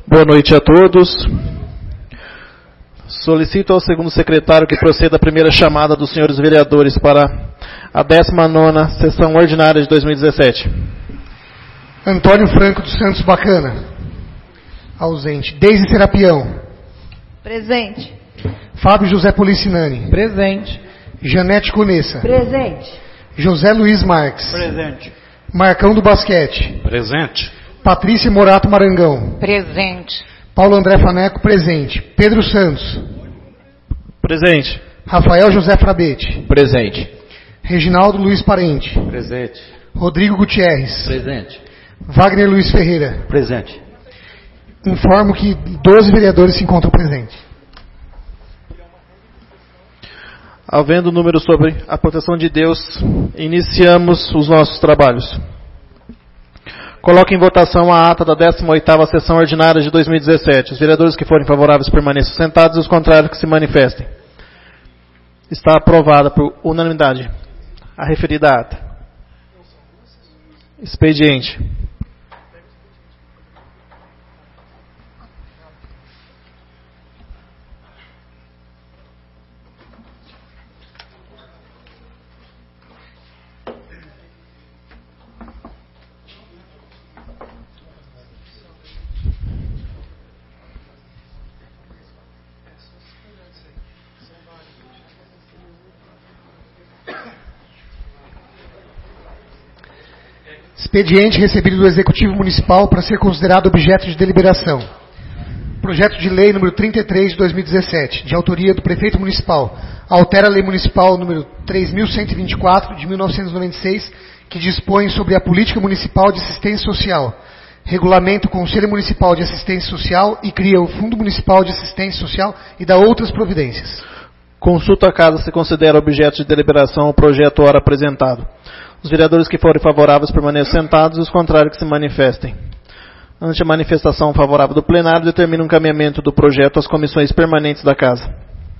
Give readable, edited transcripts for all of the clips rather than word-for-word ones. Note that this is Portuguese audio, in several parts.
Boa noite a todos. Solicito ao segundo secretário que proceda a primeira chamada dos senhores vereadores para a 19ª sessão ordinária de 2017. Antônio Franco dos Santos Bacana. Ausente. Deise Serapião. Presente. Fábio José Policinani. Presente. Janete Conessa. Presente. José Luiz Marques. Presente. Marcão do Basquete. Presente. Patrícia Morato Marangão. Presente. Paulo André Faneco, presente. Pedro Santos. Presente. Rafael José Frabete. Presente. Reginaldo Luiz Parente. Presente. Rodrigo Gutierrez. Presente. Wagner Luiz Ferreira. Presente. Informo que 12 vereadores se encontram presentes. Havendo número sobre a proteção de Deus, iniciamos os nossos trabalhos. Coloco em votação a ata da 18ª sessão ordinária de 2017. Os vereadores que forem favoráveis permaneçam sentados e os contrários que se manifestem. Está aprovada por unanimidade a referida ata. Expediente. Expediente recebido do Executivo Municipal para ser considerado objeto de deliberação. Projeto de Lei número 33 de 2017, de autoria do Prefeito Municipal, altera a Lei Municipal número 3.124 de 1996, que dispõe sobre a Política Municipal de Assistência Social, regulamenta o Conselho Municipal de Assistência Social e cria o Fundo Municipal de Assistência Social e dá outras providências. Consulta a casa se considera objeto de deliberação o projeto ora apresentado. Os vereadores que forem favoráveis permaneçam sentados e os contrários que se manifestem. Ante a manifestação favorável do plenário, determina um encaminhamento do projeto às comissões permanentes da Casa.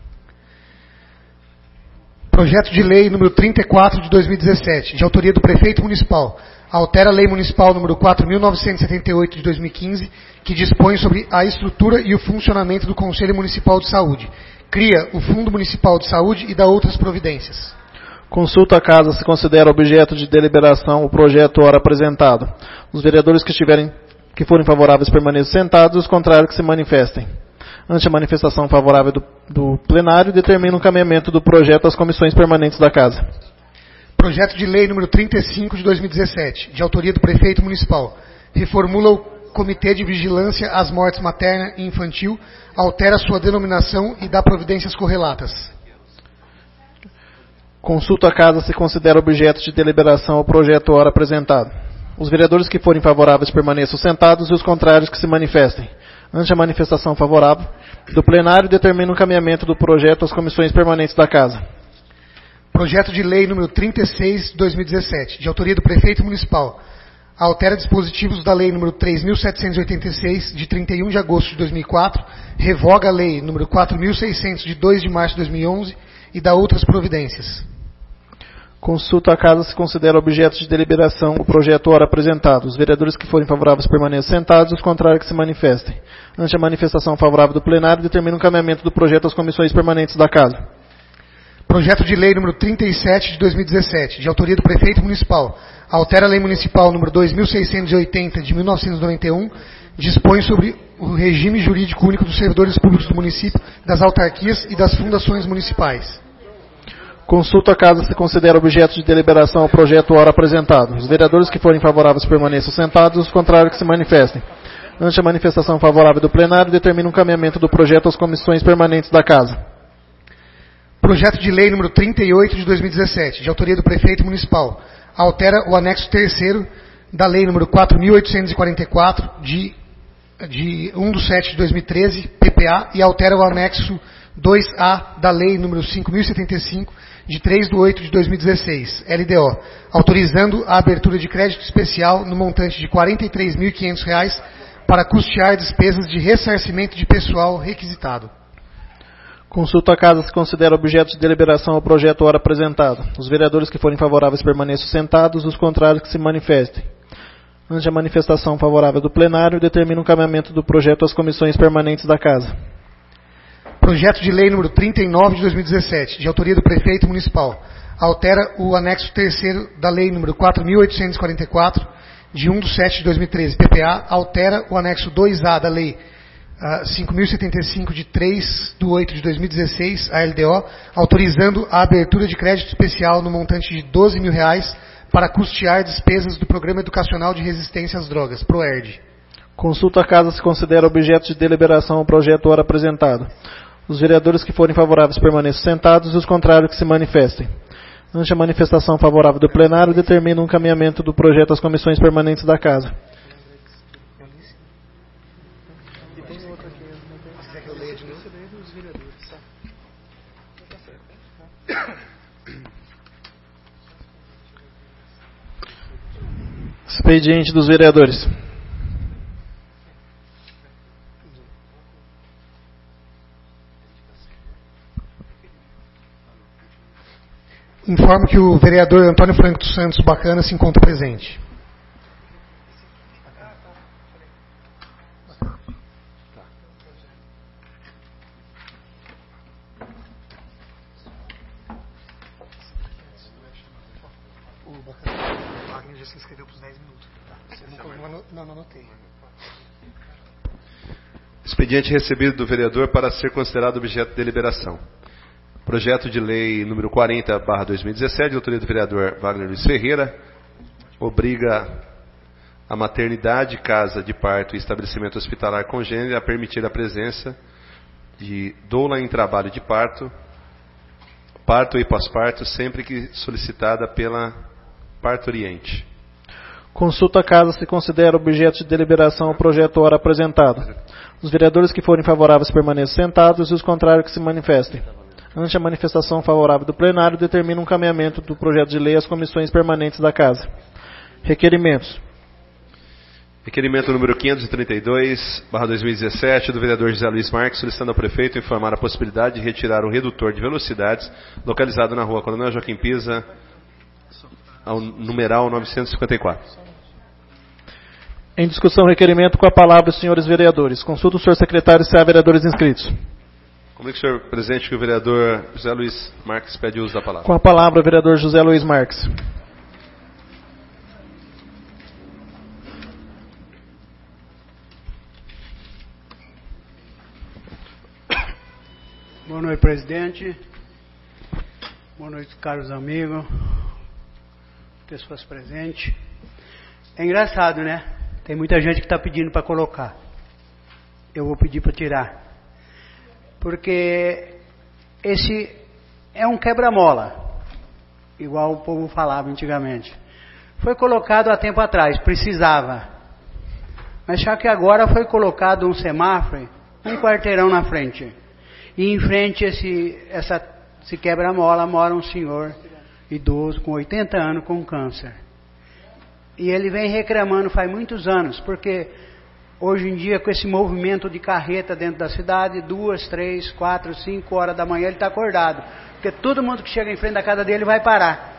Projeto de Lei número 34 de 2017, de autoria do Prefeito Municipal, altera a Lei Municipal número 4.978 de 2015, que dispõe sobre a estrutura e o funcionamento do Conselho Municipal de Saúde. Cria o Fundo Municipal de Saúde e dá outras providências. Consulta a casa se considera objeto de deliberação o projeto ora apresentado. Os vereadores que forem favoráveis permaneçam sentados e os contrários que se manifestem. Ante a manifestação favorável do plenário, determina o encaminhamento do projeto às comissões permanentes da Casa. Projeto de Lei número 35 de 2017, de autoria do Prefeito Municipal, reformula o Comitê de Vigilância às Mortes Materna e Infantil, altera sua denominação e dá providências correlatas. Consulta a casa se considera objeto de deliberação o projeto ora apresentado. Os vereadores que forem favoráveis permaneçam sentados e os contrários que se manifestem. Ante a manifestação favorável do plenário, determina o encaminhamento do projeto às comissões permanentes da Casa. Projeto de Lei número 36 de 2017, de autoria do Prefeito Municipal, altera dispositivos da Lei número 3.786, de 31 de agosto de 2004, revoga a Lei número 4.600, de 2 de março de 2011 e dá outras providências. Consulta a casa se considera objeto de deliberação o projeto ora apresentado. Os vereadores que forem favoráveis permaneçam sentados, os contrários que se manifestem. Ante a manifestação favorável do plenário, determina o encaminhamento do projeto às comissões permanentes da Casa. Projeto de Lei número 37 de 2017, de autoria do Prefeito Municipal, altera a Lei Municipal número 2.680 de 1991, dispõe sobre o regime jurídico único dos servidores públicos do município, das autarquias e das fundações municipais. Consulta a casa se considera objeto de deliberação o projeto ora apresentado. Os vereadores que forem favoráveis permaneçam sentados, os contrários que se manifestem. Ante a manifestação favorável do plenário, determina o encaminhamento do projeto às comissões permanentes da Casa. Projeto de Lei número 38 de 2017, de autoria do Prefeito Municipal, altera o anexo 3º da Lei número 4.844, de 1/7 de 2013, PPA, e altera o anexo 2A da Lei número 5.075, de 3/8 de 2016, LDO, autorizando a abertura de crédito especial no montante de R$ 43.500 para custear despesas de ressarcimento de pessoal requisitado. Consulta a casa se considera objeto de deliberação ao projeto ora apresentado. Os vereadores que forem favoráveis permaneçam sentados, os contrários que se manifestem. Ante a manifestação favorável do plenário, determina o encaminhamento do projeto às comissões permanentes da Casa. Projeto de lei número 39 de 2017, de autoria do prefeito municipal. Altera o anexo 3º da lei número 4.844, de 1/7 de 2013, PPA. Altera o anexo 2A da lei 5.075, de 3/8 de 2016, a LDO, autorizando a abertura de crédito especial no montante de R$12.000 para custear despesas do Programa Educacional de Resistência às Drogas, PROERD. Consulta a Casa se considera objeto de deliberação o projeto ora apresentado. Os vereadores que forem favoráveis permaneçam sentados e os contrários que se manifestem. Ante a manifestação favorável do plenário, determina o encaminhamento do projeto às comissões permanentes da Casa. Expediente dos vereadores. Informo que o vereador Antônio Franco dos Santos Bacana se encontra presente. O Wagner já se inscreveu para os 10 minutos. Não anotei. Expediente recebido do vereador para ser considerado objeto de deliberação. Projeto de lei número 40/2017, de autoria do vereador Wagner Luiz Ferreira, obriga a maternidade, casa de parto e estabelecimento hospitalar congênere a permitir a presença de doula em trabalho de parto, parto e pós-parto, sempre que solicitada pela parturiente. Consulta a Casa se considera objeto de deliberação o projeto ora apresentado. Os vereadores que forem favoráveis permaneçam sentados e os contrários que se manifestem. Ante a manifestação favorável do plenário, determina um encaminhamento do projeto de lei às comissões permanentes da Casa. Requerimentos. Requerimento número 532/2017, do vereador José Luiz Marques, solicitando ao prefeito informar a possibilidade de retirar o redutor de velocidades localizado na rua Coronel Joaquim Pisa, ao numeral 954. Em discussão, requerimento, com a palavra os senhores vereadores. Consulta o senhor secretário se há vereadores inscritos. Comunique, senhor presidente, que o vereador José Luiz Marques pede uso da palavra. Com a palavra, o vereador José Luiz Marques. Boa noite, presidente. Boa noite, caros amigos, pessoas presentes. É engraçado, né? Tem muita gente que está pedindo para colocar. Eu vou pedir para tirar. Porque esse é um quebra-mola, igual o povo falava antigamente. Foi colocado há tempo atrás, precisava. Mas só que agora foi colocado um semáforo, um quarteirão na frente. E em frente esse quebra-mola mora um senhor idoso com 80 anos com câncer. E ele vem reclamando faz muitos anos, porque hoje em dia, com esse movimento de carreta dentro da cidade, 2, 3, 4, 5 horas da manhã ele está acordado. Porque todo mundo que chega em frente da casa dele vai parar.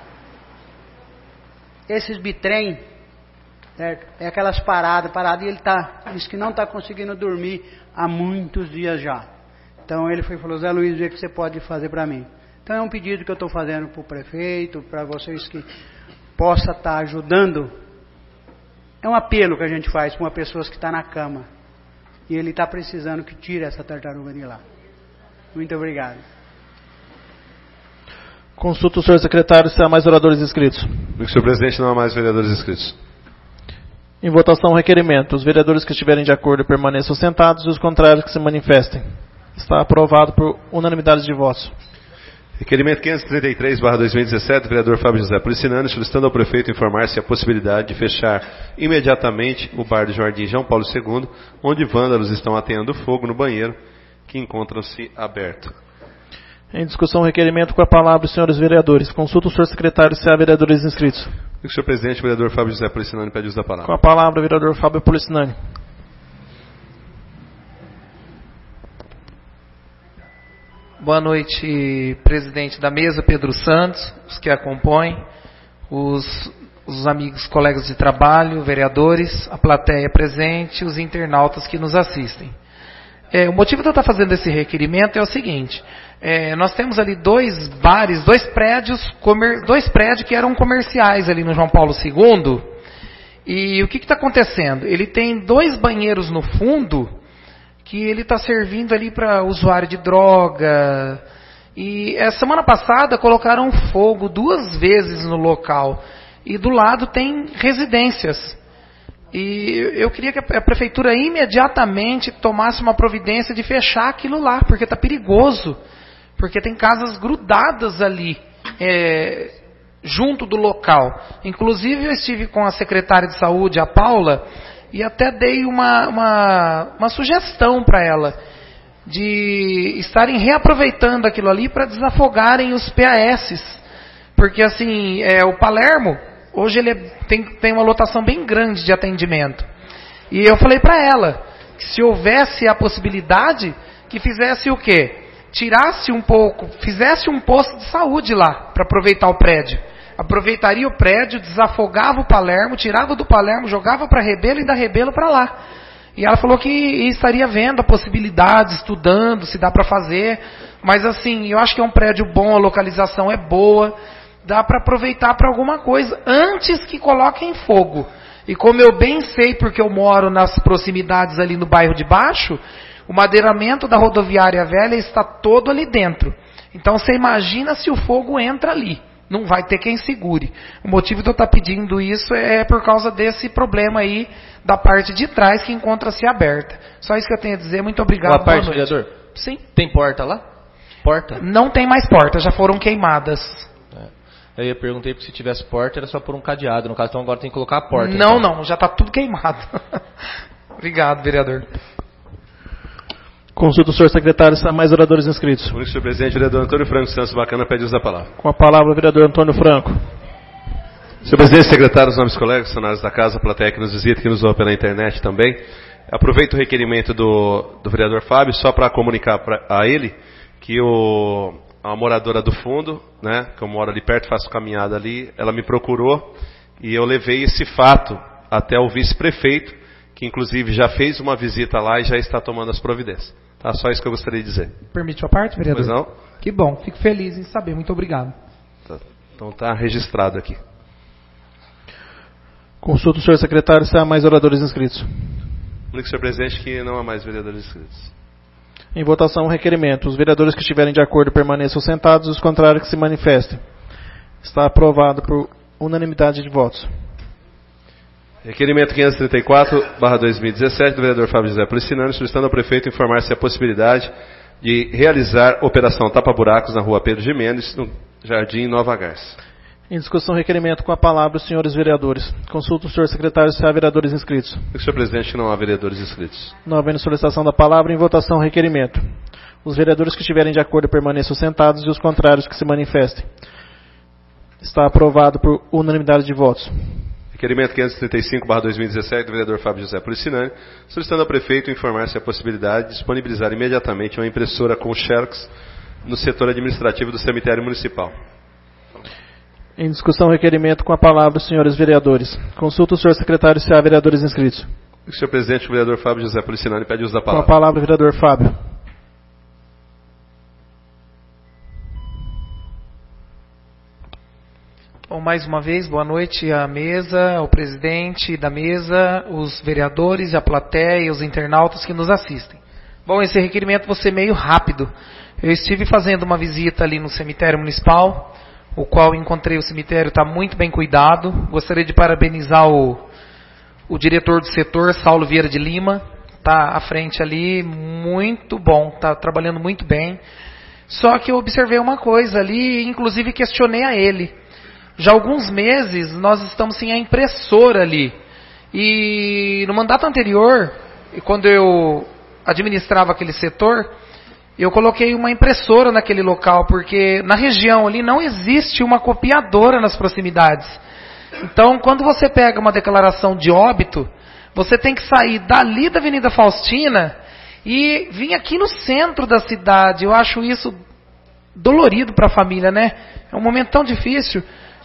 Esses bitrem, certo? É aquelas paradas, e ele diz que não está conseguindo dormir há muitos dias já. Então ele falou, Zé Luiz, o que você pode fazer para mim? Então é um pedido que eu estou fazendo para o prefeito, para vocês que possa estar ajudando. É um apelo que a gente faz para uma pessoa que está na cama. E ele está precisando que tire essa tartaruga de lá. Muito obrigado. Consulta o senhor secretário se há mais oradores inscritos. Senhor presidente, não há mais vereadores inscritos. Em votação, o requerimento. Os vereadores que estiverem de acordo permaneçam sentados e os contrários que se manifestem. Está aprovado por unanimidade de votos. Requerimento 533/2017, do vereador Fábio José Policinani, solicitando ao prefeito informar-se a possibilidade de fechar imediatamente o bar do Jardim João Paulo II, onde vândalos estão ateando fogo no banheiro, que encontram-se aberto. Em discussão, requerimento, com a palavra os senhores vereadores. Consulta o senhor secretário se há vereadores inscritos. Senhor presidente, o vereador Fábio José Policinani pede uso da palavra. Com a palavra o vereador Fábio Policinani. Boa noite, presidente da mesa, Pedro Santos, os que a compõem, os os amigos, colegas de trabalho, vereadores, a plateia presente, os internautas que nos assistem. O motivo de eu estar fazendo esse requerimento é o seguinte: nós temos ali dois bares, dois prédios que eram comerciais ali no João Paulo II, e o que está acontecendo? Ele tem 2 banheiros no fundo que ele está servindo ali para usuário de droga. E a semana passada colocaram fogo 2 vezes no local. E do lado tem residências. E eu queria que a prefeitura imediatamente tomasse uma providência de fechar aquilo lá, porque está perigoso. Porque tem casas grudadas ali, junto do local. Inclusive eu estive com a secretária de saúde, a Paula, e até dei uma sugestão para ela, de estarem reaproveitando aquilo ali para desafogarem os PAS. Porque assim, o Palermo, hoje ele tem uma lotação bem grande de atendimento. E eu falei para ela, que se houvesse a possibilidade, que fizesse o quê? Tirasse um pouco, fizesse um posto de saúde lá, para aproveitar o prédio. Aproveitaria o prédio, desafogava o Palermo, tirava do Palermo, jogava para Rebelo e da Rebelo para lá. E ela falou que estaria vendo a possibilidade, estudando, se dá para fazer. Mas assim, eu acho que é um prédio bom, a localização é boa, dá para aproveitar para alguma coisa, antes que coloquem fogo. E como eu bem sei, porque eu moro nas proximidades ali no bairro de baixo, o madeiramento da rodoviária velha está todo ali dentro. Então você imagina se o fogo entra ali. Não vai ter quem segure. O motivo de eu estar pedindo isso é por causa desse problema aí da parte de trás que encontra-se aberta. Só isso que eu tenho a dizer. Muito obrigado. Boa parte, vereador. Sim. Tem porta lá? Porta? Não tem mais porta, já foram queimadas. Eu perguntei porque se tivesse porta era só por um cadeado. No caso, então agora tem que colocar a porta. Não, então. não, já está tudo queimado. Obrigado, vereador. Consulta o senhor secretário se há mais oradores inscritos. Único senhor presidente, o vereador Antônio Franco Santos Bacana pede uso da palavra. Com a palavra o vereador Antônio Franco. Senhor presidente, secretário, os nobres colegas, funcionários da casa, a plateia que nos visita, que nos ouve pela internet também. Aproveito o requerimento do vereador Fábio só para comunicar a ele que a moradora do fundo, né, que eu moro ali perto, faço caminhada ali, ela me procurou e eu levei esse fato até o vice-prefeito, que inclusive já fez uma visita lá e já está tomando as providências. Tá, só isso que eu gostaria de dizer. Permite a parte, vereador? Pois não? Que bom, fico feliz em saber. Muito obrigado. Tá. Então está registrado aqui. Consulta o senhor secretário se há mais oradores inscritos. Comunico, senhor presidente, que não há mais vereadores inscritos. Em votação o requerimento. Os vereadores que estiverem de acordo permaneçam sentados e os contrários que se manifestem. Está aprovado por unanimidade de votos. Requerimento 534/2017 do vereador Fábio José Policinani, solicitando ao prefeito informar se há possibilidade de realizar operação tapa-buracos na rua Pedro Jimenez, no Jardim Nova Garça. Em discussão, requerimento com a palavra os senhores vereadores. Consulta o senhor secretário se há vereadores inscritos. Senhor presidente, não há vereadores inscritos. Não havendo solicitação da palavra, em votação, requerimento. Os vereadores que estiverem de acordo permaneçam sentados e os contrários que se manifestem. Está aprovado por unanimidade de votos. Requerimento 535/2017 do vereador Fábio José Policinani, solicitando ao prefeito informar se há possibilidade de disponibilizar imediatamente uma impressora com xerox no setor administrativo do cemitério municipal. Em discussão, requerimento com a palavra os senhores vereadores. Consulta o senhor secretário se há vereadores inscritos. Senhor presidente, o vereador Fábio José Policinani pede uso da palavra. Com a palavra o vereador Fábio. Bom, mais uma vez, boa noite à mesa, ao presidente da mesa, os vereadores, a plateia e os internautas que nos assistem. Bom, esse requerimento vai ser meio rápido. Eu estive fazendo uma visita ali no cemitério municipal, o qual encontrei o cemitério está muito bem cuidado. Gostaria de parabenizar o diretor do setor, Saulo Vieira de Lima, está à frente ali, muito bom, está trabalhando muito bem. Só que eu observei uma coisa ali, inclusive questionei a ele. Já há alguns meses nós estamos sem a impressora ali. E no mandato anterior, quando eu administrava aquele setor, eu coloquei uma impressora naquele local, porque na região ali não existe uma copiadora nas proximidades. Então, quando você pega uma declaração de óbito, você tem que sair dali da Avenida Faustina e vir aqui no centro da cidade. Eu acho isso dolorido para a família, né? É um momento tão difícil.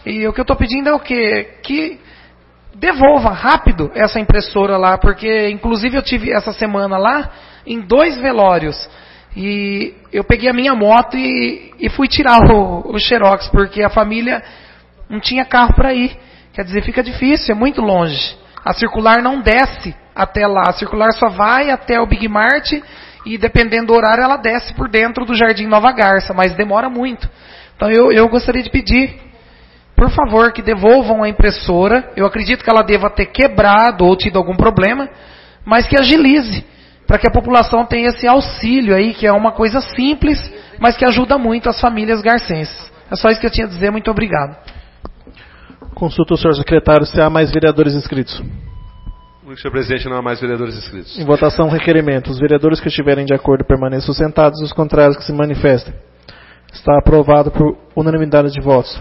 E o que eu estou pedindo é o quê? Que devolva rápido essa impressora lá, porque inclusive eu tive essa semana lá em 2 velórios. E eu peguei a minha moto e fui tirar o Xerox, porque a família não tinha carro para ir. Quer dizer, fica difícil, é muito longe. A circular não desce até lá, a circular só vai até o Big Mart e dependendo do horário ela desce por dentro do Jardim Nova Garça, mas demora muito. Então eu gostaria de pedir, por favor, que devolvam a impressora. Eu acredito que ela deva ter quebrado ou tido algum problema, mas que agilize, para que a população tenha esse auxílio aí, que é uma coisa simples, mas que ajuda muito as famílias garcenses. É só isso que eu tinha a dizer, muito obrigado. Consulta o senhor secretário se há mais vereadores inscritos. Senhor presidente, não há mais vereadores inscritos. Em votação, requerimento. Os vereadores que estiverem de acordo permaneçam sentados e os contrários que se manifestem. Está aprovado por unanimidade de votos.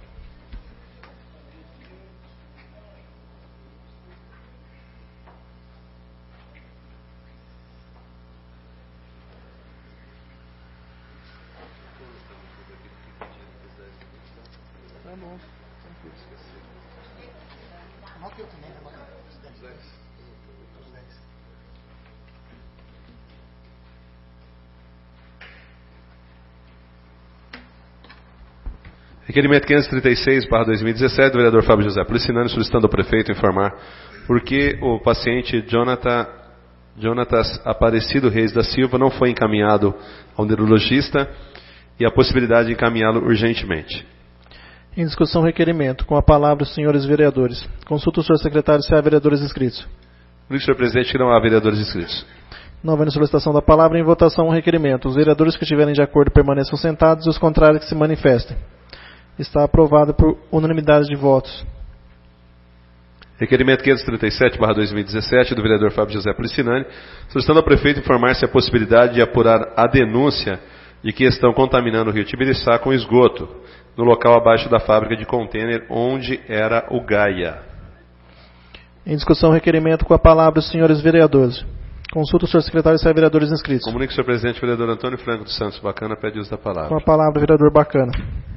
Requerimento 536/2017, do vereador Fábio José Policinani, solicitando ao prefeito informar por que o paciente Jonatas Aparecido Reis da Silva não foi encaminhado ao neurologista e a possibilidade de encaminhá-lo urgentemente. Em discussão, requerimento. Com a palavra, os senhores vereadores. Consulta o senhor secretário se há vereadores inscritos. Senhor presidente, que não há vereadores inscritos. Não havendo solicitação da palavra, em votação, o requerimento. Os vereadores que estiverem de acordo permaneçam sentados e os contrários que se manifestem. Está aprovado por unanimidade de votos. Requerimento 537/2017, do vereador Fábio José Policinani, solicitando ao prefeito informar se há possibilidade de apurar a denúncia de que estão contaminando o rio Tibiriçá com esgoto, no local abaixo da fábrica de contêiner, onde era o Gaia. Em discussão, requerimento. Com a palavra, os senhores vereadores. Consulta o senhor secretário se há vereadores inscritos. Comunique, senhor presidente, o vereador Antônio Franco dos Santos Bacana pede uso da palavra. Com a palavra, vereador Bacana.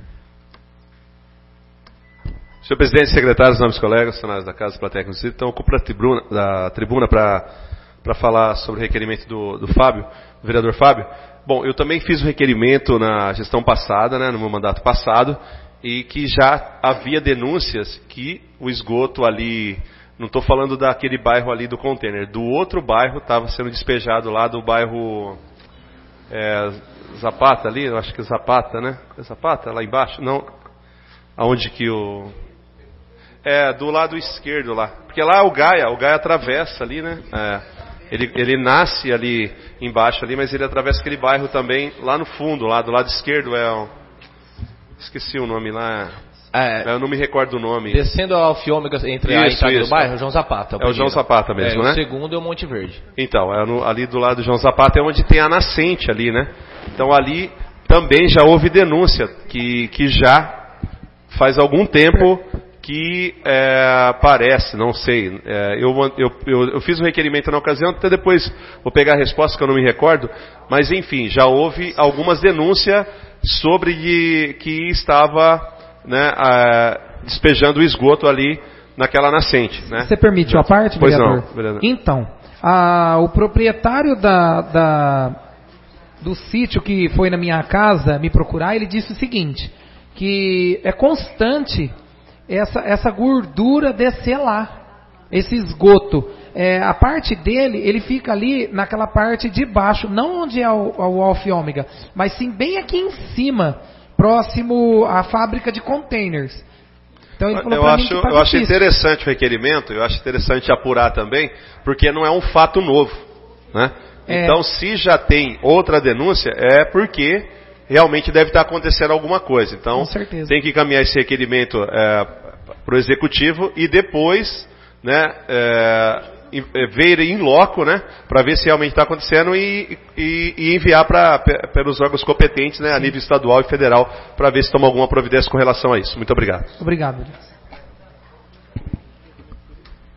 Senhor presidente, secretários, nobres colegas, funcionários da Casa, plateia que nos visitam, então ocupo a tribuna para falar sobre o requerimento do Fábio, do vereador Fábio. Bom, eu também fiz o requerimento na gestão passada, né, no meu mandato passado, e que já havia denúncias que o esgoto ali, não estou falando daquele bairro ali do container, do outro bairro estava sendo despejado lá do bairro Zapata ali, eu acho que é Zapata, né? É Zapata, lá embaixo? Não, aonde que o... do lado esquerdo lá. Porque lá o Gaia atravessa ali, né? Ele nasce ali embaixo ali, mas ele atravessa aquele bairro também lá no fundo, lá do lado esquerdo esqueci o nome lá. Eu não me recordo do nome. Descendo a Alfiômega entre a entrada do bairro, João Zapata. É o João Zapata mesmo, né? O segundo é o Monte Verde. Então, ali do lado do João Zapata é onde tem a nascente ali, né? Então ali também já houve denúncia que já faz algum tempo que parece, não sei, eu fiz um requerimento na ocasião, até depois vou pegar a resposta que eu não me recordo, mas enfim, já houve algumas denúncias sobre que estava, né, despejando o esgoto ali naquela nascente. Né? Você permite uma parte, vereador? Pois não, vereador. Então, o proprietário do sítio que foi na minha casa me procurar, ele disse o seguinte, que é constante essa gordura descer lá, esse esgoto. A parte dele, ele fica ali naquela parte de baixo, não onde é o Alfa e Ômega, mas sim bem aqui em cima, próximo à fábrica de containers. Então ele falou eu acho interessante o requerimento, eu acho interessante apurar também, porque não é um fato novo, né? Então, se já tem outra denúncia, é porque realmente deve estar acontecendo alguma coisa. Então, tem que encaminhar esse requerimento para o executivo e depois, né, ver em loco, né, para ver se realmente está acontecendo e enviar pelos órgãos competentes, né, a nível estadual e federal, para ver se toma alguma providência com relação a isso. Muito obrigado. Obrigado.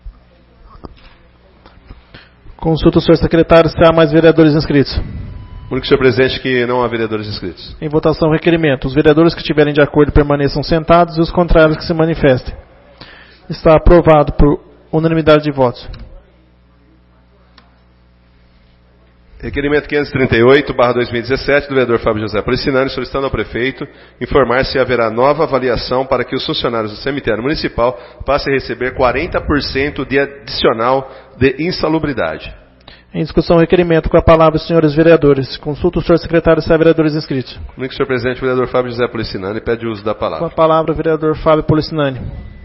Consulta o senhor secretário se há mais vereadores inscritos. Comunique, senhor presidente, que não há vereadores inscritos. Em votação, o requerimento. Os vereadores que estiverem de acordo permaneçam sentados e os contrários que se manifestem. Está aprovado por unanimidade de votos. Requerimento 538/2017 do vereador Fábio José Policinani, solicitando ao prefeito informar se haverá nova avaliação para que os funcionários do cemitério municipal passem a receber 40% de adicional de insalubridade. Em discussão, o requerimento. Com a palavra, os senhores vereadores. Consulta o senhor secretário se há vereadores inscritos. Comunique, senhor presidente, o vereador Fábio José Policinani pede o uso da Com palavra. a palavra, o vereador Fábio Policinani.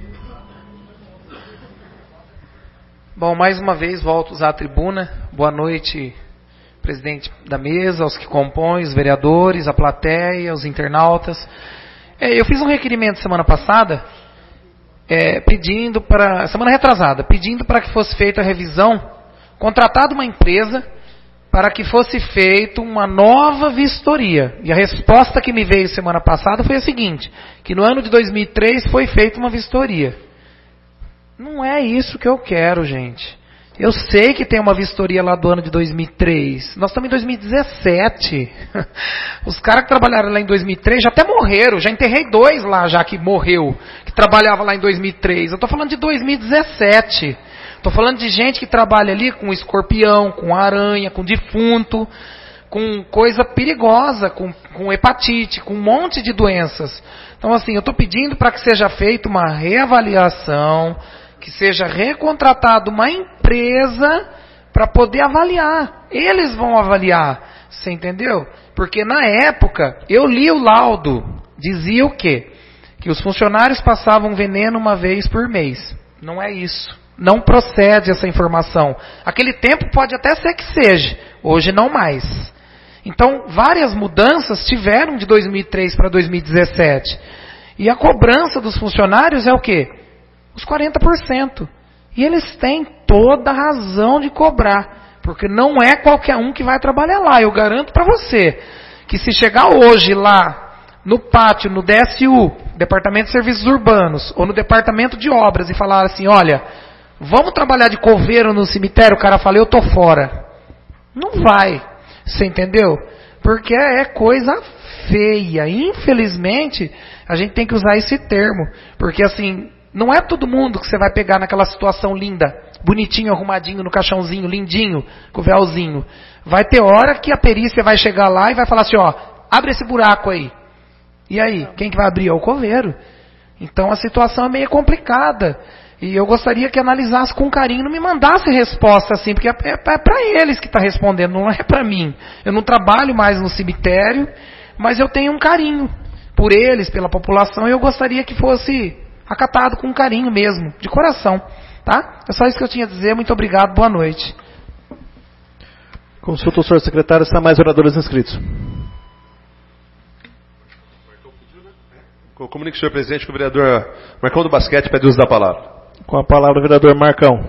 Bom, mais uma vez volto a usar a tribuna. Boa noite, presidente da mesa, aos que compõem, os vereadores, a plateia, os internautas. Eu fiz um requerimento semana passada, semana retrasada, pedindo para que fosse feita a revisão, contratada uma empresa para que fosse feita uma nova vistoria. E a resposta que me veio semana passada foi a seguinte, que no ano de 2003 foi feita uma vistoria. Não é isso que eu quero, gente. Eu sei que tem uma vistoria lá do ano de 2003. Nós estamos em 2017. Os caras que trabalharam lá em 2003 já até morreram. Já enterrei 2 lá já que morreu, que trabalhava lá em 2003. Eu estou falando de 2017. Estou falando de gente que trabalha ali com escorpião, com aranha, com defunto, com coisa perigosa, com hepatite, com um monte de doenças. Então assim, eu estou pedindo para que seja feita uma reavaliação, que seja recontratada uma empresa para poder avaliar. Eles vão avaliar, você entendeu? Porque na época, eu li o laudo, dizia o quê? Que os funcionários passavam veneno uma vez por mês. Não é isso. Não procede essa informação. Aquele tempo pode até ser que seja, hoje não mais. Então, várias mudanças tiveram de 2003 para 2017. E a cobrança dos funcionários é o quê? Os 40%. E eles têm toda a razão de cobrar. Porque não é qualquer um que vai trabalhar lá. Eu garanto para você que se chegar hoje lá no pátio, no DSU, Departamento de Serviços Urbanos, ou no Departamento de Obras, e falar assim, olha, vamos trabalhar de coveiro no cemitério, o cara fala, eu tô fora. Não vai. Você entendeu? Porque é coisa feia. Infelizmente, a gente tem que usar esse termo. Porque assim, não é todo mundo que você vai pegar naquela situação linda, bonitinho, arrumadinho, no caixãozinho, lindinho, com o véuzinho. Vai ter hora que a perícia vai chegar lá e vai falar assim, ó, abre esse buraco aí. E aí, quem que vai abrir? É o coveiro. Então a situação é meio complicada. E eu gostaria que analisasse com carinho, não me mandasse resposta assim, porque é para eles que está respondendo, não é para mim. Eu não trabalho mais no cemitério, mas eu tenho um carinho por eles, pela população, e eu gostaria que fosse acatado com carinho mesmo, de coração. Tá? É só isso que eu tinha a dizer. Muito obrigado, boa noite. Consulta o senhor secretário se há mais oradores inscritos. Comunique, senhor presidente, que o vereador Marcão do Basquete pede uso da palavra. Com a palavra, o vereador Marcão.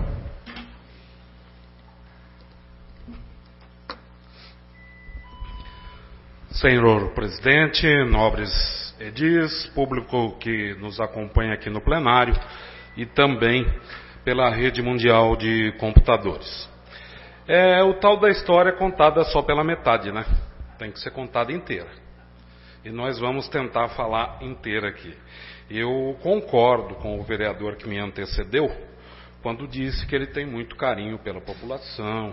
Senhor presidente, nobres edis, público que nos acompanha aqui no plenário e também pela rede mundial de computadores. O tal da história contada só pela metade, né? Tem que ser contada inteira. E nós vamos tentar falar inteira aqui. Eu concordo com o vereador que me antecedeu, quando disse que ele tem muito carinho pela população,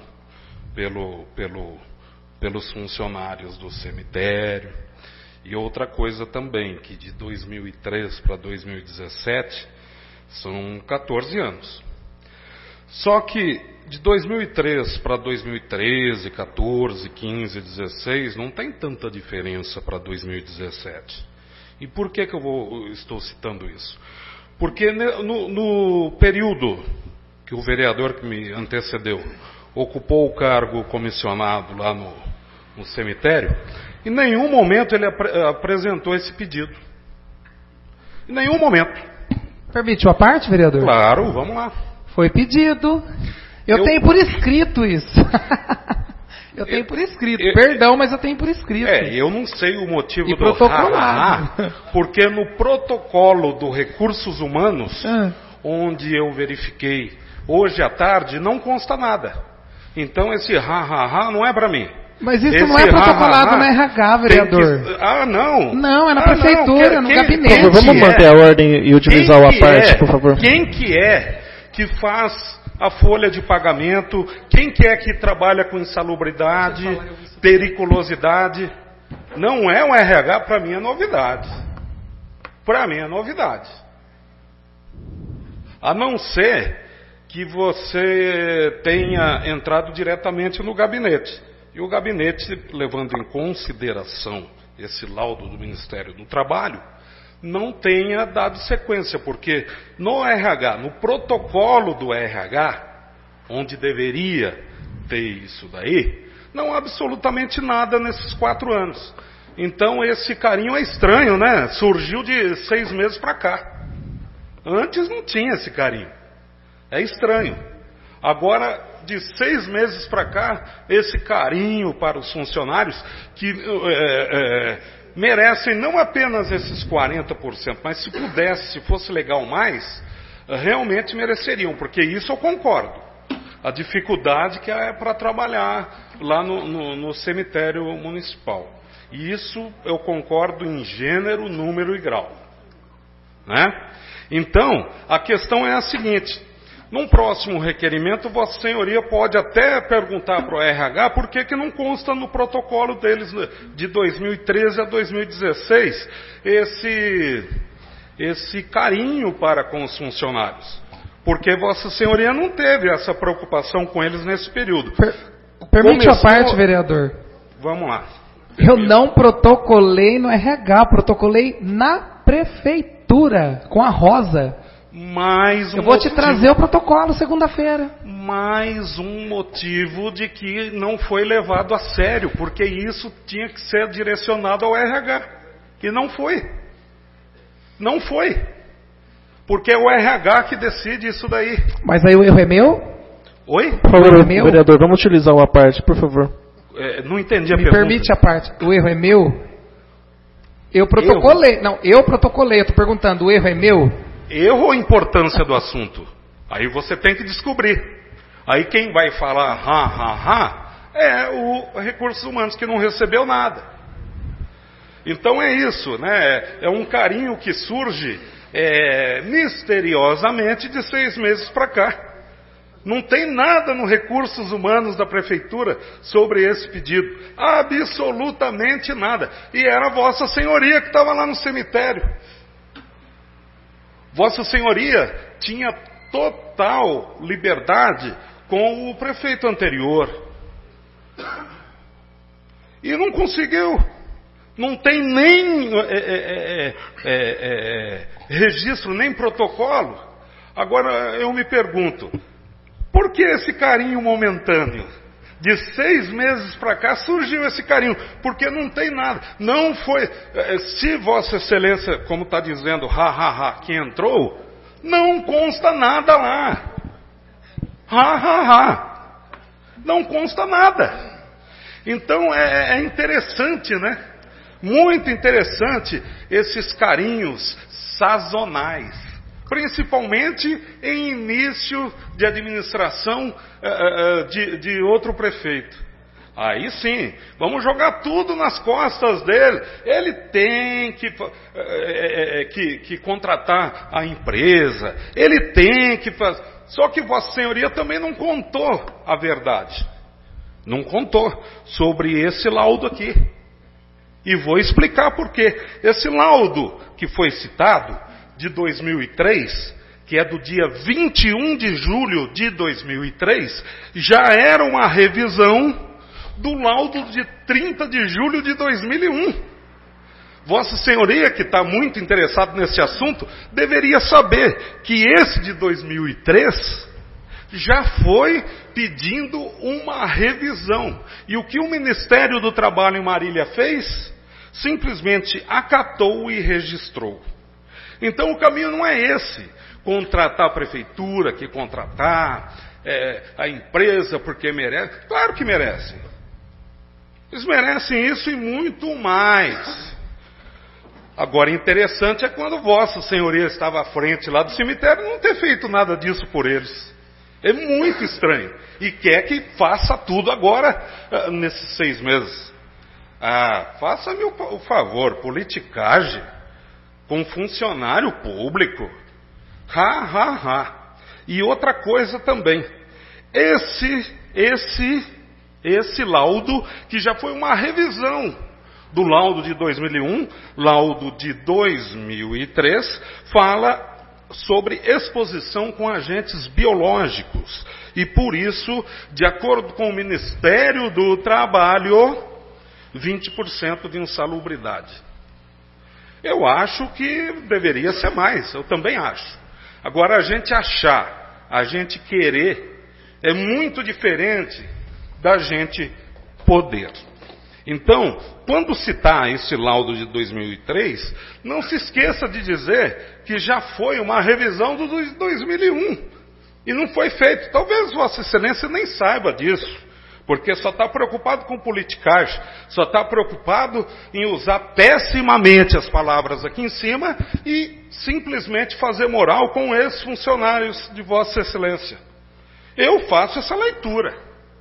pelos funcionários do cemitério. E outra coisa também, que de 2003 para 2017 são 14 anos. Só que de 2003 para 2013, 14, 15, 16, não tem tanta diferença para 2017. E por que eu estou citando isso? Porque no período que o vereador que me antecedeu ocupou o cargo comissionado lá no cemitério, em nenhum momento ele apresentou esse pedido. Em nenhum momento. Permite uma parte, vereador? Claro, vamos lá. Foi pedido. Eu tenho por escrito isso. Eu tenho por escrito. Perdão, mas eu tenho por escrito. Eu não sei o motivo do protocolado. Porque no protocolo do Recursos Humanos, onde eu verifiquei hoje à tarde, não consta nada. Então esse não é para mim. Mas isso não é protocolado na RH, vereador. Não. Não, é na prefeitura, no gabinete. Por favor, vamos manter a ordem e utilizar o à parte, por favor. Quem que é que faz a folha de pagamento? Quem que é que trabalha com insalubridade, periculosidade? Não é o RH, para mim é novidade. Para mim é novidade. A não ser que você tenha entrado diretamente no gabinete. E o gabinete, levando em consideração esse laudo do Ministério do Trabalho, não tenha dado sequência, porque no RH, no protocolo do RH, onde deveria ter isso daí, não há absolutamente nada nesses 4 anos. Então esse carinho é estranho, né? Surgiu de 6 meses para cá. Antes não tinha esse carinho. É estranho. Agora, de 6 meses para cá, esse carinho para os funcionários que merecem não apenas esses 40%, mas se pudesse, se fosse legal mais, realmente mereceriam, porque isso eu concordo. A dificuldade que é para trabalhar lá no cemitério municipal. E isso eu concordo em gênero, número e grau. Né? Então, a questão é a seguinte: num próximo requerimento, Vossa Senhoria pode até perguntar para o RH por que não consta no protocolo deles de 2013 a 2016 esse carinho para com os funcionários. Porque Vossa Senhoria não teve essa preocupação com eles nesse período. Permite a parte, vereador. Vamos lá. Eu não protocolei no RH, protocolei na prefeitura, com a Rosa. Eu vou te trazer o protocolo segunda-feira. Mais um motivo de que não foi levado a sério, porque isso tinha que ser direcionado ao RH. E não foi. Não foi. Porque é o RH que decide isso daí. Mas aí o erro é meu? Oi? Por favor, vereador, vamos utilizar o à parte, por favor. Não entendi a Me pergunta. permite a parte. O erro é meu? Eu protocolei. Não, eu protocolei. Eu estou perguntando, o erro é meu? Erro ou importância do assunto? Aí você tem que descobrir. Aí quem vai falar é o Recursos Humanos, que não recebeu nada. Então é isso, né? É um carinho que surge misteriosamente de 6 meses para cá. Não tem nada no Recursos Humanos da Prefeitura sobre esse pedido. Absolutamente nada. E era Vossa Senhoria que estava lá no cemitério. Vossa Senhoria tinha total liberdade com o prefeito anterior. E não conseguiu. Não tem nem registro, nem protocolo. Agora eu me pergunto, por que esse carinho momentâneo? De 6 meses para cá surgiu esse carinho, porque não tem nada. Não foi. Se Vossa Excelência, como está dizendo, que entrou, não consta nada lá. Não consta nada. Então é interessante, né? Muito interessante esses carinhos sazonais. Principalmente em início de administração de outro prefeito. Aí sim, vamos jogar tudo nas costas dele. Ele tem que contratar a empresa, ele tem que fazer. Só que Vossa Senhoria também não contou a verdade. Não contou sobre esse laudo aqui. E vou explicar por quê. Esse laudo que foi citado, de 2003, que é do dia 21 de julho de 2003, já era uma revisão do laudo de 30 de julho de 2001. Vossa Senhoria, que está muito interessado nesse assunto, deveria saber que esse de 2003 já foi pedindo uma revisão. E o que o Ministério do Trabalho em Marília fez? Simplesmente acatou e registrou. Então o caminho não é esse, contratar a prefeitura, que contratar a empresa porque merece. Claro que merecem. Eles merecem isso e muito mais. Agora, interessante é quando Vossa Senhoria estava à frente lá do cemitério não ter feito nada disso por eles. É muito estranho. E quer que faça tudo agora, nesses 6 meses. Faça-me o favor, politicagem com funcionário público. E outra coisa também. Esse laudo, que já foi uma revisão do laudo de 2001, laudo de 2003, fala sobre exposição com agentes biológicos. E por isso, de acordo com o Ministério do Trabalho, 20% de insalubridade. Eu acho que deveria ser mais, eu também acho. Agora, a gente achar, a gente querer, é muito diferente da gente poder. Então, quando citar esse laudo de 2003, não se esqueça de dizer que já foi uma revisão do 2001 e não foi feito. Talvez Vossa Excelência nem saiba disso, porque só está preocupado com politicagem, só está preocupado em usar pessimamente as palavras aqui em cima e simplesmente fazer moral com esses funcionários de Vossa Excelência. Eu faço essa leitura.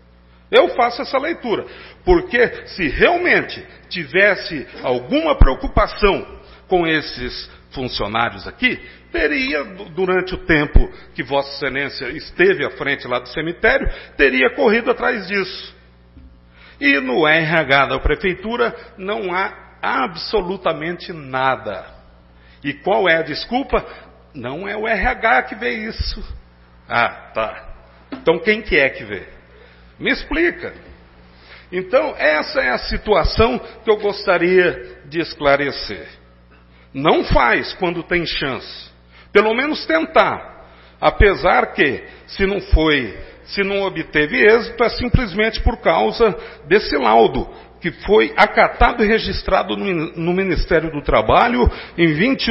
Porque se realmente tivesse alguma preocupação com esses funcionários aqui, teria, durante o tempo que Vossa Excelência esteve à frente lá do cemitério, teria corrido atrás disso. E no RH da Prefeitura não há absolutamente nada. E qual é a desculpa? Não é o RH que vê isso. Tá. Então quem que é que vê? Me explica. Então, essa é a situação que eu gostaria de esclarecer. Não faz quando tem chance. Pelo menos tentar. Apesar que, se não obteve êxito, é simplesmente por causa desse laudo, que foi acatado e registrado no Ministério do Trabalho em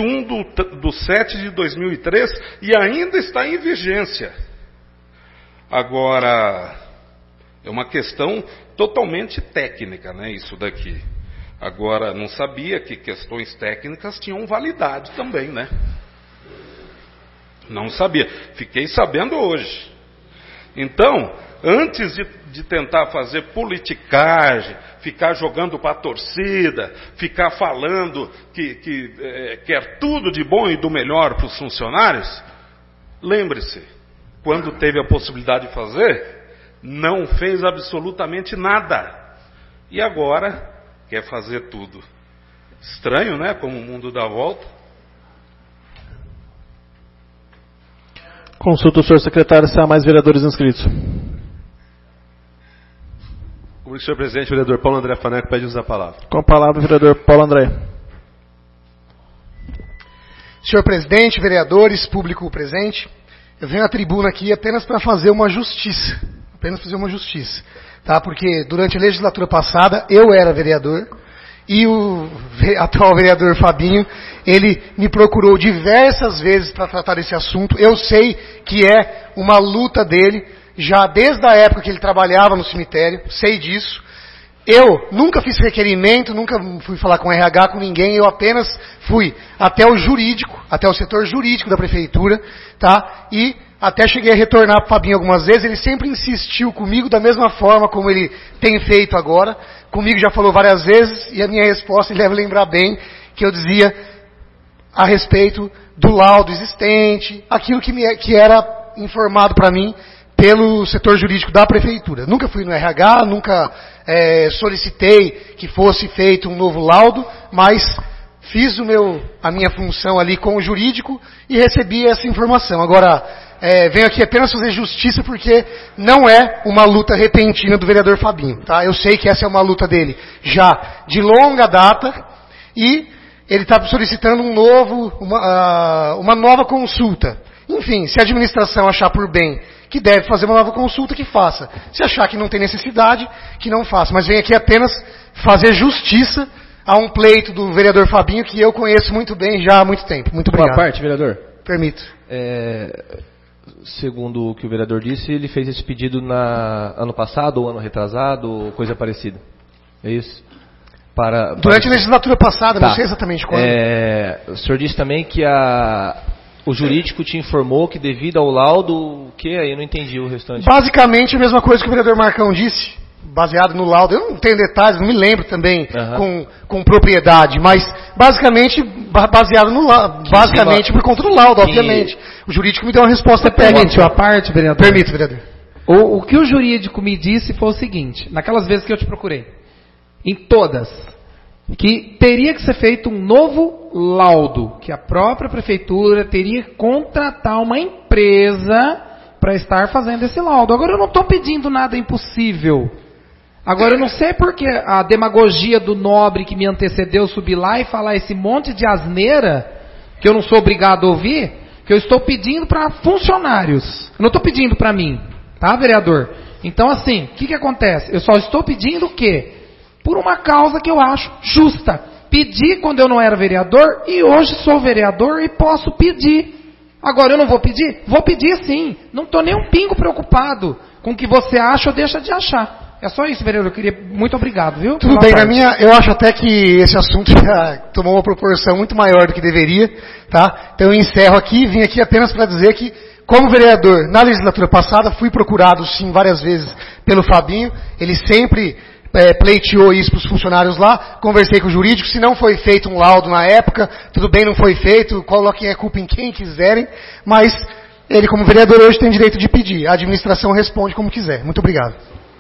21/7/2003 e ainda está em vigência. Agora, é uma questão totalmente técnica, né, isso daqui. Agora, não sabia que questões técnicas tinham validade também, né? Não sabia. Fiquei sabendo hoje. Então, antes de tentar fazer politicagem, ficar jogando para a torcida, ficar falando que quer tudo de bom e do melhor para os funcionários, lembre-se, quando teve a possibilidade de fazer, não fez absolutamente nada. E agora quer fazer tudo. Estranho, né? Como o mundo dá volta. Consulta o senhor secretário se há mais vereadores inscritos. Como o senhor presidente, o vereador Paulo André Faneco pede usar a palavra. Com a palavra, o vereador Paulo André. Senhor presidente, vereadores, público presente, eu venho à tribuna aqui apenas para fazer uma justiça. Tá? Porque durante a legislatura passada eu era vereador e o atual vereador Fabinho, ele me procurou diversas vezes para tratar desse assunto. Eu sei que é uma luta dele, já desde a época que ele trabalhava no cemitério, sei disso. Eu nunca fiz requerimento, nunca fui falar com RH, com ninguém, eu apenas fui até o jurídico, até o setor jurídico da prefeitura, tá? E até cheguei a retornar para o Fabinho algumas vezes, ele sempre insistiu comigo da mesma forma como ele tem feito agora. Comigo já falou várias vezes e a minha resposta, ele deve lembrar bem, que eu dizia a respeito do laudo existente, aquilo que era informado para mim pelo setor jurídico da prefeitura. Nunca fui no RH, nunca solicitei que fosse feito um novo laudo, mas fiz a minha função ali com o jurídico e recebi essa informação. Agora, venho aqui apenas fazer justiça porque não é uma luta repentina do vereador Fabinho. Tá? Eu sei que essa é uma luta dele já de longa data e ele está solicitando uma nova consulta. Enfim, se a administração achar por bem que deve fazer uma nova consulta, que faça. Se achar que não tem necessidade, que não faça. Mas venho aqui apenas fazer justiça a um pleito do vereador Fabinho que eu conheço muito bem já há muito tempo. Muito obrigado. Uma parte, vereador? Permito. Segundo o que o vereador disse, ele fez esse pedido ano passado ou ano retrasado, ou coisa parecida. É isso? Durante a legislatura passada, tá. Não sei exatamente quando. O senhor disse também que a O jurídico te informou que devido ao laudo, o que? Aí eu não entendi o restante. Basicamente a mesma coisa que o vereador Marcão disse, baseado no laudo. Eu não tenho detalhes, não me lembro também com propriedade, mas basicamente baseado no laudo, basicamente por conta do laudo, obviamente. O jurídico me deu uma resposta técnica. Permite a parte, vereador? Permito, vereador. O que o jurídico me disse foi o seguinte, naquelas vezes que eu te procurei, em todas, que teria que ser feito um novo laudo, que a própria prefeitura teria que contratar uma empresa para estar fazendo esse laudo. Agora eu não estou pedindo nada impossível. Agora eu não sei porque a demagogia do nobre que me antecedeu subir lá e falar esse monte de asneira, que eu não sou obrigado a ouvir, que eu estou pedindo para funcionários. Eu não estou pedindo para mim, tá, vereador? Então assim, o que acontece? Eu só estou pedindo o quê? Por uma causa que eu acho justa. Pedi quando eu não era vereador e hoje sou vereador e posso pedir. Agora eu não vou pedir? Vou pedir sim. Não estou nem um pingo preocupado com o que você acha ou deixa de achar. É só isso, vereador. Eu queria... Muito obrigado, viu? Tudo bem, eu acho até que esse assunto já tomou uma proporção muito maior do que deveria, tá? Então eu encerro aqui, vim aqui apenas para dizer que, como vereador, na legislatura passada, fui procurado sim várias vezes pelo Fabinho. Ele sempre pleiteou isso para os funcionários lá, conversei com o jurídico, se não foi feito um laudo na época, tudo bem, não foi feito, coloquem a culpa em quem quiserem, mas ele como vereador hoje tem direito de pedir, a administração responde como quiser. Muito obrigado.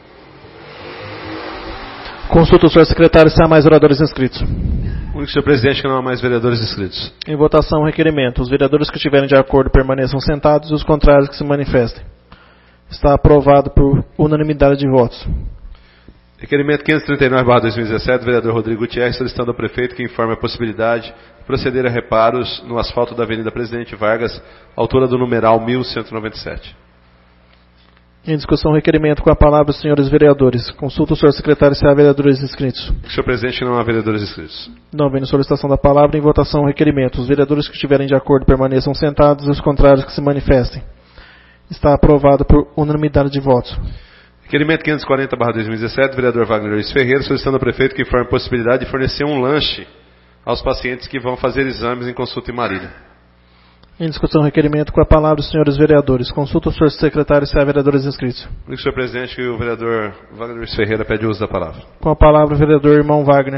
Consulta o senhor secretário se há mais oradores inscritos. Único senhor presidente que não há mais vereadores inscritos. Em votação o requerimento. Os vereadores que estiverem de acordo permaneçam sentados e os contrários que se manifestem. Está aprovado por unanimidade de votos. Requerimento 539/2017, do vereador Rodrigo Gutierrez, solicitando ao prefeito que informe a possibilidade de proceder a reparos no asfalto da Avenida Presidente Vargas, altura do numeral 1197. Em discussão o requerimento, com a palavra os senhores vereadores. Consulta o senhor secretário se há vereadores inscritos. Senhor presidente, não há vereadores inscritos. Não havendo solicitação da palavra, em votação o requerimento. Os vereadores que estiverem de acordo permaneçam sentados e os contrários que se manifestem. Está aprovado por unanimidade de votos. Requerimento 540/2017, do vereador Wagner Luiz Ferreira, solicitando ao prefeito que informe a possibilidade de fornecer um lanche aos pacientes que vão fazer exames em consulta em Marília. Em discussão o requerimento, com a palavra os senhores vereadores. Consulta o senhor secretário se há vereadores inscritos. Senhor presidente, o vereador Wagner Luiz Ferreira pede o uso da palavra. Com a palavra o vereador irmão Wagner.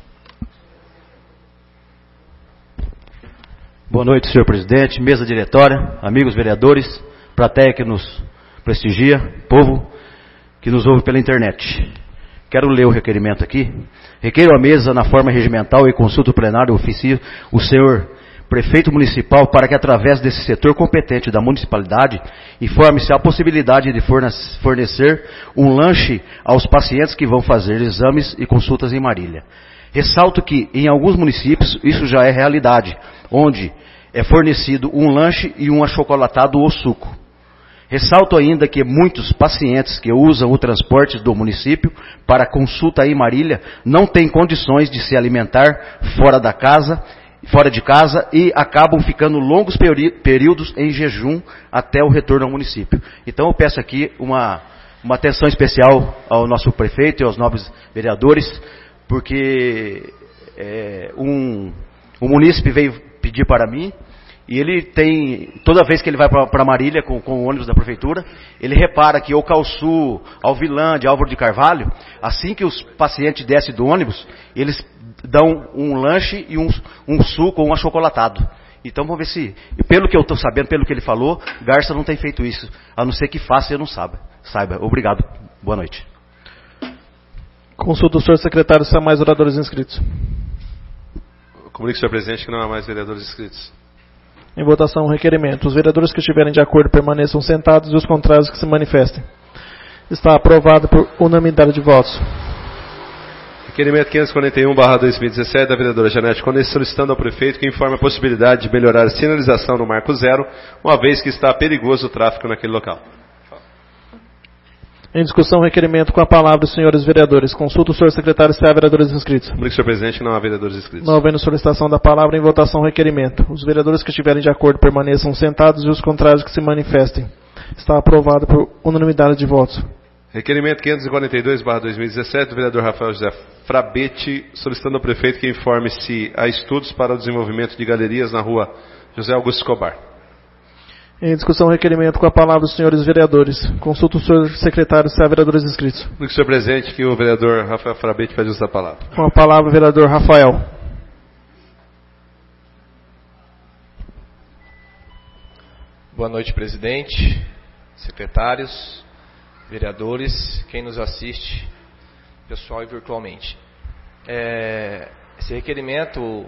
Boa noite, senhor presidente, mesa diretória, amigos vereadores, plateia que nos prestigia, povo que nos ouve pela internet. Quero ler o requerimento aqui. Requeiro à mesa, na forma regimental e consulta o plenário, oficio o senhor prefeito municipal para que, através desse setor competente da municipalidade, informe-se a possibilidade de fornecer um lanche aos pacientes que vão fazer exames e consultas em Marília. Ressalto que, em alguns municípios, isso já é realidade, onde é fornecido um lanche e um achocolatado ou suco. Ressalto ainda que muitos pacientes que usam o transporte do município para consulta em Marília não têm condições de se alimentar fora de casa e acabam ficando longos períodos em jejum até o retorno ao município. Então eu peço aqui uma atenção especial ao nosso prefeito e aos nobres vereadores, porque um munícipe veio pedir para mim. E ele tem, toda vez que ele vai para Marília com o ônibus da prefeitura, ele repara que o Calçu, Alvilândia, Álvaro de Carvalho, assim que os pacientes descem do ônibus, eles dão um lanche e um suco ou um achocolatado. Então vamos ver se, pelo que eu estou sabendo, pelo que ele falou, Garça não tem feito isso, a não ser que faça e eu não saiba. Obrigado. Boa noite. Consulta o senhor secretário se há mais oradores inscritos. Comunique, senhor presidente, que não há mais vereadores inscritos. Em votação o requerimento. Os vereadores que estiverem de acordo permaneçam sentados e os contrários que se manifestem. Está aprovado por unanimidade de votos. Requerimento 541/2017 da vereadora Janete Cones, solicitando ao prefeito que informe a possibilidade de melhorar a sinalização no Marco Zero, uma vez que está perigoso o tráfego naquele local. Em discussão, requerimento, com a palavra os senhores vereadores. Consulta o senhor secretário se há vereadores inscritos. Comunique, senhor presidente, que não há vereadores inscritos. Não havendo solicitação da palavra, em votação, requerimento. Os vereadores que estiverem de acordo permaneçam sentados e os contrários que se manifestem. Está aprovado por unanimidade de votos. Requerimento 542/2017 do vereador Rafael José Frabetti, solicitando ao prefeito que informe se há estudos para o desenvolvimento de galerias na rua José Augusto Escobar. Em discussão, requerimento com a palavra os senhores vereadores. Consulta o senhor secretário se há vereadores inscritos. No senhor presidente, que o vereador Rafael Frabete pede uso da palavra. Com a palavra o vereador Rafael. Boa noite, presidente, secretários, vereadores, quem nos assiste, pessoal e virtualmente. Esse requerimento,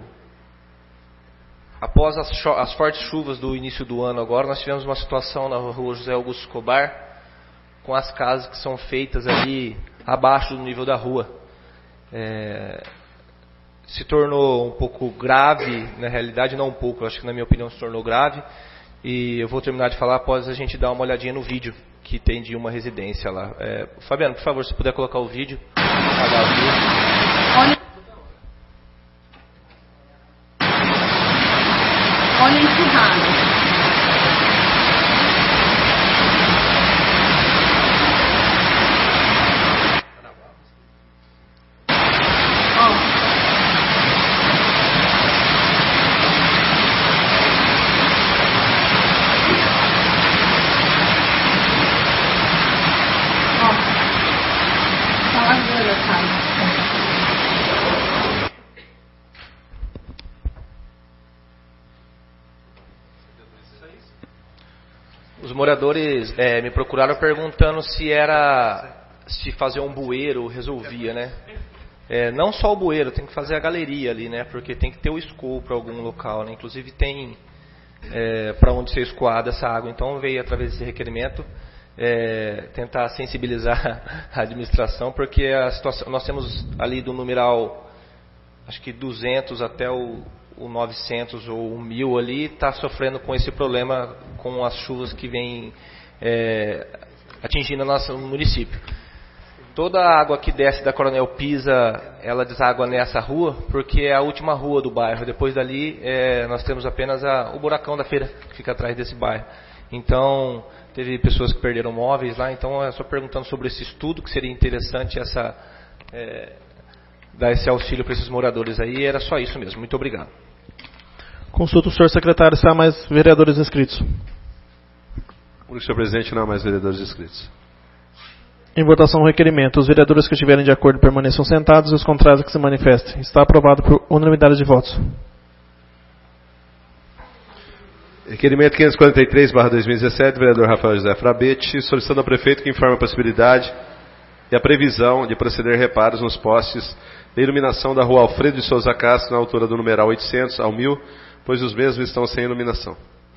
após as fortes chuvas do início do ano agora, nós tivemos uma situação na rua José Augusto Escobar, com as casas que são feitas ali abaixo do nível da rua. Se tornou um pouco grave, na realidade não um pouco, acho que na minha opinião se tornou grave, e eu vou terminar de falar após a gente dar uma olhadinha no vídeo que tem de uma residência lá. Fabiano, por favor, se puder colocar o vídeo. Olha encerrado. Os moradores me procuraram perguntando se fazer um bueiro resolvia, né? Não só o bueiro, tem que fazer a galeria ali, né? Porque tem que ter o escoo para algum local, né? Inclusive tem para onde ser escoada essa água. Então veio através desse requerimento tentar sensibilizar a administração, porque a situação, nós temos ali do numeral, acho que 200 até o 900 ou o 1000 ali, está sofrendo com esse problema com as chuvas que vêm atingindo o nosso município. Toda a água que desce da Coronel Pisa, ela deságua nessa rua, porque é a última rua do bairro. Depois dali, nós temos apenas o buracão da feira, que fica atrás desse bairro. Então, teve pessoas que perderam móveis lá, então é só perguntando sobre esse estudo, que seria interessante dar esse auxílio para esses moradores aí. Era só isso mesmo. Muito obrigado. Consulta o senhor secretário se há mais vereadores inscritos. Senhor presidente, não há mais vereadores inscritos. Em votação o requerimento. Os vereadores que estiverem de acordo permaneçam sentados e os contrários que se manifestem. Está aprovado por unanimidade de votos. Requerimento 543/2017, vereador Rafael José Frabete, solicitando ao prefeito que informe a possibilidade e a previsão de proceder reparos nos postes de iluminação da rua Alfredo de Souza Castro, na altura do numeral 800 ao 1000, pois os mesmos estão sem iluminação.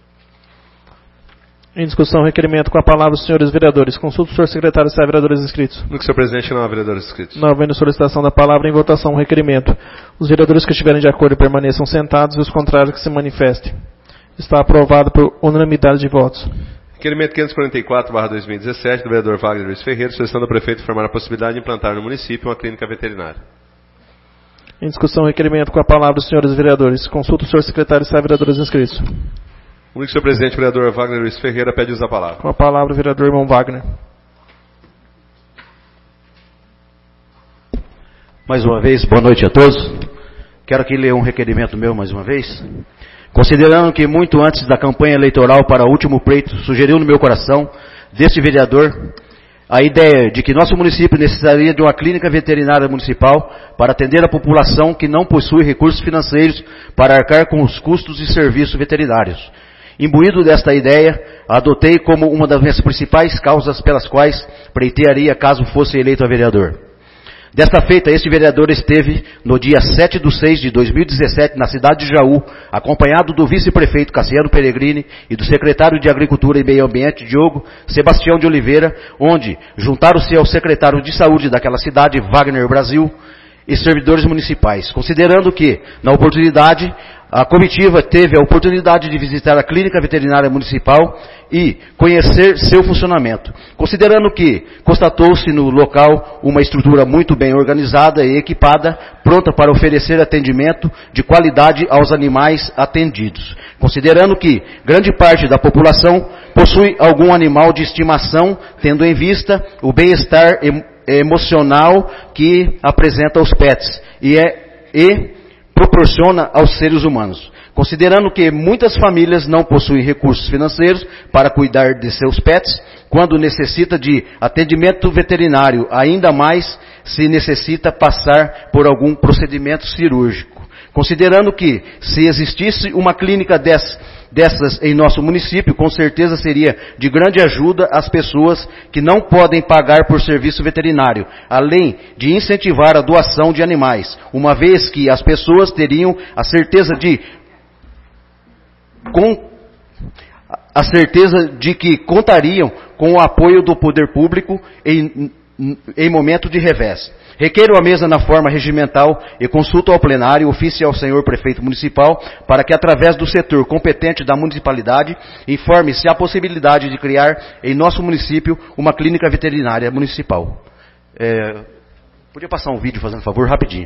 Em discussão, requerimento com a palavra os senhores vereadores. Consulta o senhor secretário se há vereadores inscritos. No que, senhor presidente, não há vereadores inscritos. Não havendo solicitação da palavra, em votação o requerimento. Os vereadores que estiverem de acordo permaneçam sentados e os contrários que se manifestem. Está aprovado por unanimidade de votos. Requerimento 544/2017, do vereador Wagner Luiz Ferreira, solicitando ao prefeito informar a possibilidade de implantar no município uma clínica veterinária. Em discussão, requerimento com a palavra os senhores vereadores. Consulta o senhor secretário se há vereadores inscritos. O único senhor presidente, o vereador Wagner Luiz Ferreira, pede uso da palavra. Com a palavra o vereador irmão Wagner. Mais uma vez, boa noite a todos. Quero aqui ler um requerimento meu mais uma vez. Considerando que muito antes da campanha eleitoral para o último pleito, sugeriu no meu coração, deste vereador, a ideia de que nosso município necessitaria de uma clínica veterinária municipal para atender a população que não possui recursos financeiros para arcar com os custos de serviços veterinários. Imbuído desta ideia, a adotei como uma das minhas principais causas pelas quais pleitearia caso fosse eleito a vereador. Desta feita, este vereador esteve no dia 7/6/2017 na cidade de Jaú, acompanhado do vice-prefeito Cassiano Peregrini e do secretário de Agricultura e Meio Ambiente, Diogo Sebastião de Oliveira, onde juntaram-se ao secretário de Saúde daquela cidade, Wagner Brasil, e servidores municipais, considerando que, na oportunidade, a comitiva teve a oportunidade de visitar a clínica veterinária municipal e conhecer seu funcionamento. Considerando que constatou-se no local uma estrutura muito bem organizada e equipada, pronta para oferecer atendimento de qualidade aos animais atendidos. Considerando que grande parte da população possui algum animal de estimação, tendo em vista o bem-estar emocional que apresenta aos pets e proporciona aos seres humanos. Considerando que muitas famílias não possuem recursos financeiros para cuidar de seus pets, quando necessita de atendimento veterinário, ainda mais se necessita passar por algum procedimento cirúrgico. Considerando que, se existisse uma clínica dessas em nosso município, com certeza seria de grande ajuda às pessoas que não podem pagar por serviço veterinário, além de incentivar a doação de animais, uma vez que as pessoas teriam a certeza de que contariam com o apoio do poder público em momento de revés. Requeiro a mesa na forma regimental e consulto ao plenário, ofício ao senhor prefeito municipal, para que através do setor competente da municipalidade, informe se há possibilidade de criar em nosso município uma clínica veterinária municipal. Podia passar um vídeo, fazendo favor, rapidinho.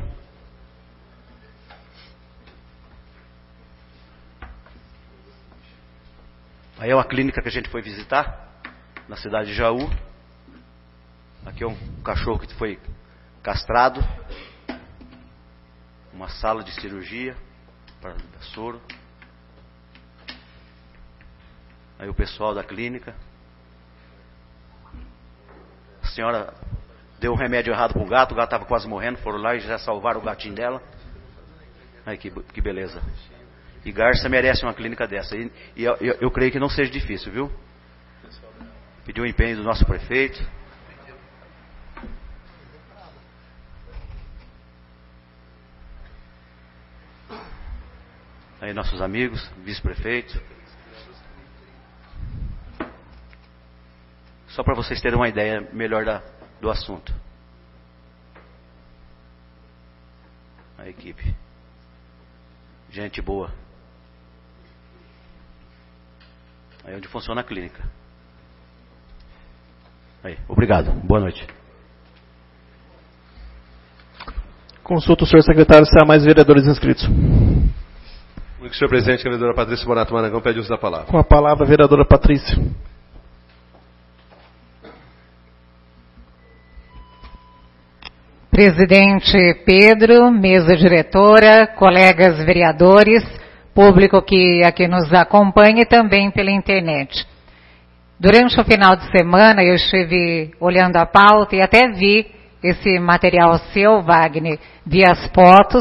Aí é uma clínica que a gente foi visitar, na cidade de Jaú. Aqui é um cachorro que foi castrado. Uma sala de cirurgia para dar soro. Aí o pessoal da clínica. A senhora deu um remédio errado para o gato estava quase morrendo, foram lá e já salvaram o gatinho dela. Aí que beleza. E Garça merece uma clínica dessa. E eu creio que não seja difícil, viu? Pediu o empenho do nosso prefeito. Aí nossos amigos, vice-prefeito. Só para vocês terem uma ideia melhor do assunto. A equipe. Gente boa. Aí é onde funciona a clínica. Aí, obrigado. Boa noite. Consulta o senhor secretário se há mais vereadores inscritos. O senhor presidente, a vereadora Patrícia Bonato Marangão pede uso da palavra. Com a palavra, a vereadora Patrícia. Presidente Pedro, mesa diretora, colegas vereadores, público que aqui nos acompanha e também pela internet. Durante o final de semana eu estive olhando a pauta e até vi esse material seu, Wagner, vi as fotos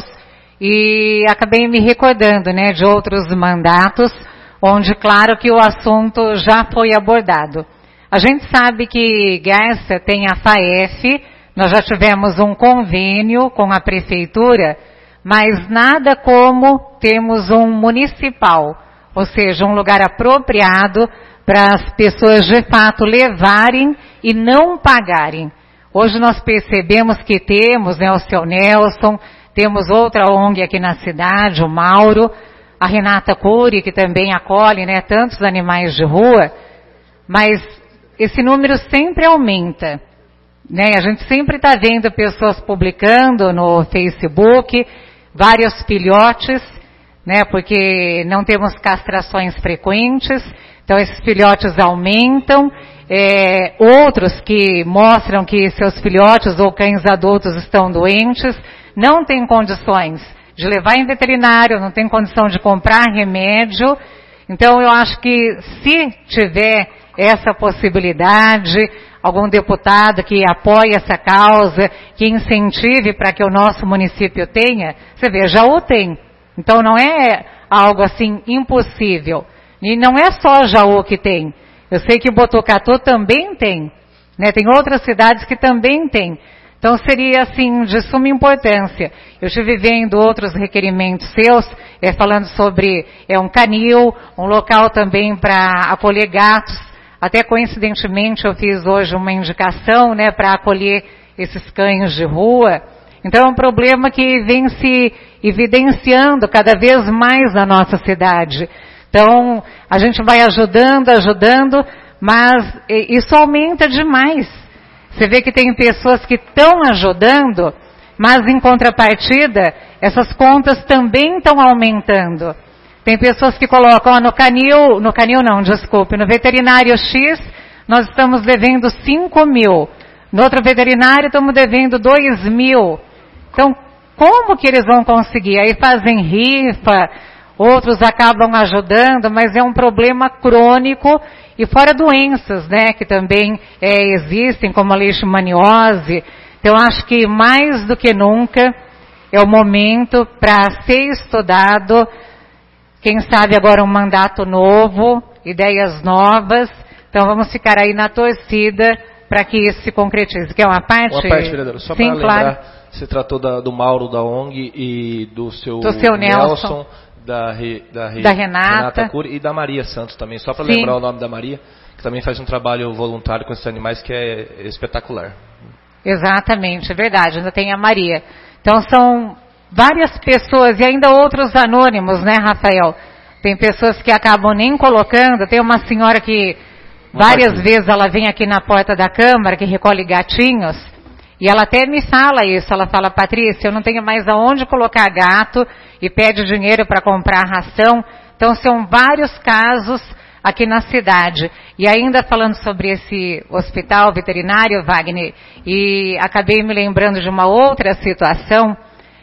e acabei me recordando, né, de outros mandatos onde, claro, que o assunto já foi abordado. A gente sabe que Garça tem a FAEF, nós já tivemos um convênio com a prefeitura, mas nada como termos um municipal, ou seja, um lugar apropriado para as pessoas de fato levarem e não pagarem. Hoje nós percebemos que temos, né, o seu Nelson, temos outra ONG aqui na cidade, o Mauro, a Renata Cury, que também acolhe, né, tantos animais de rua, mas esse número sempre aumenta. Né, a gente sempre está vendo pessoas publicando no Facebook, vários filhotes, né, porque não temos castrações frequentes, então esses filhotes aumentam, outros que mostram que seus filhotes ou cães adultos estão doentes, não têm condições de levar em veterinário, não tem condição de comprar remédio, então eu acho que se tiver essa possibilidade, algum deputado que apoie essa causa, que incentive para que o nosso município tenha, você vê, Jaú tem. Então não é algo assim impossível. E não é só Jaú que tem. Eu sei que Botucatu também tem. Né? Tem outras cidades que também tem. Então seria assim de suma importância. Eu estive vendo outros requerimentos seus, falando sobre um canil, um local também para acolher gatos. Até coincidentemente eu fiz hoje uma indicação, né, para acolher esses cães de rua. Então é um problema que vem se evidenciando cada vez mais na nossa cidade. Então a gente vai ajudando, mas isso aumenta demais. Você vê que tem pessoas que estão ajudando, mas em contrapartida essas contas também estão aumentando. Tem pessoas que colocam, no veterinário X, nós estamos devendo 5.000. No outro veterinário estamos devendo 2.000. Então, como que eles vão conseguir? Aí fazem rifa, outros acabam ajudando, mas é um problema crônico, e fora doenças, né, que também existem, como a leishmaniose. Então, acho que mais do que nunca é o momento para ser estudado, quem sabe agora um mandato novo, ideias novas. Então, vamos ficar aí na torcida para que isso se concretize. Que é uma parte? Uma parte, vereadora. Só para lembrar, claro. Você tratou do Mauro da ONG e do seu Nelson, da Renata Cury e da Maria Santos também. Só para lembrar o nome da Maria, que também faz um trabalho voluntário com esses animais que é espetacular. Exatamente, é verdade. Ainda tem a Maria. Então são várias pessoas e ainda outros anônimos, né, Rafael? Tem pessoas que acabam nem colocando. Tem uma senhora que várias vezes ela vem aqui na porta da Câmara, que recolhe gatinhos, e ela até me fala isso. Ela fala: Patrícia, eu não tenho mais aonde colocar gato, e pede dinheiro para comprar ração. Então são vários casos aqui na cidade. E ainda falando sobre esse hospital veterinário, Wagner, e acabei me lembrando de uma outra situação.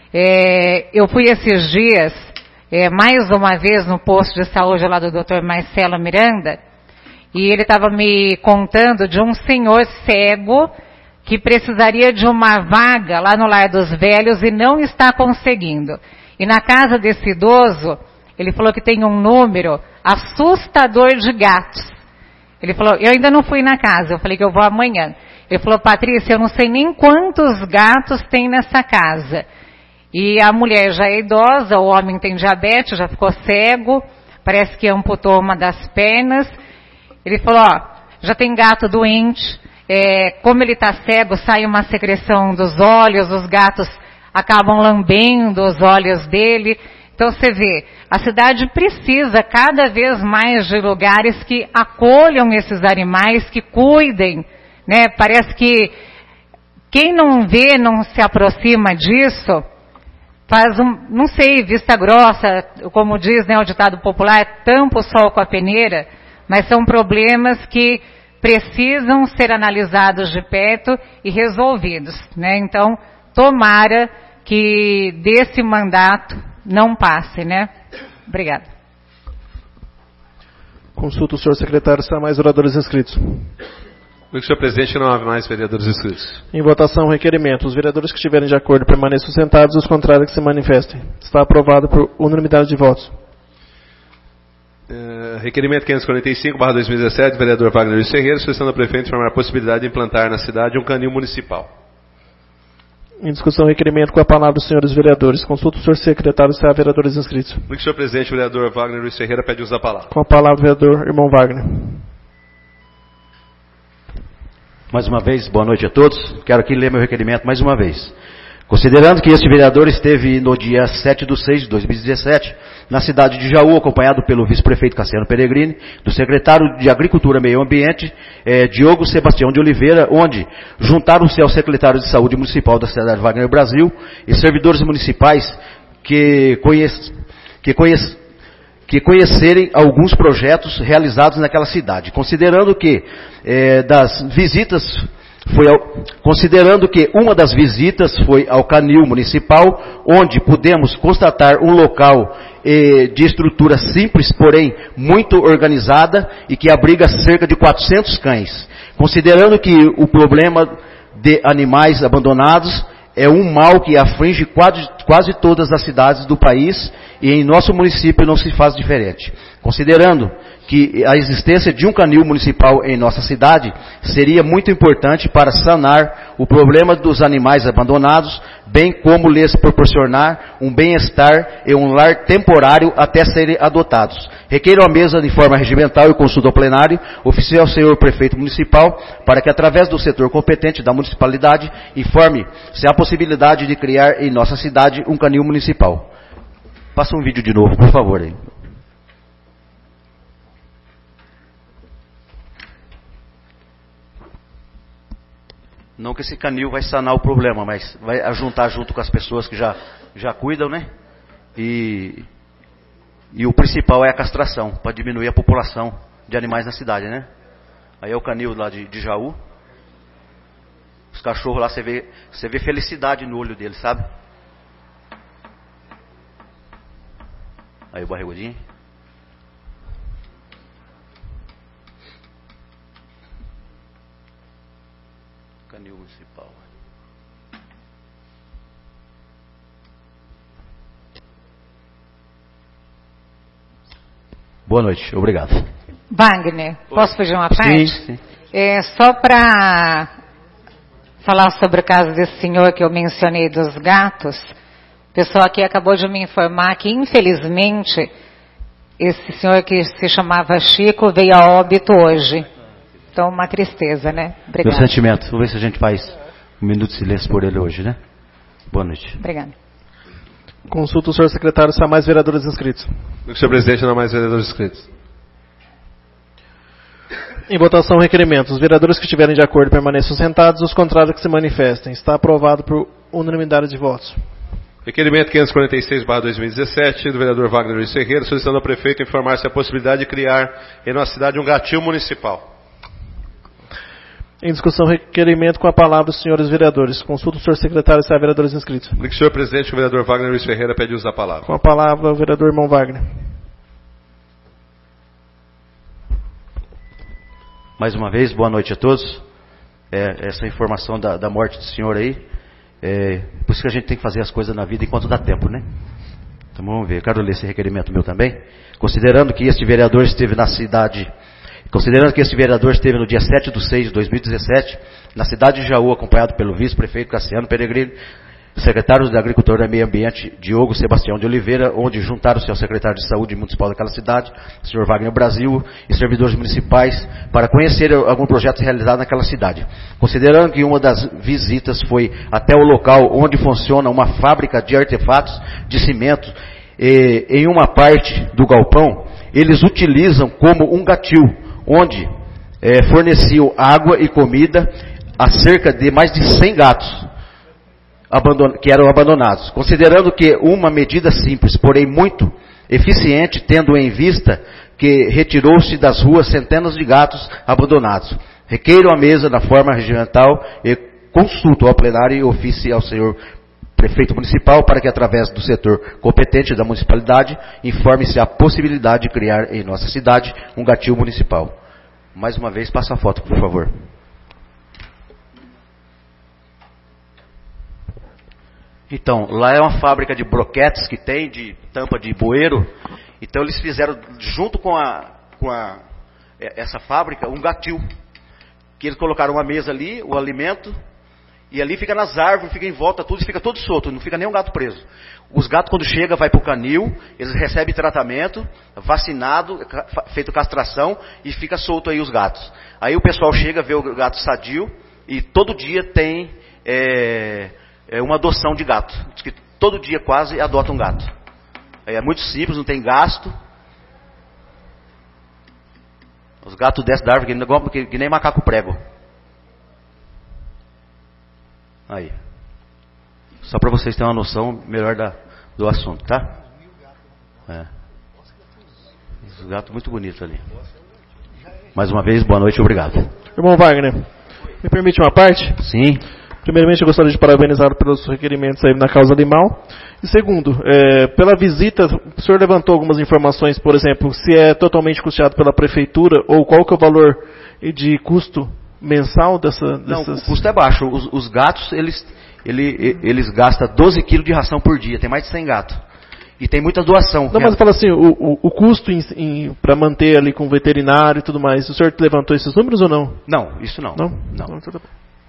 Eu fui esses dias, mais uma vez, no posto de saúde lá do Dr. Marcelo Miranda, e ele estava me contando de um senhor cego que precisaria de uma vaga lá no Lar dos Velhos e não está conseguindo. E na casa desse idoso, ele falou que tem um número assustador de gatos. Ele falou: eu ainda não fui na casa, eu falei que eu vou amanhã. Ele falou: Patrícia, eu não sei nem quantos gatos tem nessa casa. E a mulher já é idosa, o homem tem diabetes, já ficou cego, parece que amputou uma das pernas. Ele falou: já tem gato doente, como ele está cego, sai uma secreção dos olhos, os gatos acabam lambendo os olhos dele. Então você vê, a cidade precisa cada vez mais de lugares que acolham esses animais, que cuidem, né? Parece que quem não vê, não se aproxima disso, faz não sei, vista grossa, como diz, né, o ditado popular, tampa o sol com a peneira, mas são problemas que precisam ser analisados de perto e resolvidos, né? Então, tomara que desse mandato não passe, né? Obrigada. Consulta o senhor secretário se há mais oradores inscritos. Senhor presidente, não há mais vereadores inscritos. Em votação, requerimento. Os vereadores que estiverem de acordo permaneçam sentados e os contrários que se manifestem. Está aprovado por unanimidade de votos. Requerimento 545/2017, vereador Wagner Luiz Ferreira, solicitando ao prefeito informar a possibilidade de implantar na cidade um canil municipal. Em discussão, requerimento, com a palavra dos senhores vereadores. Consulta o senhor secretário se há vereadores inscritos. Senhor presidente, o vereador Wagner Luiz Ferreira pede uso da palavra. Com a palavra, vereador irmão Wagner. Mais uma vez, boa noite a todos. Quero aqui ler meu requerimento mais uma vez. Considerando que este vereador esteve no dia 7/6/2017, na cidade de Jaú, acompanhado pelo vice-prefeito Cassiano Peregrini, do secretário de Agricultura e Meio Ambiente, Diogo Sebastião de Oliveira, onde juntaram-se ao secretário de Saúde Municipal da cidade de Wagner Brasil e servidores municipais que conhecerem alguns projetos realizados naquela cidade. Considerando que uma das visitas foi ao canil municipal, onde pudemos constatar um local de estrutura simples, porém muito organizada, e que abriga cerca de 400 cães. Considerando que o problema de animais abandonados é um mal que aflige quase todas as cidades do país, e em nosso município não se faz diferente. Considerando que a existência de um canil municipal em nossa cidade seria muito importante para sanar o problema dos animais abandonados, bem como lhes proporcionar um bem-estar e um lar temporário até serem adotados. Requeiro à mesa de forma regimental e consulta ao plenário, oficial senhor prefeito municipal, para que através do setor competente da municipalidade informe se há possibilidade de criar em nossa cidade um canil municipal. Passa um vídeo de novo, por favor. Aí. Não que esse canil vai sanar o problema, mas vai juntar junto com as pessoas que já cuidam, né? E o principal é a castração, para diminuir a população de animais na cidade, né? Aí é o canil lá de Jaú. Os cachorros lá, você vê felicidade no olho deles, sabe? Aí o Barrigudinho. Canil Municipal. Boa noite, obrigado. Wagner, posso fazer uma parte? Sim. Só para falar sobre o caso desse senhor que eu mencionei dos gatos, o pessoal aqui acabou de me informar que, infelizmente, esse senhor que se chamava Chico veio a óbito hoje. Então, uma tristeza, né? Obrigada. Meu sentimento. Vamos ver se a gente faz um minuto de silêncio por ele hoje, né? Boa noite. Obrigada. Consulta o senhor secretário se há mais vereadores inscritos. Senhor presidente, não há mais vereadores inscritos. Em votação, requerimento. Os vereadores que estiverem de acordo permaneçam sentados, os contrários que se manifestem. Está aprovado por unanimidade de votos. Requerimento 546/2017 do vereador Wagner Luiz Ferreira, solicitando ao prefeito informar se há possibilidade de criar em nossa cidade um gatil municipal. Em discussão, requerimento com a palavra os senhores vereadores. Consulta o senhor secretário se há vereadores inscritos. Senhor presidente, o vereador Wagner Luiz Ferreira pede uso da palavra. Com a palavra o vereador irmão Wagner. Mais uma vez, boa noite a todos. Essa informação da morte do senhor aí, por isso que a gente tem que fazer as coisas na vida enquanto dá tempo, né? Então vamos ver, eu quero ler esse requerimento meu também. Considerando que este vereador esteve no dia 7/6/2017, na cidade de Jaú, acompanhado pelo vice-prefeito Cassiano Peregrino, secretário da Agricultura e Meio Ambiente, Diogo Sebastião de Oliveira, onde juntaram-se ao secretário de Saúde Municipal daquela cidade, o senhor Wagner Brasil, e servidores municipais, para conhecer algum projeto realizado naquela cidade. Considerando que uma das visitas foi até o local onde funciona uma fábrica de artefatos de cimento, em uma parte do galpão, eles utilizam como um gatil, onde forneciam água e comida a cerca de mais de 100 gatos que eram abandonados. Considerando que uma medida simples, porém muito eficiente, tendo em vista que retirou-se das ruas centenas de gatos abandonados. Requeiro a mesa na forma regimental e consulto ao plenário e ofício ao senhor prefeito municipal para que, através do setor competente da municipalidade, informe-se a possibilidade de criar em nossa cidade um gatil municipal. Mais uma vez, passa a foto, por favor. Então, lá é uma fábrica de broquetes que tem, de tampa de bueiro. Então, eles fizeram, junto com essa fábrica, um gatil. Que eles colocaram uma mesa ali, o alimento, e ali fica nas árvores, fica em volta tudo, e fica todo solto, não fica nem um gato preso. Os gatos, quando chegam, vai para o canil, eles recebem tratamento, vacinado, feito castração, e fica solto aí os gatos. Aí o pessoal chega, vê o gato sadio, e todo dia tem uma adoção de gato. Diz que todo dia quase adota um gato. É muito simples, não tem gasto. Os gatos descem da árvore que nem macaco prego. Aí. Só para vocês terem uma noção melhor do assunto, tá? Esse gato muito bonito ali. Mais uma vez, boa noite e obrigado. Irmão Wagner, me permite uma parte? Sim. Primeiramente, eu gostaria de parabenizar pelos requerimentos aí na causa animal. E segundo, pela visita, o senhor levantou algumas informações, por exemplo, se é totalmente custeado pela prefeitura ou qual que é o valor de custo mensal dessas... Não, o custo é baixo. Os gatos, eles gastam 12 quilos de ração por dia. Tem mais de 100 gatos. E tem muita doação. Não, mas fala assim, o custo para manter ali com o veterinário e tudo mais, o senhor levantou esses números ou não? Não, isso não. Não? Não. Então, tá bom.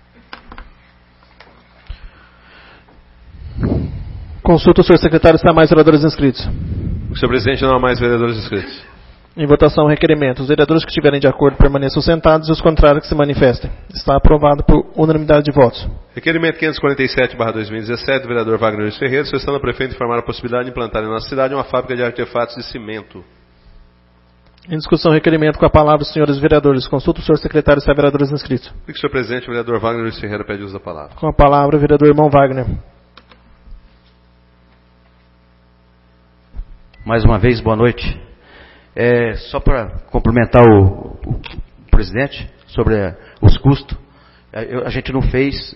Consulta o senhor secretário se há mais vereadores inscritos. Senhor presidente, não há mais vereadores inscritos. Em votação, requerimento. Os vereadores que estiverem de acordo permaneçam sentados e os contrários que se manifestem. Está aprovado por unanimidade de votos. Requerimento 547/2017 do vereador Wagner Luiz Ferreira, solicitando ao prefeito informar a possibilidade de implantar em nossa cidade uma fábrica de artefatos de cimento. Em discussão, requerimento com a palavra os senhores vereadores. Consulta o senhor secretário se há vereadores inscritos. Senhor presidente, o vereador Wagner Luiz Ferreira pede uso da palavra. Com a palavra o vereador irmão Wagner. Mais uma vez, boa noite. Só para complementar o presidente sobre os custos, a gente não fez,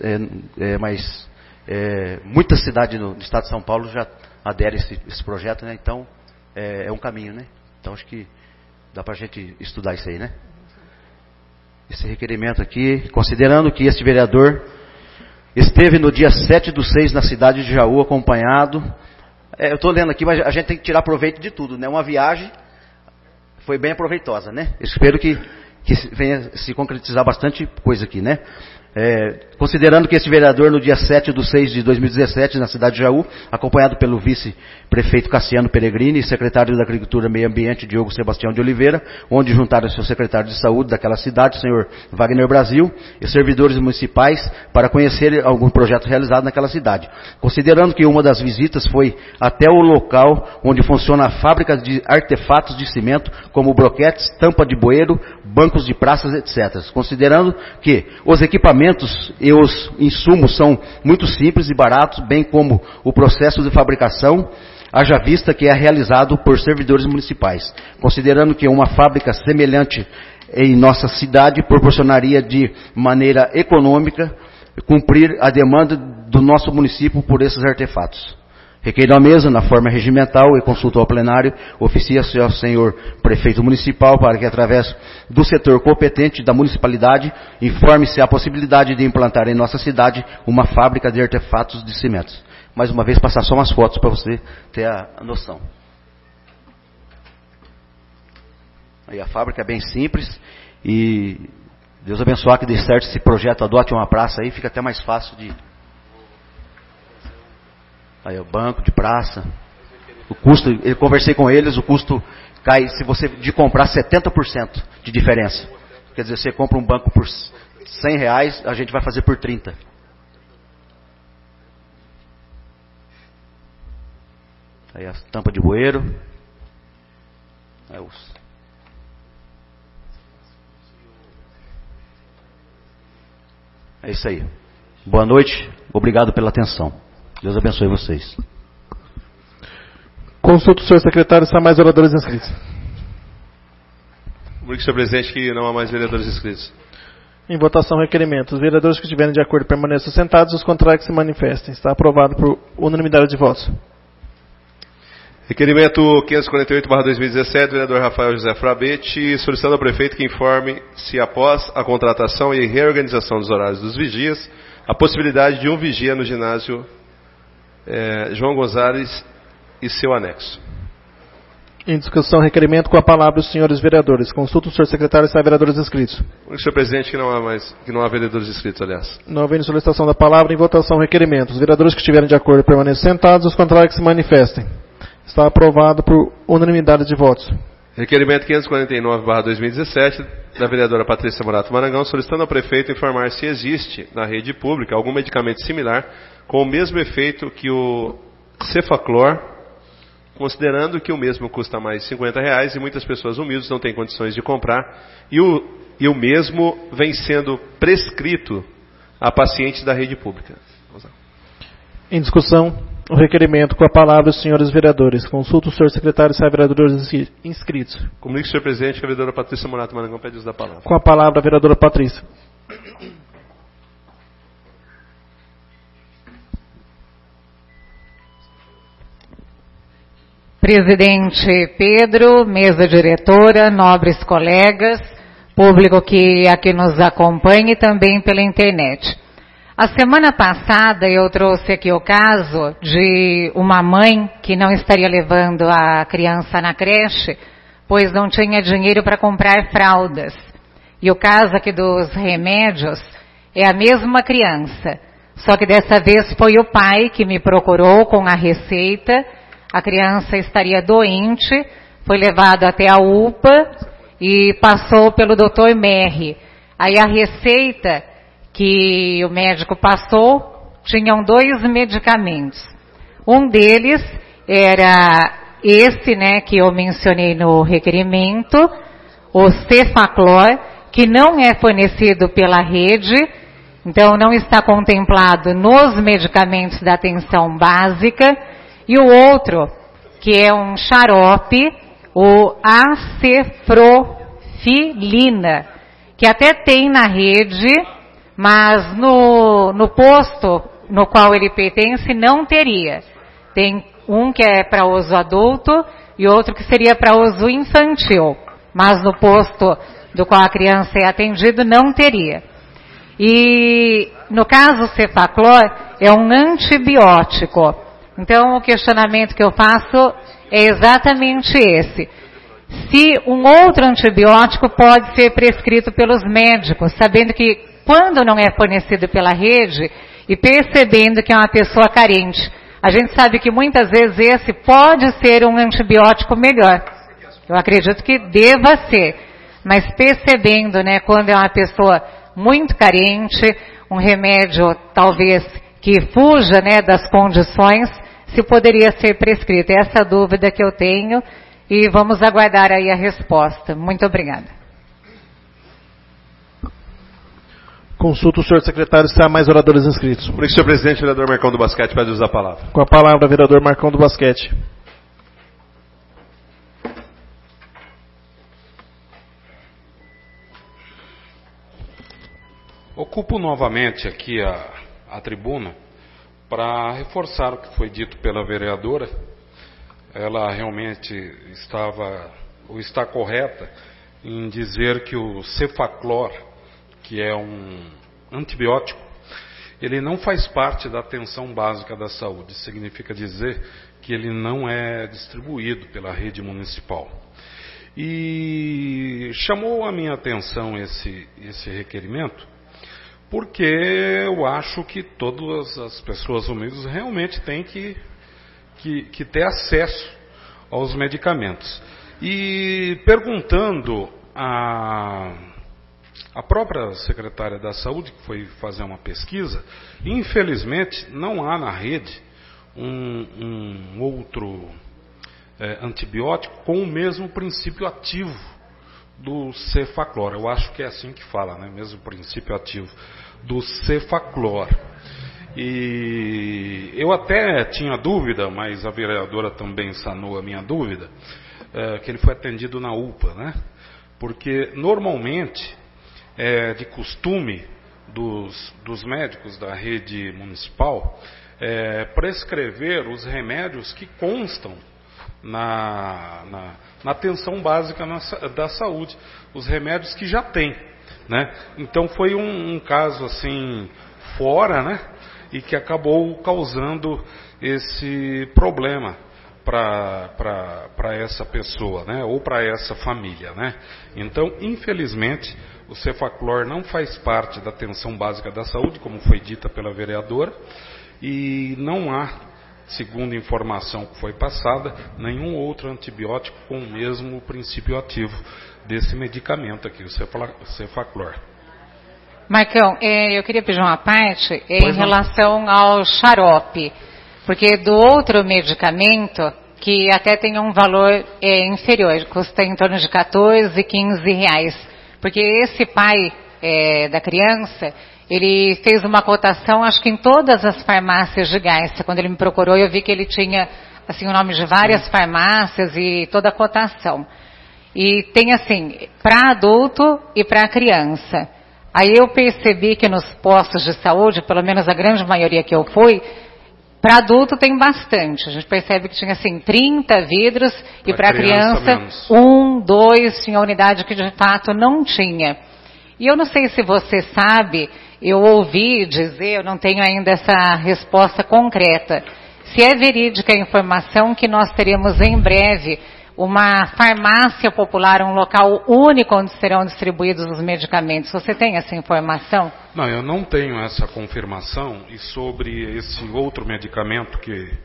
mas muita cidade no estado de São Paulo já adere a esse projeto, né? Então é um caminho, né? Então acho que dá para a gente estudar isso aí, né? Esse requerimento aqui, considerando que este vereador esteve no dia 7/6 na cidade de Jaú, acompanhado. Eu estou lendo aqui, mas a gente tem que tirar proveito de tudo, né? Uma viagem foi bem proveitosa, né? Espero que venha se concretizar bastante coisa aqui, né? Considerando que esse vereador no dia 7/6 de 2017 na cidade de Jaú, acompanhado pelo vice-prefeito Cassiano Peregrini e secretário da Agricultura e Meio Ambiente Diogo Sebastião de Oliveira, onde juntaram seu secretário de saúde daquela cidade, o senhor Wagner Brasil, e servidores municipais para conhecer algum projeto realizado naquela cidade. Considerando que uma das visitas foi até o local onde funciona a fábrica de artefatos de cimento, como broquetes, tampa de bueiro, bancos de praças, etc. Considerando que os equipamentos e os insumos são muito simples e baratos, bem como o processo de fabricação, haja vista que é realizado por servidores municipais. Considerando que uma fábrica semelhante em nossa cidade proporcionaria de maneira econômica cumprir a demanda do nosso município por esses artefatos. Requeiro à mesa, na forma regimental e consulta ao plenário, oficia-se ao senhor prefeito municipal para que, através do setor competente da municipalidade, informe-se a possibilidade de implantar em nossa cidade uma fábrica de artefatos de cimentos. Mais uma vez, passar só umas fotos para você ter a noção. Aí a fábrica é bem simples e Deus abençoe que dê certo esse projeto, adote uma praça aí, fica até mais fácil de... Aí o banco de praça, o custo, eu conversei com eles, o custo cai, se você de comprar 70% de diferença. Quer dizer, você compra um banco por R$100, a gente vai fazer por 30. Aí a tampa de bueiro. É isso aí. Boa noite, obrigado pela atenção. Deus abençoe vocês. Consulta o senhor secretário se há mais vereadores inscritos. Comunique, senhor presidente, que não há mais vereadores inscritos. Em votação, requerimento. Os vereadores que estiverem de acordo permaneçam sentados, os contrários que se manifestem. Está aprovado por unanimidade de votos. Requerimento 548/2017, vereador Rafael José Frabete, solicitando ao prefeito que informe se após a contratação e reorganização dos horários dos vigias, a possibilidade de um vigia no ginásio João Gonzalez e seu anexo. Em discussão, requerimento, com a palavra os senhores vereadores. Consulta o senhor secretário se há vereadores inscritos. Senhor presidente, que não há vereadores inscritos, aliás. Não havendo solicitação da palavra, em votação, requerimento. Os vereadores que estiverem de acordo permaneçam sentados, os contrários que se manifestem. Está aprovado por unanimidade de votos. Requerimento 549/2017, da vereadora Patrícia Morato Marangão, solicitando ao prefeito informar se existe na rede pública algum medicamento similar com o mesmo efeito que o Cefaclor, considerando que o mesmo custa mais de R$50 e muitas pessoas humildes não têm condições de comprar, e o mesmo vem sendo prescrito a pacientes da rede pública. Em discussão, o requerimento, com a palavra os senhores vereadores. Consulta o senhor secretário se há vereadores inscritos. Comunique, senhor presidente, que a vereadora Patrícia Morato Marangão pede uso da palavra. Com a palavra a vereadora Patrícia. Presidente Pedro, mesa diretora, nobres colegas, público que aqui nos acompanha e também pela internet. A semana passada eu trouxe aqui o caso de uma mãe que não estaria levando a criança na creche, pois não tinha dinheiro para comprar fraldas. E o caso aqui dos remédios é a mesma criança, só que dessa vez foi o pai que me procurou com a receita. A criança estaria doente, foi levado até a UPA e passou pelo Dr. Merri. Aí a receita que o médico passou tinham 2 medicamentos. Um deles era esse, que eu mencionei no requerimento, o Cefaclor, que não é fornecido pela rede, então não está contemplado nos medicamentos da atenção básica. E o outro, que é um xarope, o acefrofilina, que até tem na rede, mas no posto no qual ele pertence não teria. Tem um que é para uso adulto, e outro que seria para uso infantil, mas no posto do qual a criança é atendida não teria. E no caso o Cefaclor é um antibiótico. Então o questionamento que eu faço é exatamente esse. Se um outro antibiótico pode ser prescrito pelos médicos, sabendo que quando não é fornecido pela rede e percebendo que é uma pessoa carente, a gente sabe que muitas vezes esse pode ser um antibiótico melhor. Eu acredito que deva ser, mas percebendo, né, quando é uma pessoa muito carente, um remédio talvez que fuja, né, das condições, se poderia ser prescrito. Essa dúvida que eu tenho e vamos aguardar aí a resposta. Muito obrigada. Consulta o senhor secretário se há mais oradores inscritos. Por isso, senhor presidente, o vereador Marcão do Basquete pode usar a palavra. Com a palavra, vereador Marcão do Basquete. Ocupo novamente aqui a tribuna para reforçar o que foi dito pela vereadora. Ela realmente está correta em dizer que o Cefaclor, que é um antibiótico, ele não faz parte da atenção básica da saúde. Significa dizer que ele não é distribuído pela rede municipal. E chamou a minha atenção esse requerimento, porque eu acho que todas as pessoas humildes realmente têm que ter acesso aos medicamentos. E perguntando a própria secretária da Saúde, que foi fazer uma pesquisa, infelizmente não há na rede um outro antibiótico com o mesmo princípio ativo do Cefaclor. Eu acho que é assim que fala, né? Mesmo princípio ativo do Cefaclor. E eu até tinha dúvida, mas a vereadora também sanou a minha dúvida, que ele foi atendido na UPA, né? Porque normalmente é de costume dos médicos da rede municipal prescrever os remédios que constam na atenção básica da saúde, os remédios que já tem, né? Então foi um caso assim fora, né? E que acabou causando esse problema para essa pessoa, né? Ou para essa família, né? Então, infelizmente, o Cefaclor não faz parte da atenção básica da saúde, como foi dita pela vereadora, e não há, segundo a informação que foi passada, nenhum outro antibiótico com o mesmo princípio ativo desse medicamento aqui, o Cefaclor. Marcão, eu queria pedir uma parte em relação ao xarope, porque do outro medicamento, que até tem um valor inferior, custa em torno de R$14, R$15, porque esse pai da criança, ele fez uma cotação, acho que em todas as farmácias de Garça. Quando ele me procurou, eu vi que ele tinha assim, o nome de várias farmácias e toda a cotação. E tem assim, para adulto e para criança. Aí eu percebi que nos postos de saúde, pelo menos a grande maioria que eu fui, para adulto tem bastante. A gente percebe que tinha assim 30 vidros e para criança 1, 2, tinha unidade que de fato não tinha. E eu não sei se você sabe, eu ouvi dizer, eu não tenho ainda essa resposta concreta, se é verídica a informação que nós teremos em breve uma farmácia popular, um local único onde serão distribuídos os medicamentos. Você tem essa informação? Não, eu não tenho essa confirmação. E sobre esse outro medicamento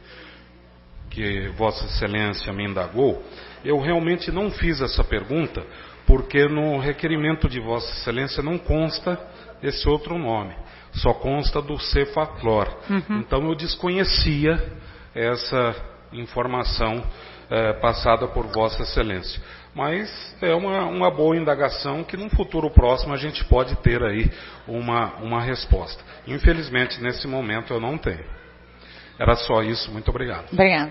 que Vossa Excelência me indagou, eu realmente não fiz essa pergunta, porque no requerimento de Vossa Excelência não consta esse outro nome. Só consta do Cefaclor. Então eu desconhecia essa informação passada por Vossa Excelência. Mas é uma boa indagação que num futuro próximo a gente pode ter aí uma resposta. Infelizmente, nesse momento eu não tenho. Era só isso. Muito obrigado. Obrigado.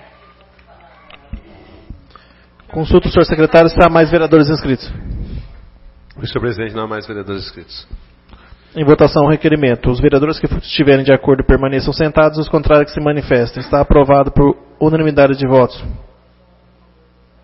Consulta o senhor secretário se há mais vereadores inscritos. Senhor presidente, não há mais vereadores inscritos. Em votação o requerimento. Os vereadores que estiverem de acordo permaneçam sentados, os contrários que se manifestem. Está aprovado por unanimidade de votos.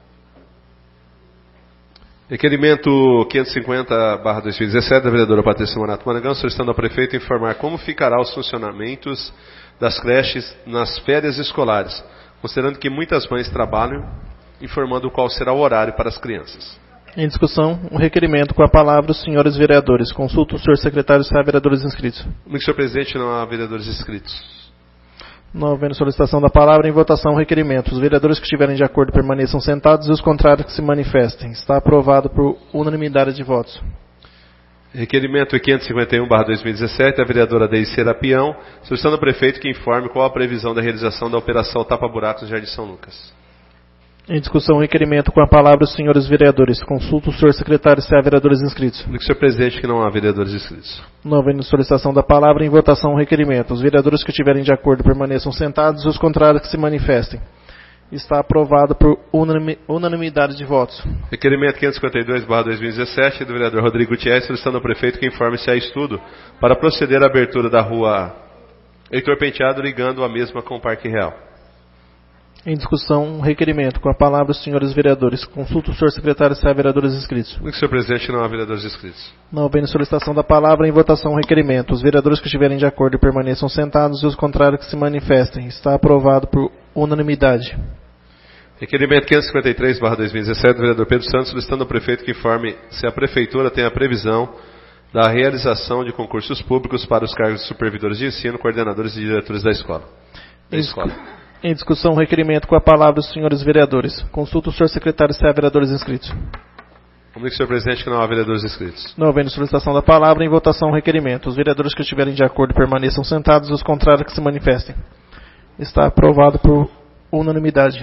Requerimento 550/2017 da vereadora Patrícia Morato Maragão, solicitando ao prefeito informar como ficará os funcionamentos das creches nas férias escolares, considerando que muitas mães trabalham, informando qual será o horário para as crianças. Em discussão, um requerimento com a palavra os senhores vereadores. Consulta o senhor secretário se há vereadores inscritos. Comigo, senhor presidente, não há vereadores inscritos. Não havendo solicitação da palavra, em votação o requerimento. Os vereadores que estiverem de acordo permaneçam sentados e os contrários que se manifestem. Está aprovado por unanimidade de votos. Requerimento 551/2017 da vereadora Deise Serapião, solicitando ao prefeito que informe qual a previsão da realização da operação Tapa-Buracos no Jardim São Lucas. Em discussão, o requerimento com a palavra os senhores vereadores. Consulta o senhor secretário se há vereadores inscritos. Comigo, senhor presidente, que não há vereadores inscritos. Não havendo solicitação da palavra, em votação o requerimento. Os vereadores que estiverem de acordo permaneçam sentados e os contrários que se manifestem. Está aprovado por unanimidade de votos. Requerimento 552/2017 do vereador Rodrigo Gutierrez, solicitando ao prefeito que informe se há estudo para proceder à abertura da rua Heitor Penteado, ligando a mesma com o Parque Real. Em discussão, um requerimento com a palavra os senhores vereadores. Consulta o senhor secretário se há vereadores inscritos. Comigo, senhor presidente, não há vereadores inscritos. Não havendo solicitação da palavra, em votação o requerimento. Os vereadores que estiverem de acordo permaneçam sentados e os contrários que se manifestem. Está aprovado por unanimidade. Requerimento 553/2017 do vereador Pedro Santos, solicitando ao prefeito que informe se a prefeitura tem a previsão da realização de concursos públicos para os cargos de supervisores de ensino, coordenadores e diretores da escola. Em discussão, requerimento com a palavra os senhores vereadores. Consulta o senhor secretário se há vereadores inscritos. Comigo, senhor presidente, que não há vereadores inscritos. Não havendo solicitação da palavra, em votação o requerimento. Os vereadores que estiverem de acordo permaneçam sentados e os contrários que se manifestem. Está aprovado por unanimidade.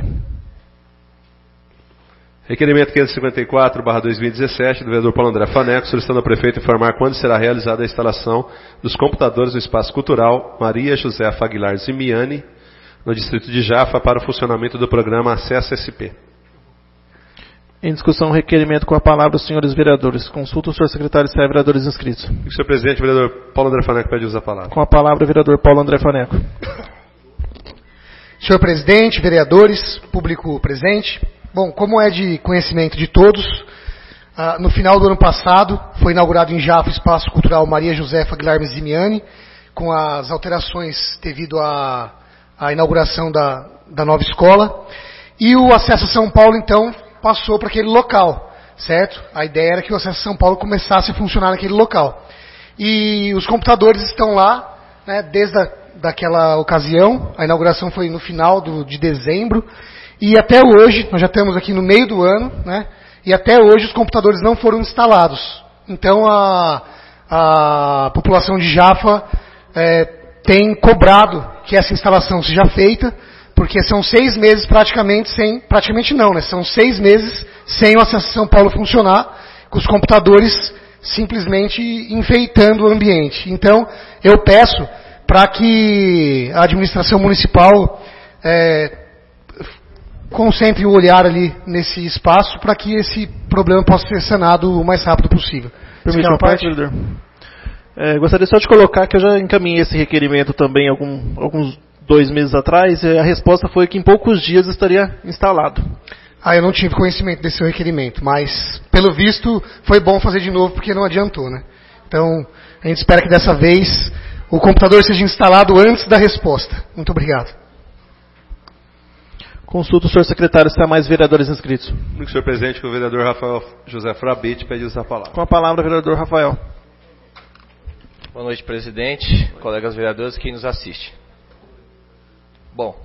Requerimento 554/2017 do vereador Paulo André Faneco, solicitando ao prefeito informar quando será realizada a instalação dos computadores no Espaço Cultural Maria Josefa Aguilar Zimiani, no distrito de Jafa, para o funcionamento do programa Acesso SP. Em discussão, requerimento com a palavra os senhores vereadores. Consulta o senhor secretário se há vereadores inscritos. Senhor presidente, o vereador Paulo André Faneco pede uso da palavra. Com a palavra o vereador Paulo André Faneco. Senhor presidente, vereadores, público presente. Bom, como é de conhecimento de todos, no final do ano passado foi inaugurado em Jafa o Espaço Cultural Maria Josefa Aguilar Zimiani, com as alterações devido à inauguração da nova escola. E o Acesso São Paulo, então, passou para aquele local, certo? A ideia era que o Acesso São Paulo começasse a funcionar naquele local. E os computadores estão lá, né, desde daquela ocasião. A inauguração foi no final de dezembro. E até hoje, nós já estamos aqui no meio do ano, né? E até hoje os computadores não foram instalados. Então a população de Jafa tem cobrado que essa instalação seja feita, porque são 6 meses praticamente não, né? São 6 meses sem o Acesso São Paulo funcionar, com os computadores simplesmente enfeitando o ambiente. Então eu peço para que a administração municipal concentre o olhar ali nesse espaço para que esse problema possa ser sanado o mais rápido possível. Permite uma parte, vereador? Gostaria só de colocar que eu já encaminhei esse requerimento também alguns 2 meses atrás, e a resposta foi que em poucos dias estaria instalado. Eu não tive conhecimento desse seu requerimento, mas pelo visto foi bom fazer de novo porque não adiantou, né? Então a gente espera que dessa vez o computador seja instalado antes da resposta. Muito obrigado. Consulta o senhor secretário se há mais vereadores inscritos. Senhor presidente, o vereador Rafael José Frabete pede uso da palavra. Com a palavra, vereador Rafael. Boa noite, presidente, colegas vereadores que nos assistem. Bom,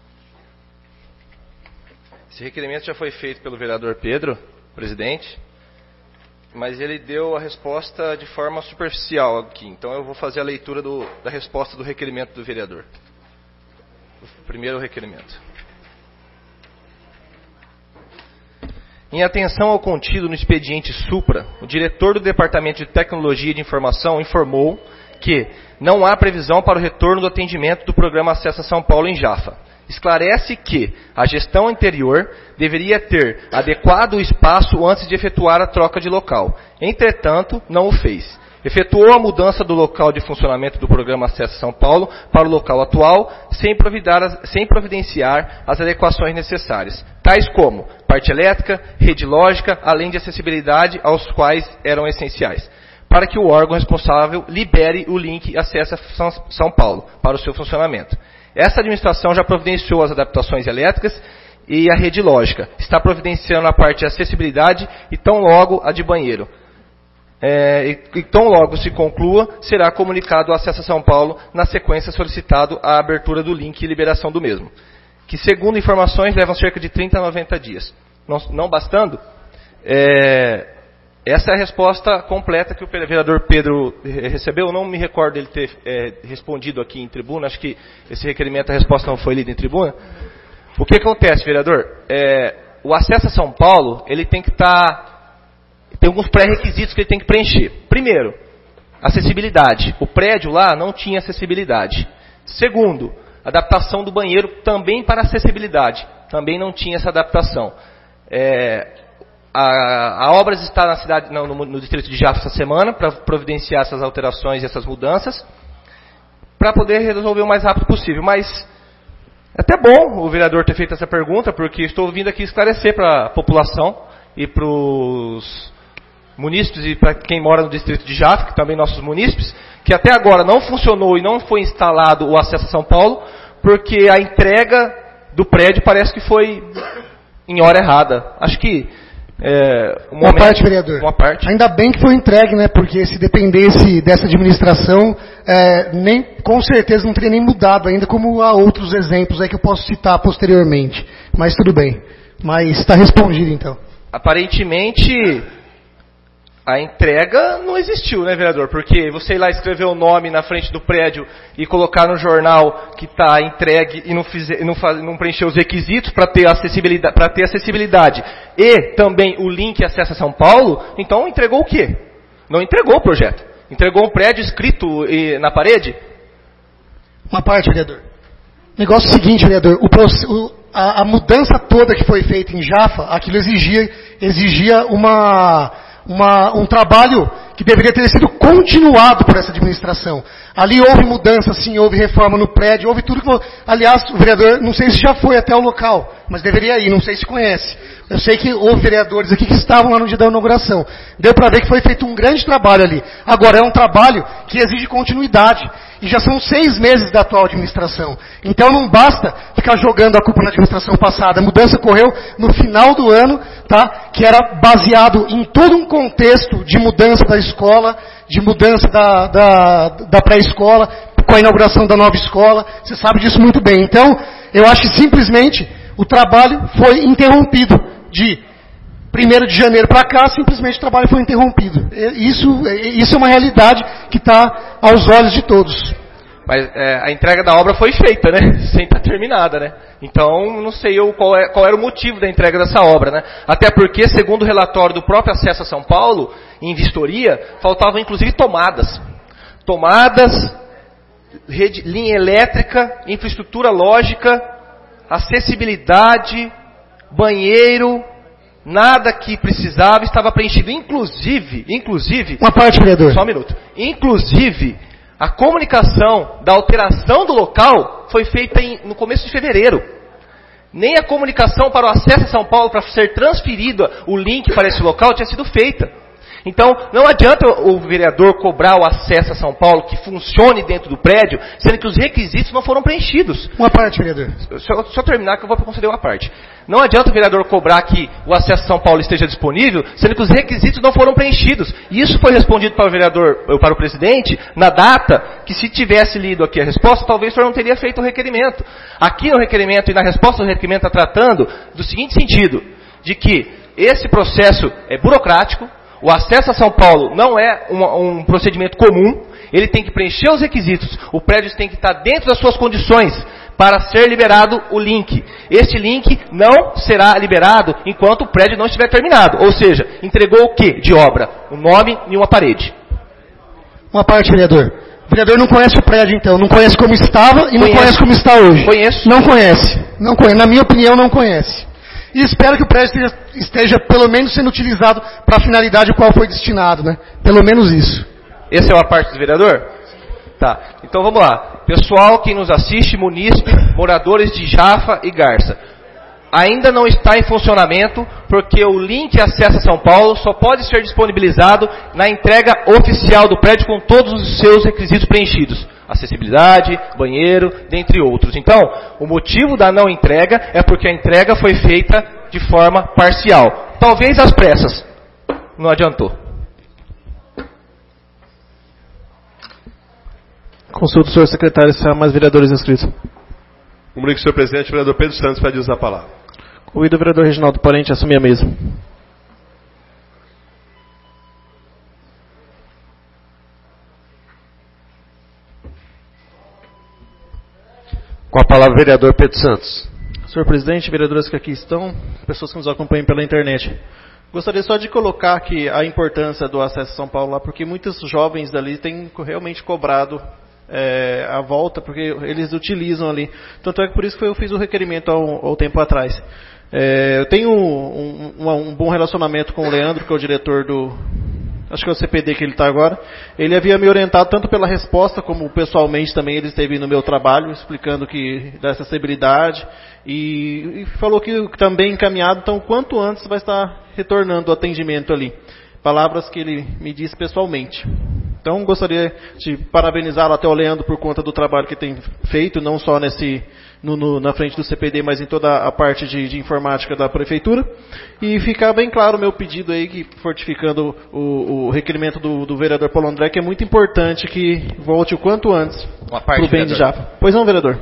esse requerimento já foi feito pelo vereador Pedro, presidente, mas ele deu a resposta de forma superficial aqui. Então eu vou fazer a leitura da resposta do requerimento do vereador. O primeiro requerimento. Em atenção ao contido no expediente Supra, o diretor do Departamento de Tecnologia de Informação informou que não há previsão para o retorno do atendimento do programa Acesso a São Paulo em Jafa. Esclarece que a gestão anterior deveria ter adequado o espaço antes de efetuar a troca de local. Entretanto, não o fez. efetuou a mudança do local de funcionamento do programa Acesso São Paulo para o local atual, sem providenciar as adequações necessárias, tais como parte elétrica, rede lógica, além de acessibilidade aos quais eram essenciais, para que o órgão responsável libere o link Acesso São Paulo para o seu funcionamento. Essa administração já providenciou as adaptações elétricas e a rede lógica. Está providenciando a parte de acessibilidade e tão logo a de banheiro. E tão logo se conclua, será comunicado o Acesso a São Paulo, na sequência solicitado a abertura do link e liberação do mesmo, que segundo informações levam cerca de 30 a 90 dias. Não bastando, essa é a resposta completa que o vereador Pedro recebeu. Eu não me recordo dele ter respondido aqui em tribuna, acho que esse requerimento, a resposta não foi lida em tribuna. O que acontece, vereador? O Acesso a São Paulo, ele tem que tem alguns pré-requisitos que ele tem que preencher. Primeiro, acessibilidade. O prédio lá não tinha acessibilidade. Segundo, adaptação do banheiro também para acessibilidade. Também não tinha essa adaptação. A obra está na cidade, no distrito de Jaffa essa semana, para providenciar essas alterações e essas mudanças, para poder resolver o mais rápido possível. Mas é até bom o vereador ter feito essa pergunta, porque estou vindo aqui esclarecer para a população e para os munícipes e para quem mora no distrito de Jaffa, que também nossos munícipes, que até agora não funcionou e não foi instalado o Acesso a São Paulo, porque a entrega do prédio parece que foi em hora errada. Acho que uma parte, vereador. Uma parte. Ainda bem que foi entregue, né? Porque se dependesse dessa administração, com certeza não teria nem mudado ainda, como há outros exemplos aí que eu posso citar posteriormente. Mas tudo bem. Mas está respondido, então. Aparentemente, a entrega não existiu, né, vereador? Porque você ir lá escrever o nome na frente do prédio e colocar no jornal que está entregue e não preencher os requisitos para ter acessibilidade e também o link Acesso a São Paulo, então entregou o quê? Não entregou o projeto. Entregou um prédio escrito na parede? Uma parte, vereador. O negócio é o seguinte, vereador. A mudança toda que foi feita em Jaffa, aquilo exigia um trabalho que deveria ter sido continuado por essa administração. Ali houve mudança, sim, houve reforma no prédio, houve tudo que... Aliás, o vereador, não sei se já foi até o local, mas deveria ir, não sei se conhece. Eu sei que houve vereadores aqui que estavam lá no dia da inauguração. Deu para ver que foi feito um grande trabalho ali. Agora, é um trabalho que exige continuidade. E já são 6 meses da atual administração. Então não basta ficar jogando a culpa na administração passada. A mudança ocorreu no final do ano, tá? Que era baseado em todo um contexto de mudança da escola, de mudança da pré-escola, com a inauguração da nova escola. Você sabe disso muito bem. Então, eu acho que simplesmente o trabalho foi interrompido. De 1º de janeiro para cá, simplesmente o trabalho foi interrompido. Isso é uma realidade que está aos olhos de todos. Mas a entrega da obra foi feita, né? Sem estar terminada, né? Então, não sei qual era o motivo da entrega dessa obra, né? Até porque, segundo o relatório do próprio Acesso a São Paulo, em vistoria, faltavam inclusive tomadas. Tomadas, linha elétrica, infraestrutura lógica, acessibilidade, banheiro, nada que precisava estava preenchido. Inclusive... Uma parte, vereador. Só um minuto. Inclusive, a comunicação da alteração do local foi feita no começo de fevereiro. Nem a comunicação para o Acesso a São Paulo, para ser transferido o link para esse local, tinha sido feita. Então, não adianta o vereador cobrar o Acesso a São Paulo que funcione dentro do prédio, sendo que os requisitos não foram preenchidos. Uma parte, vereador. Só terminar que eu vou conceder uma parte. Não adianta o vereador cobrar que o Acesso a São Paulo esteja disponível, sendo que os requisitos não foram preenchidos. E isso foi respondido para o vereador, para o presidente, na data que, se tivesse lido aqui a resposta, talvez o senhor não teria feito o requerimento. Aqui no requerimento e na resposta do requerimento está tratando do seguinte sentido, de que esse processo é burocrático. O Acesso a São Paulo não é um procedimento comum, ele tem que preencher os requisitos, o prédio tem que estar dentro das suas condições para ser liberado o link. Este link não será liberado enquanto o prédio não estiver terminado, ou seja, entregou o que de obra? Um nome e uma parede. Uma parte, vereador. O vereador não conhece o prédio, então, não conhece como estava e não conhece como está hoje. Conheço. Não conhece, na minha opinião não conhece. E espero que o prédio esteja pelo menos sendo utilizado para a finalidade a qual foi destinado, né? Pelo menos isso. Esse é o aparte do vereador? Tá. Então vamos lá. Pessoal que nos assiste, munícipe, moradores de Jafa e Garça. Ainda não está em funcionamento porque o link Acessa São Paulo só pode ser disponibilizado na entrega oficial do prédio com todos os seus requisitos preenchidos. Acessibilidade, banheiro, dentre outros. Então, o motivo da não entrega é porque a entrega foi feita de forma parcial. Talvez às pressas. Não adiantou. Consulta o senhor secretário se há mais vereadores inscritos. Comunico, senhor presidente, o vereador Pedro Santos pede uso da palavra. Convido o vereador Reginaldo Parente a assumir a mesa. Com a palavra o vereador Pedro Santos. Senhor presidente, vereadores que aqui estão, pessoas que nos acompanham pela internet. Gostaria só de colocar aqui a importância do Acesso São Paulo lá, porque muitos jovens dali têm realmente cobrado a volta, porque eles utilizam ali. Tanto é que por isso que eu fiz o requerimento ao tempo atrás. Eu tenho um bom relacionamento com o Leandro, que é o diretor do... Acho que é o CPD que ele está agora. Ele havia me orientado tanto pela resposta, como pessoalmente também ele esteve no meu trabalho, explicando que da acessibilidade. E falou que também encaminhado, então quanto antes vai estar retornando o atendimento ali. Palavras que ele me disse pessoalmente. Então gostaria de parabenizá-lo até o Leandro por conta do trabalho que tem feito, não só na frente do CPD, mas em toda a parte de informática da prefeitura. E ficar bem claro o meu pedido aí, que fortificando o requerimento do vereador Paulo André, que é muito importante que volte o quanto anantes para o bem de Jafa. Pois não, vereador?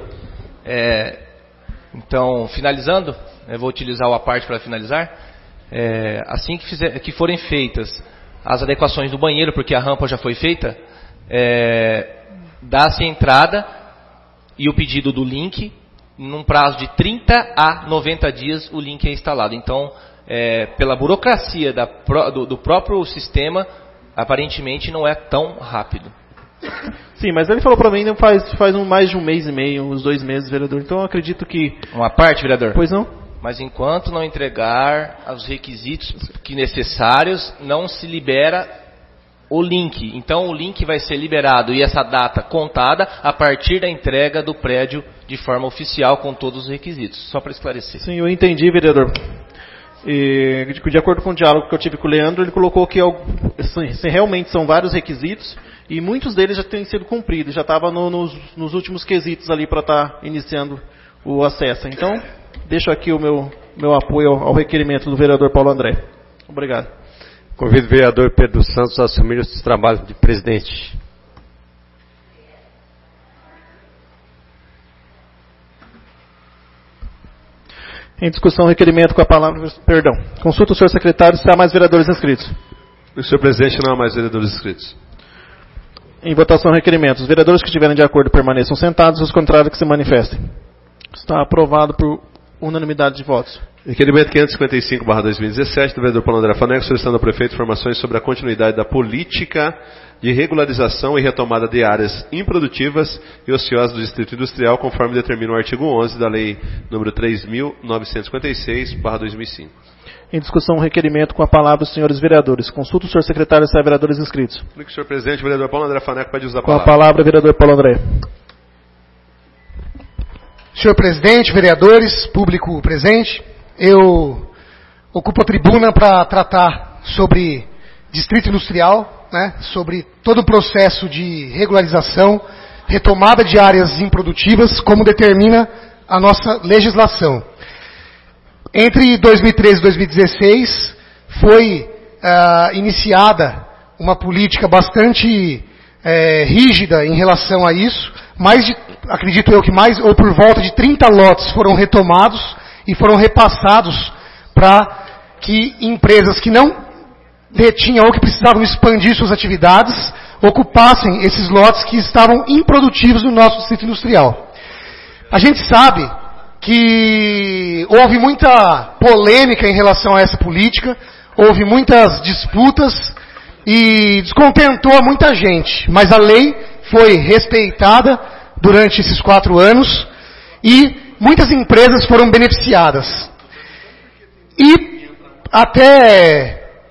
Então, finalizando, eu vou utilizar o aparte para finalizar. Assim que forem feitas as adequações do banheiro, porque a rampa já foi feita, dá-se entrada e o pedido do link, num prazo de 30 a 90 dias o link é instalado. Então, pela burocracia do próprio sistema, aparentemente não é tão rápido. Sim, mas ele falou para mim que faz mais de um mês e meio, uns 2 meses, vereador. Então eu acredito que... Uma parte, vereador? Pois não? Mas enquanto não entregar os requisitos que necessários, não se libera o link. Então o link vai ser liberado e essa data contada a partir da entrega do prédio de forma oficial com todos os requisitos. Só para esclarecer. Sim, eu entendi, vereador. E, de acordo com o diálogo que eu tive com o Leandro, ele colocou que realmente são vários requisitos e muitos deles já têm sido cumpridos. Já estava nos últimos quesitos ali para estar iniciando o acesso. Então... Deixo aqui o meu apoio ao requerimento do vereador Paulo André. Obrigado. Convido o vereador Pedro Santos a assumir os trabalhos de presidente. Em discussão, requerimento com a palavra... Perdão. Consulta o senhor secretário se há mais vereadores inscritos. Senhor presidente, não há mais vereadores inscritos. Em votação, requerimento. Os vereadores que estiverem de acordo permaneçam sentados, os contrários que se manifestem. Está aprovado por unanimidade de votos. Requerimento 555/2017 do vereador Paulo André Faneco, solicitando ao prefeito informações sobre a continuidade da política de regularização e retomada de áreas improdutivas e ociosas do Distrito Industrial, conforme determina o artigo 11 da Lei nº 3.956/2005. Em discussão, requerimento com a palavra os senhores vereadores. Consulta o senhor secretário se há vereadores inscritos. Senhor presidente, o vereador Paulo André Faneco pede usar a palavra. Com a palavra, vereador Paulo André. Senhor presidente, vereadores, público presente, eu ocupo a tribuna para tratar sobre Distrito Industrial, né, sobre todo o processo de regularização, retomada de áreas improdutivas, como determina a nossa legislação. Entre 2013 e 2016, foi iniciada uma política bastante rígida em relação a isso. Acredito eu que mais ou por volta de 30 lotes foram retomados e foram repassados para que empresas que não detinham ou que precisavam expandir suas atividades ocupassem esses lotes que estavam improdutivos no nosso distrito industrial. A gente sabe que houve muita polêmica em relação a essa política, houve muitas disputas e descontentou muita gente, mas a lei foi respeitada durante esses 4 anos e muitas empresas foram beneficiadas. E até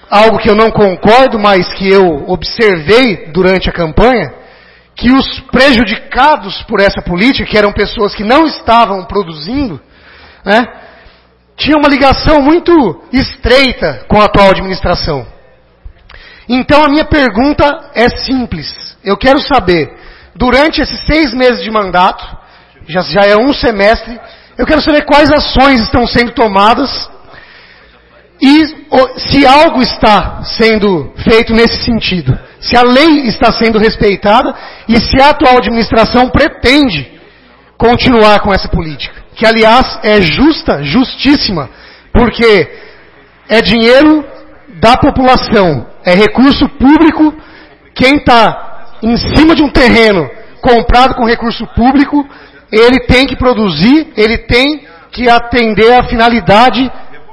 algo que eu não concordo, mas que eu observei durante a campanha, que os prejudicados por essa política, que eram pessoas que não estavam produzindo, né, tinham uma ligação muito estreita com a atual administração. Então a minha pergunta é simples. Eu quero saber, durante esses 6 meses de mandato, já é um semestre, eu quero saber quais ações estão sendo tomadas e se algo está sendo feito nesse sentido. Se a lei está sendo respeitada e se a atual administração pretende continuar com essa política. Que, aliás, é justa, justíssima, porque é dinheiro da população, é recurso público. Quem está em cima de um terreno comprado com recurso público, ele tem que produzir, ele tem que atender a finalidade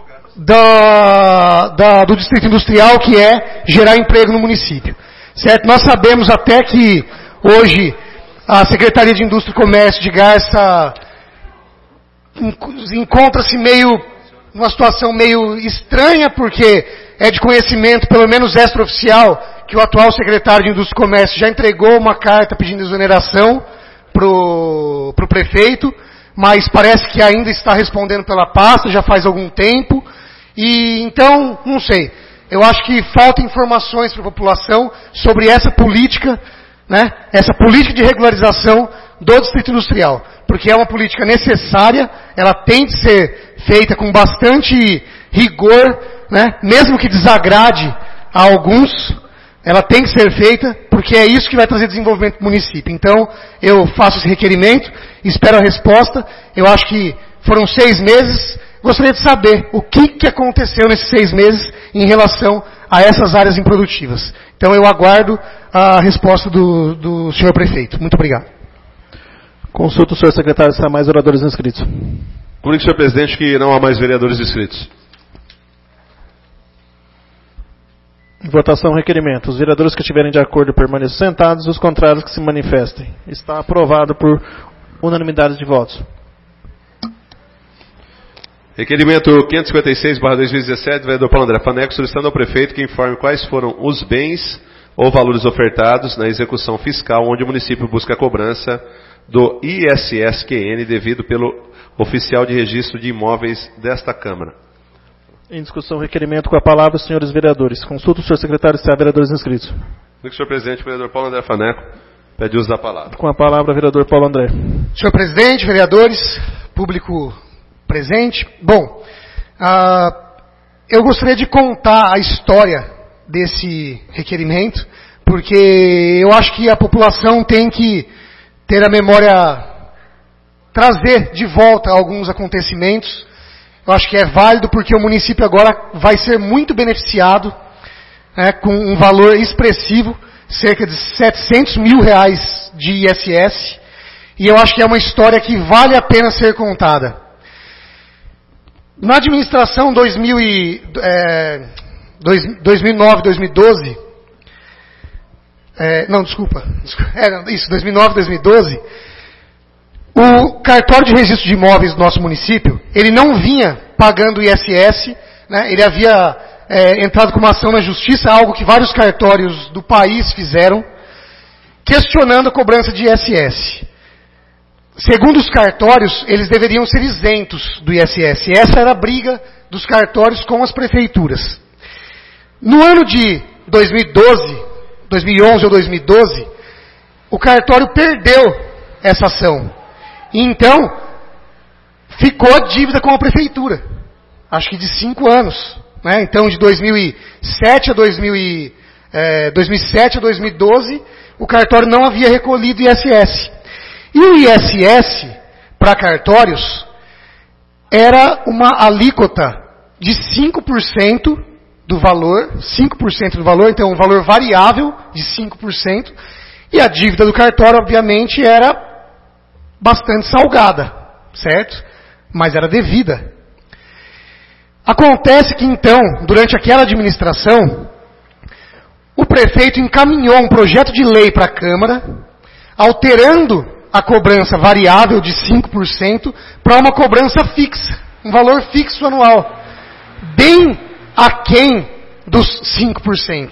do distrito industrial, que é gerar emprego no município. Certo? Nós sabemos até que hoje a Secretaria de Indústria e Comércio de Garça encontra-se numa situação meio estranha, porque é de conhecimento, pelo menos extraoficial, que o atual secretário de Indústria e Comércio já entregou uma carta pedindo exoneração para o prefeito, mas parece que ainda está respondendo pela pasta, já faz algum tempo. E então, não sei, eu acho que falta informações para a população sobre essa política, né, essa política de regularização do distrito industrial, porque é uma política necessária, ela tem de ser feita com bastante rigor, né, mesmo que desagrade a alguns, ela tem que ser feita, porque é isso que vai trazer desenvolvimento para o município. Então, eu faço esse requerimento, espero a resposta. Eu acho que foram 6 meses. Gostaria de saber o que aconteceu nesses 6 meses em relação a essas áreas improdutivas. Então, eu aguardo a resposta do senhor prefeito. Muito obrigado. Consulta o senhor secretário se há mais oradores inscritos. Comunique, senhor presidente, que não há mais vereadores inscritos. Votação requerimento. Os vereadores que estiverem de acordo permaneçam sentados, os contrários que se manifestem. Está aprovado por unanimidade de votos. Requerimento 556/2017, vereador Paulo André Faneco, solicitando ao prefeito que informe quais foram os bens ou valores ofertados na execução fiscal onde o município busca a cobrança do ISSQN devido pelo oficial de registro de imóveis desta Câmara. Em discussão, requerimento com a palavra, os senhores vereadores. Consulta o senhor secretário se há vereadores inscritos. Senhor presidente, o vereador Paulo André Faneco pede uso da palavra. Com a palavra, vereador Paulo André. Senhor presidente, vereadores, público presente. Bom, eu gostaria de contar a história desse requerimento, porque eu acho que a população tem que ter a memória, trazer de volta alguns acontecimentos. Eu acho que é válido porque o município agora vai ser muito beneficiado, né, com um valor expressivo, cerca de R$700 mil de ISS, e eu acho que é uma história que vale a pena ser contada. Na administração 2009-2012, 2009-2012, o cartório de registro de imóveis do nosso município, ele não vinha pagando ISS, né, ele havia entrado com uma ação na justiça, algo que vários cartórios do país fizeram, questionando a cobrança de ISS. Segundo os cartórios, eles deveriam ser isentos do ISS. Essa era a briga dos cartórios com as prefeituras. No ano de 2011 ou 2012, o cartório perdeu essa ação. E então, ficou dívida com a prefeitura. Acho que de 5 anos. Né? Então, de 2007 a 2012, o cartório não havia recolhido ISS. E o ISS, para cartórios, era uma alíquota de 5% do valor, então um valor variável de 5%, e a dívida do cartório, obviamente, era bastante salgada, certo? Mas era devida. Acontece que, então, durante aquela administração, o prefeito encaminhou um projeto de lei para a Câmara, alterando a cobrança variável de 5% para uma cobrança fixa, um valor fixo anual, bem aquém dos 5%.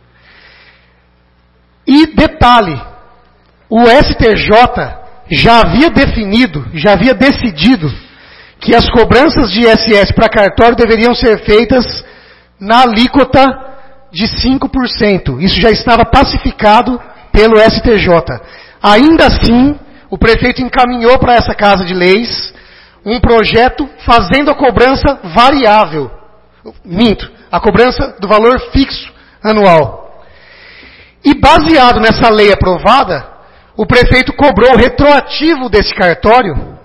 E detalhe, o STJ já havia decidido que as cobranças de ISS para cartório deveriam ser feitas na alíquota de 5%. Isso já estava pacificado pelo STJ. Ainda assim, o prefeito encaminhou para essa Casa de Leis um projeto fazendo a cobrança variável. A cobrança do valor fixo anual. E baseado nessa lei aprovada, o prefeito cobrou o retroativo desse cartório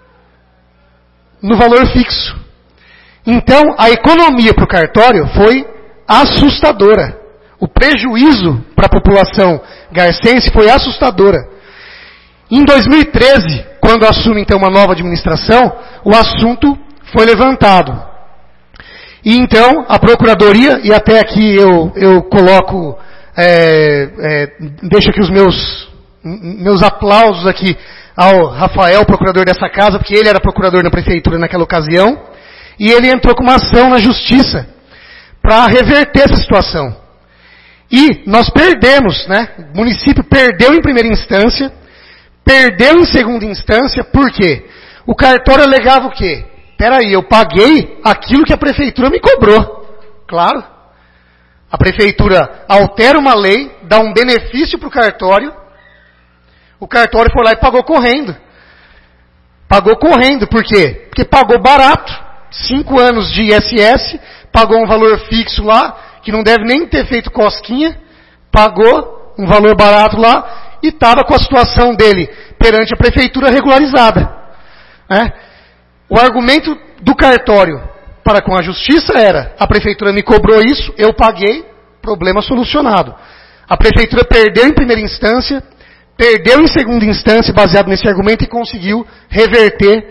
no valor fixo. Então, a economia para o cartório foi assustadora. O prejuízo para a população garcense foi assustadora. Em 2013, quando assume então uma nova administração, o assunto foi levantado. E então, a Procuradoria, e até aqui eu coloco, deixo aqui os meus aplausos aqui ao Rafael, procurador dessa casa, porque ele era procurador na prefeitura naquela ocasião, e ele entrou com uma ação na justiça para reverter essa situação. E nós perdemos, né? O município perdeu em primeira instância, perdeu em segunda instância, por quê? O cartório alegava o quê? Peraí, eu paguei aquilo que a prefeitura me cobrou. Claro. A prefeitura altera uma lei, dá um benefício para o cartório foi lá e pagou correndo. Pagou correndo, por quê? Porque pagou barato. 5 anos de ISS, pagou um valor fixo lá, que não deve nem ter feito cosquinha, pagou um valor barato lá, e estava com a situação dele perante a prefeitura regularizada. Né? O argumento do cartório para com a justiça era, a prefeitura me cobrou isso, eu paguei, problema solucionado. A prefeitura perdeu em primeira instância, perdeu em segunda instância, baseado nesse argumento, e conseguiu reverter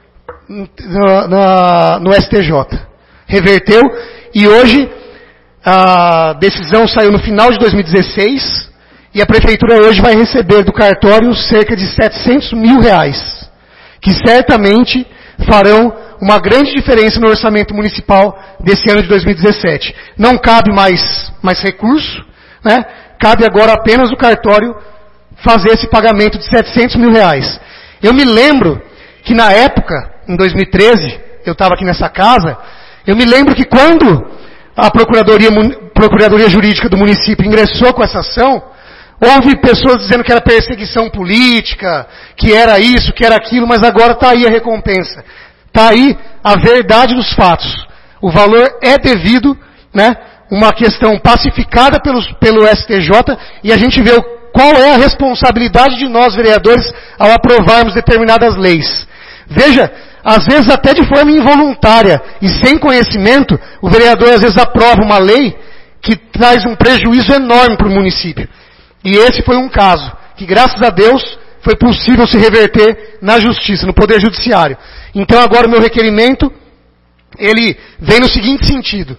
no STJ. Reverteu, e hoje a decisão saiu no final de 2016, e a prefeitura hoje vai receber do cartório cerca de R$700 mil, que certamente farão uma grande diferença no orçamento municipal desse ano de 2017. Não cabe mais recurso, né? Cabe agora apenas o cartório fazer esse pagamento de R$700 mil. Eu me lembro que na época, em 2013, eu estava aqui nessa casa, eu me lembro que quando a Procuradoria Jurídica do município ingressou com essa ação, houve pessoas dizendo que era perseguição política, que era isso, que era aquilo, mas agora está aí a recompensa. Está aí a verdade dos fatos. O valor é devido, né, uma questão pacificada pelo STJ, e a gente vê qual é a responsabilidade de nós, vereadores, ao aprovarmos determinadas leis. Veja, às vezes até de forma involuntária e sem conhecimento, o vereador às vezes aprova uma lei que traz um prejuízo enorme para o município. E esse foi um caso que, graças a Deus, foi possível se reverter na justiça, no Poder Judiciário. Então agora o meu requerimento, ele vem no seguinte sentido.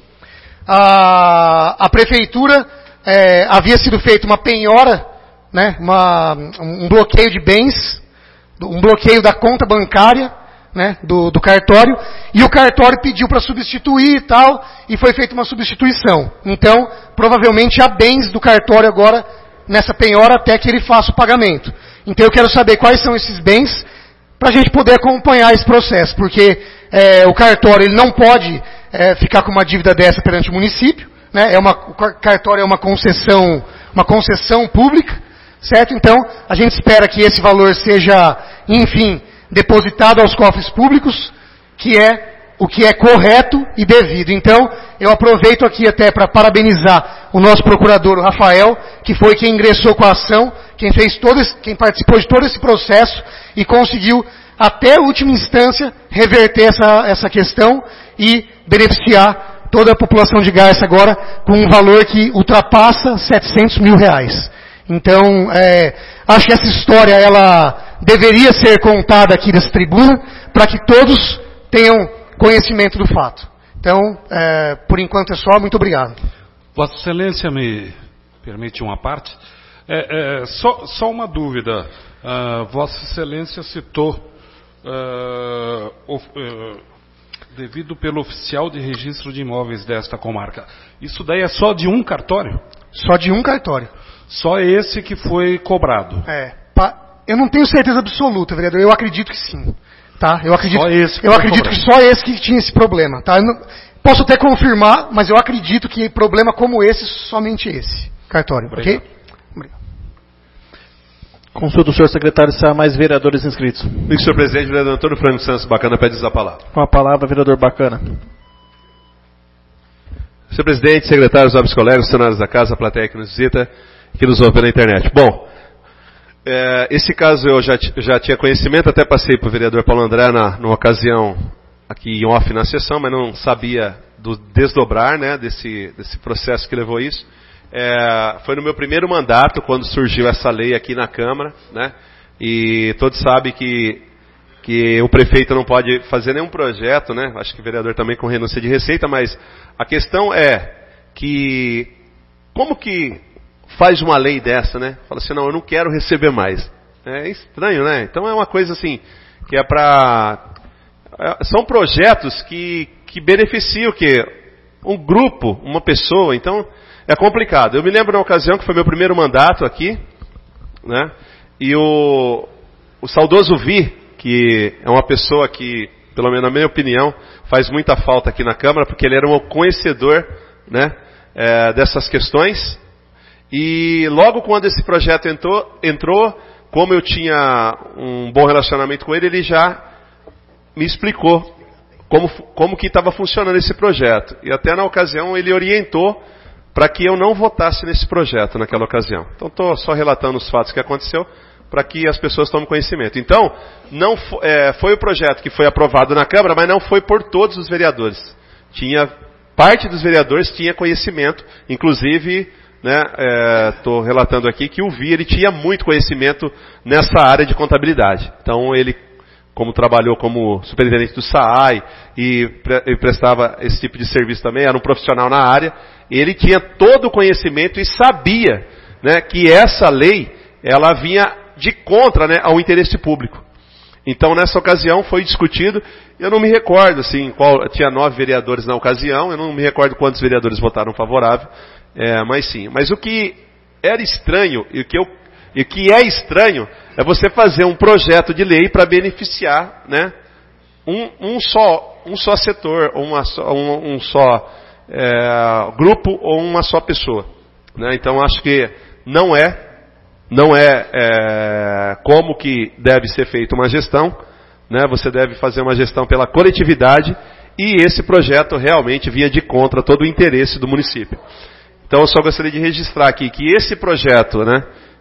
A prefeitura havia sido feita uma penhora, né, um bloqueio de bens, um bloqueio da conta bancária, né, do cartório, e o cartório pediu para substituir e tal, e foi feita uma substituição. Então, provavelmente há bens do cartório agora nessa penhora até que ele faça o pagamento. Então eu quero saber quais são esses bens para a gente poder acompanhar esse processo, porque o cartório ele não pode ficar com uma dívida dessa perante o município, né? O cartório é uma concessão pública, certo? Então a gente espera que esse valor seja, enfim, depositado aos cofres públicos, que é o que é correto e devido. Então, eu aproveito aqui até para parabenizar o nosso procurador, o Rafael, que foi quem ingressou com a ação, quem participou de todo esse processo e conseguiu, até a última instância, reverter essa questão e beneficiar toda a população de Garça agora com um valor que ultrapassa R$700 mil. Então, acho que essa história, ela deveria ser contada aqui nessa tribuna, para que todos tenham conhecimento do fato. Então, por enquanto é só. Muito obrigado. Vossa Excelência me permite uma parte? Só uma dúvida. Vossa Excelência citou devido pelo oficial de registro de imóveis desta comarca. Isso daí é só de um cartório? Só de um cartório. Só esse que foi cobrado? Eu não tenho certeza absoluta, vereador. Eu acredito que sim. Tá? Eu acredito que só esse que tinha esse problema. Tá? Posso até confirmar, mas eu acredito que problema como esse, somente esse cartório. Obrigado. Ok? Consulta o senhor secretário se há mais vereadores inscritos. Senhor presidente, vereador Antônio Franco Santos Bacana pede a palavra. Com a palavra, vereador Bacana. Senhor presidente, secretários, nobres colegas, funcionários da casa, a plateia que nos visita e que nos ouve na internet. Bom, esse caso eu já tinha conhecimento, até passei para o vereador Paulo André numa ocasião aqui em off na sessão, mas não sabia do desdobrar, né, desse processo que levou isso. Foi no meu primeiro mandato, quando surgiu essa lei aqui na Câmara, né? E todos sabem que o prefeito não pode fazer nenhum projeto, né? Acho que o vereador também com renúncia de receita, mas a questão é que como que faz uma lei dessa, né? Fala assim, não, eu não quero receber mais. É estranho, né? Então é uma coisa assim, que são projetos que beneficiam um grupo, uma pessoa, então é complicado. Eu me lembro na ocasião que foi meu primeiro mandato aqui, né? E o saudoso Vi, que é uma pessoa que, pelo menos na minha opinião, faz muita falta aqui na Câmara, porque ele era um conhecedor, né, dessas questões. E logo quando esse projeto entrou, como eu tinha um bom relacionamento com ele já me explicou como que estava funcionando esse projeto. E até na ocasião ele orientou para que eu não votasse nesse projeto naquela ocasião. Então estou só relatando os fatos que aconteceu para que as pessoas tomem conhecimento. Então, não foi o projeto que foi aprovado na Câmara, mas não foi por todos os vereadores. Parte dos vereadores tinha conhecimento, inclusive, né, estou relatando aqui que o Vi, ele tinha muito conhecimento nessa área de contabilidade. Então ele, como trabalhou como superintendente do SAAI e prestava esse tipo de serviço também, era um profissional na área, ele tinha todo o conhecimento e sabia, né, que essa lei, ela vinha de contra, né, ao interesse público. Então nessa ocasião foi discutido, eu não me recordo, assim, tinha 9 vereadores na ocasião, eu não me recordo quantos vereadores votaram favorável, mas sim. Mas o que era estranho, e o que é estranho, é você fazer um projeto de lei para beneficiar, né, um só setor, ou um só grupo, ou uma só pessoa. Né? Então acho que não é como que deve ser feita uma gestão, né? Você deve fazer uma gestão pela coletividade, e esse projeto realmente vinha de contra todo o interesse do município. Então eu só gostaria de registrar aqui que esse projeto, né,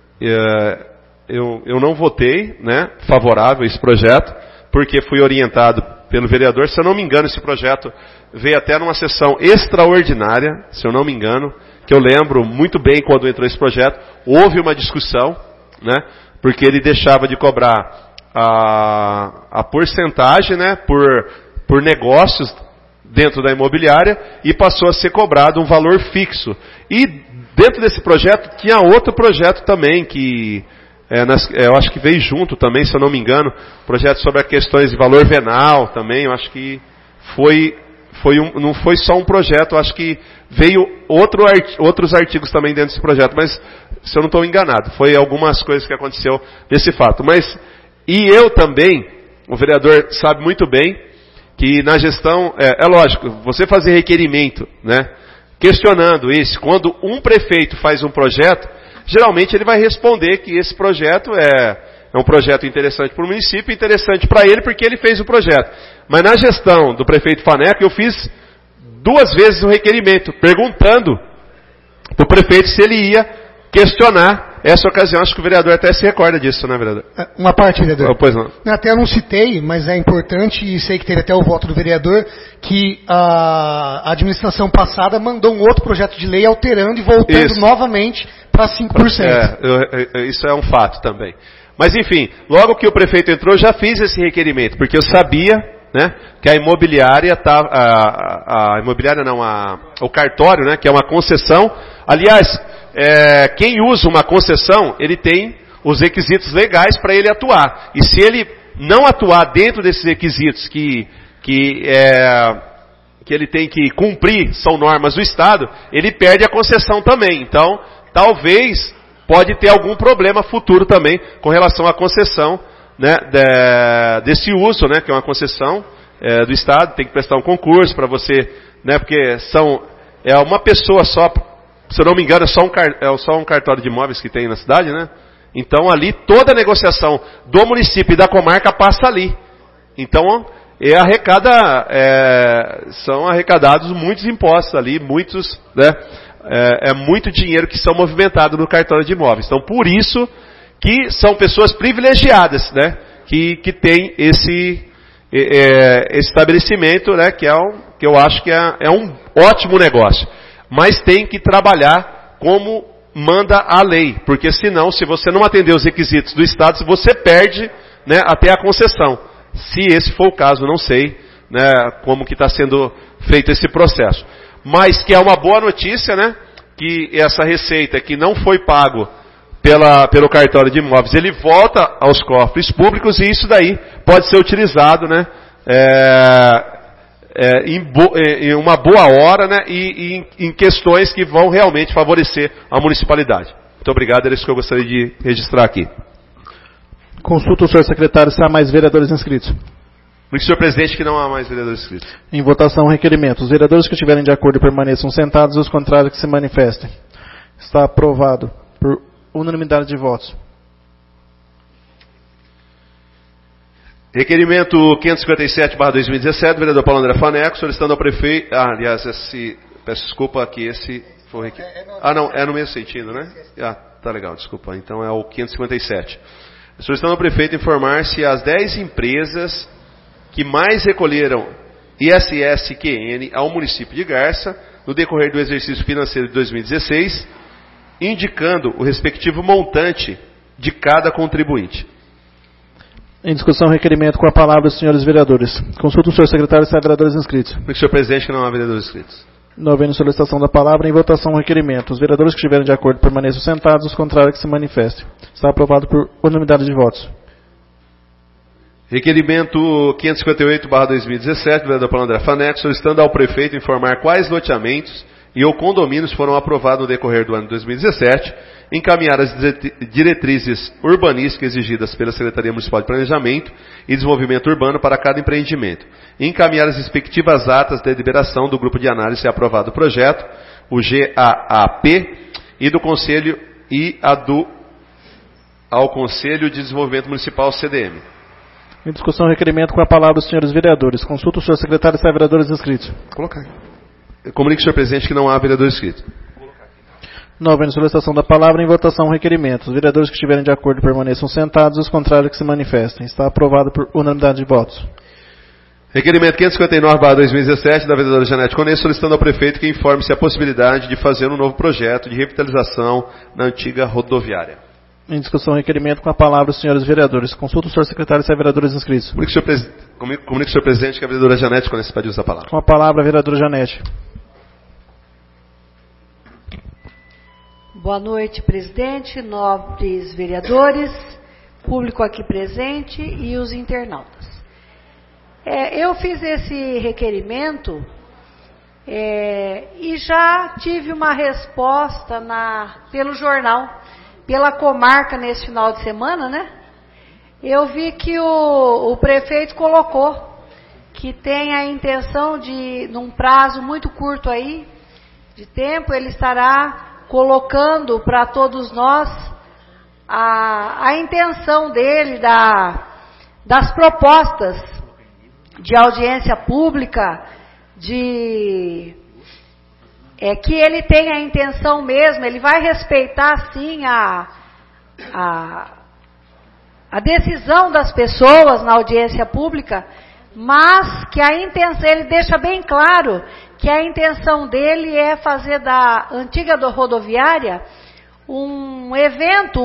eu não votei, né, favorável a esse projeto, porque fui orientado pelo vereador. Se eu não me engano, esse projeto veio até numa sessão extraordinária, se eu não me engano, que eu lembro muito bem quando entrou esse projeto, houve uma discussão, né, porque ele deixava de cobrar a porcentagem, né, por negócios dentro da imobiliária, e passou a ser cobrado um valor fixo. E dentro desse projeto tinha outro projeto também que eu acho que veio junto também, se eu não me engano, projeto sobre as questões de valor venal também. Eu acho que não foi só um projeto, eu acho que veio outros artigos também dentro desse projeto, mas se eu não estou enganado, foi algumas coisas que aconteceu nesse fato. E eu também, o vereador sabe muito bem que na gestão, é lógico, você fazer requerimento, né, questionando isso, quando um prefeito faz um projeto, geralmente ele vai responder que esse projeto é um projeto interessante para o município, interessante para ele porque ele fez o projeto. Mas na gestão do prefeito Faneca, eu fiz 2 vezes o requerimento, perguntando para o prefeito se ele ia questionar essa ocasião. Acho que o vereador até se recorda disso, né, vereador? Uma parte, vereador. Pois não. Até eu não citei, mas é importante, e sei que teve até o voto do vereador, que a administração passada mandou um outro projeto de lei alterando e voltando novamente para 5%. Isso é um fato também. Mas enfim, logo que o prefeito entrou, eu já fiz esse requerimento, porque eu sabia, né, que a imobiliária o cartório, né, que é uma concessão. Aliás, quem usa uma concessão, ele tem os requisitos legais para ele atuar. E se ele não atuar dentro desses requisitos que que ele tem que cumprir, são normas do Estado, ele perde a concessão também. Então, talvez, pode ter algum problema futuro também com relação à concessão, né, desse uso, né, que é uma concessão do Estado, tem que prestar um concurso para você, né, porque é uma pessoa só, se eu não me engano, é só um cartório de imóveis que tem na cidade, né? Então, ali, toda a negociação do município e da comarca passa ali. Então, são arrecadados muitos impostos ali, muitos, né, muito dinheiro que são movimentados no cartório de imóveis. Então, por isso que são pessoas privilegiadas, né, que tem esse estabelecimento, né, que eu acho que é um ótimo negócio. Mas tem que trabalhar como manda a lei, porque senão, se você não atender os requisitos do Estado, você perde, né, até a concessão. Se esse for o caso, não sei, né, como que está sendo feito esse processo. Mas que é uma boa notícia, né, que essa receita que não foi pago pelo cartório de imóveis, ele volta aos cofres públicos e isso daí pode ser utilizado, né, em uma boa hora, né, e em questões que vão realmente favorecer a municipalidade. Muito obrigado, era isso que eu gostaria de registrar aqui. Consulta o senhor secretário se há mais vereadores inscritos. Senhor presidente, que não há mais vereadores inscritos. Em votação, requerimento. Os vereadores que estiverem de acordo permaneçam sentados e os contrários que se manifestem. Está aprovado por unanimidade de votos. Requerimento 557/2017, vereador Paulo André Faneco, solicitando ao prefeito... aliás, peço desculpa que esse foi... não, é no mesmo sentido, né? Tá legal, desculpa. Então é o 557. Solicitando ao prefeito informar se as 10 empresas que mais recolheram ISS-QN ao município de Garça, no decorrer do exercício financeiro de 2016, indicando o respectivo montante de cada contribuinte. Em discussão, requerimento com a palavra os senhores vereadores. Consulta o senhor secretário se há vereadores inscritos. Senhor presidente, que não há vereadores inscritos. Não havendo solicitação da palavra, em votação o requerimento. Os vereadores que estiverem de acordo permaneçam sentados, os contrários que se manifestem. Está aprovado por unanimidade de votos. Requerimento 558/2017, vereador Paulo André Faneco, solicitando ao prefeito informar quais loteamentos e ou condomínios foram aprovados no decorrer do ano de 2017, encaminhar as diretrizes urbanísticas exigidas pela Secretaria Municipal de Planejamento e Desenvolvimento Urbano para cada empreendimento, encaminhar as respectivas atas de deliberação do grupo de análise se aprovado o projeto, o GAAP, e do Conselho ao Conselho de Desenvolvimento Municipal, CDM. Em discussão, requerimento com a palavra os senhores vereadores. Consulta o senhor secretário se há vereadores inscritos. Colocar. Comunique, senhor presidente, que não há vereador inscrito. Não havendo solicitação da palavra, em votação o requerimento. Os vereadores que estiverem de acordo permaneçam sentados, os contrários que se manifestem. Está aprovado por unanimidade de votos. Requerimento 559/2017 da vereadora Janete Conê, solicitando ao prefeito que informe se há possibilidade de fazer um novo projeto de revitalização na antiga rodoviária. Em discussão, requerimento com a palavra os senhores vereadores. Consulta o senhor secretário se há vereadores inscritos. Comunique, senhor presidente, que a vereadora Janete Conê pede uso da palavra. Com a palavra, a vereadora Janete. Boa noite, presidente, nobres vereadores, público aqui presente e os internautas. Eu fiz esse requerimento e já tive uma resposta pelo jornal, pela comarca nesse final de semana, né? Eu vi que o prefeito colocou que tem a intenção de, num prazo muito curto aí, de tempo, ele estará colocando para todos nós a intenção dele, das propostas de audiência pública, que ele tem a intenção mesmo, ele vai respeitar sim a decisão das pessoas na audiência pública, mas que a intenção, ele deixa bem claro que a intenção dele é fazer da antiga rodoviária um evento,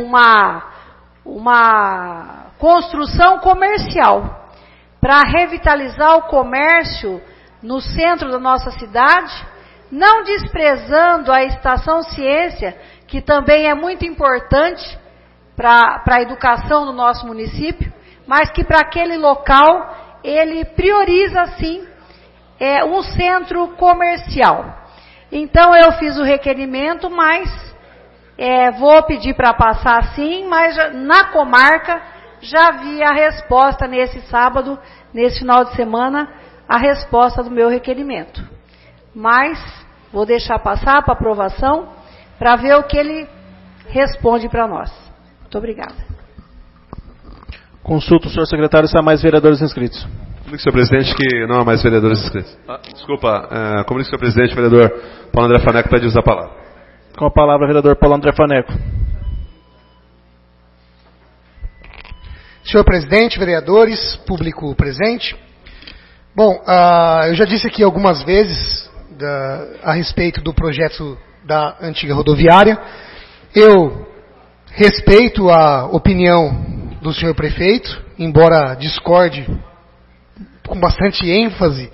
uma construção comercial para revitalizar o comércio no centro da nossa cidade, não desprezando a Estação Ciência, que também é muito importante para a educação do nosso município, mas que para aquele local ele prioriza, sim, um centro comercial. Então, eu fiz o requerimento, mas vou pedir para passar sim, mas na comarca já vi a resposta nesse sábado, nesse final de semana, a resposta do meu requerimento. Mas vou deixar passar para aprovação, para ver o que ele responde para nós. Muito obrigada. Consulto o senhor secretário se há mais vereadores inscritos. Comunique, senhor presidente, que não há mais vereadores inscritos. Desculpa, comunique, senhor presidente, vereador Paulo André Faneco pede uso da palavra. Com a palavra, vereador Paulo André Faneco. Senhor presidente, vereadores, público presente. Bom, eu já disse aqui algumas vezes a respeito do projeto da antiga rodoviária. Eu respeito a opinião do senhor prefeito, embora discorde com bastante ênfase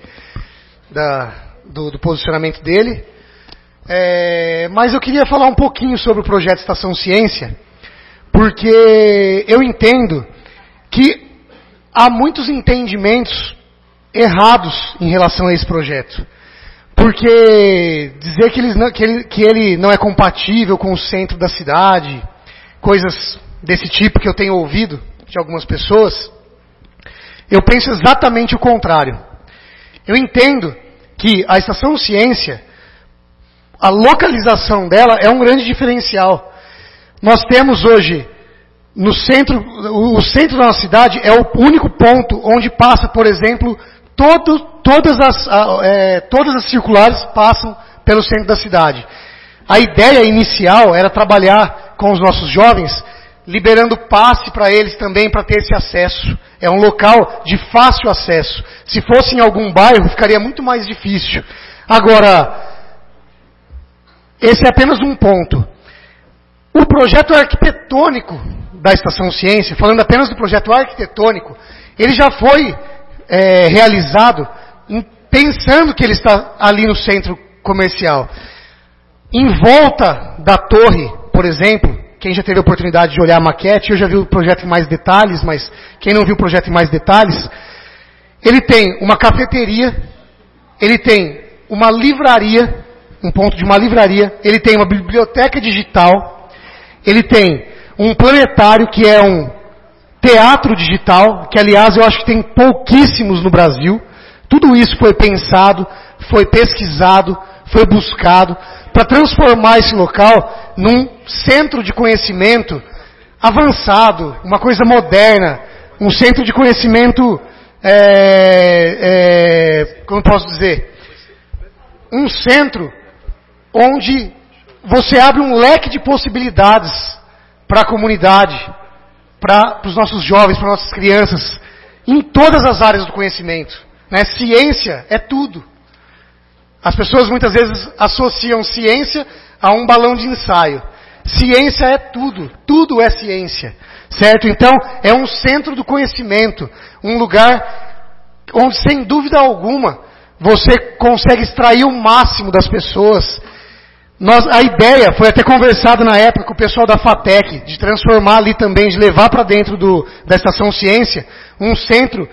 do posicionamento dele. Mas eu queria falar um pouquinho sobre o projeto Estação Ciência, porque eu entendo que há muitos entendimentos errados em relação a esse projeto. Porque dizer que ele não é compatível com o centro da cidade, coisas desse tipo que eu tenho ouvido de algumas pessoas, eu penso exatamente o contrário. Eu entendo que a Estação Ciência, a localização dela é um grande diferencial. Nós temos hoje, no centro, o centro da nossa cidade é o único ponto onde passa, por exemplo, todas as circulares passam pelo centro da cidade. A ideia inicial era trabalhar com os nossos jovens, liberando passe para eles também, para ter esse acesso. É um local de fácil acesso. Se fosse em algum bairro, ficaria muito mais difícil. Agora, esse é apenas um ponto. O projeto arquitetônico da Estação Ciência, falando apenas do projeto arquitetônico, ele já foi realizado pensando que ele está ali no centro comercial. Em volta da torre, por exemplo, quem já teve a oportunidade de olhar a maquete, eu já vi o projeto em mais detalhes, mas quem não viu o projeto em mais detalhes, ele tem uma cafeteria, ele tem uma livraria, um ponto de uma livraria, ele tem uma biblioteca digital, ele tem um planetário que é um teatro digital, que aliás eu acho que tem pouquíssimos no Brasil. Tudo isso foi pensado, foi pesquisado, foi buscado para transformar esse local num centro de conhecimento avançado, uma coisa moderna, um centro de conhecimento, como posso dizer, um centro onde você abre um leque de possibilidades para a comunidade, para os nossos jovens, para nossas crianças, em todas as áreas do conhecimento. Né? Ciência é tudo. As pessoas muitas vezes associam ciência a um balão de ensaio. Ciência é tudo. Tudo é ciência. Certo? Então, é um centro do conhecimento. Um lugar onde, sem dúvida alguma, você consegue extrair o máximo das pessoas. A ideia foi até conversada na época com o pessoal da FATEC, de transformar ali também, de levar para dentro da Estação Ciência, um centro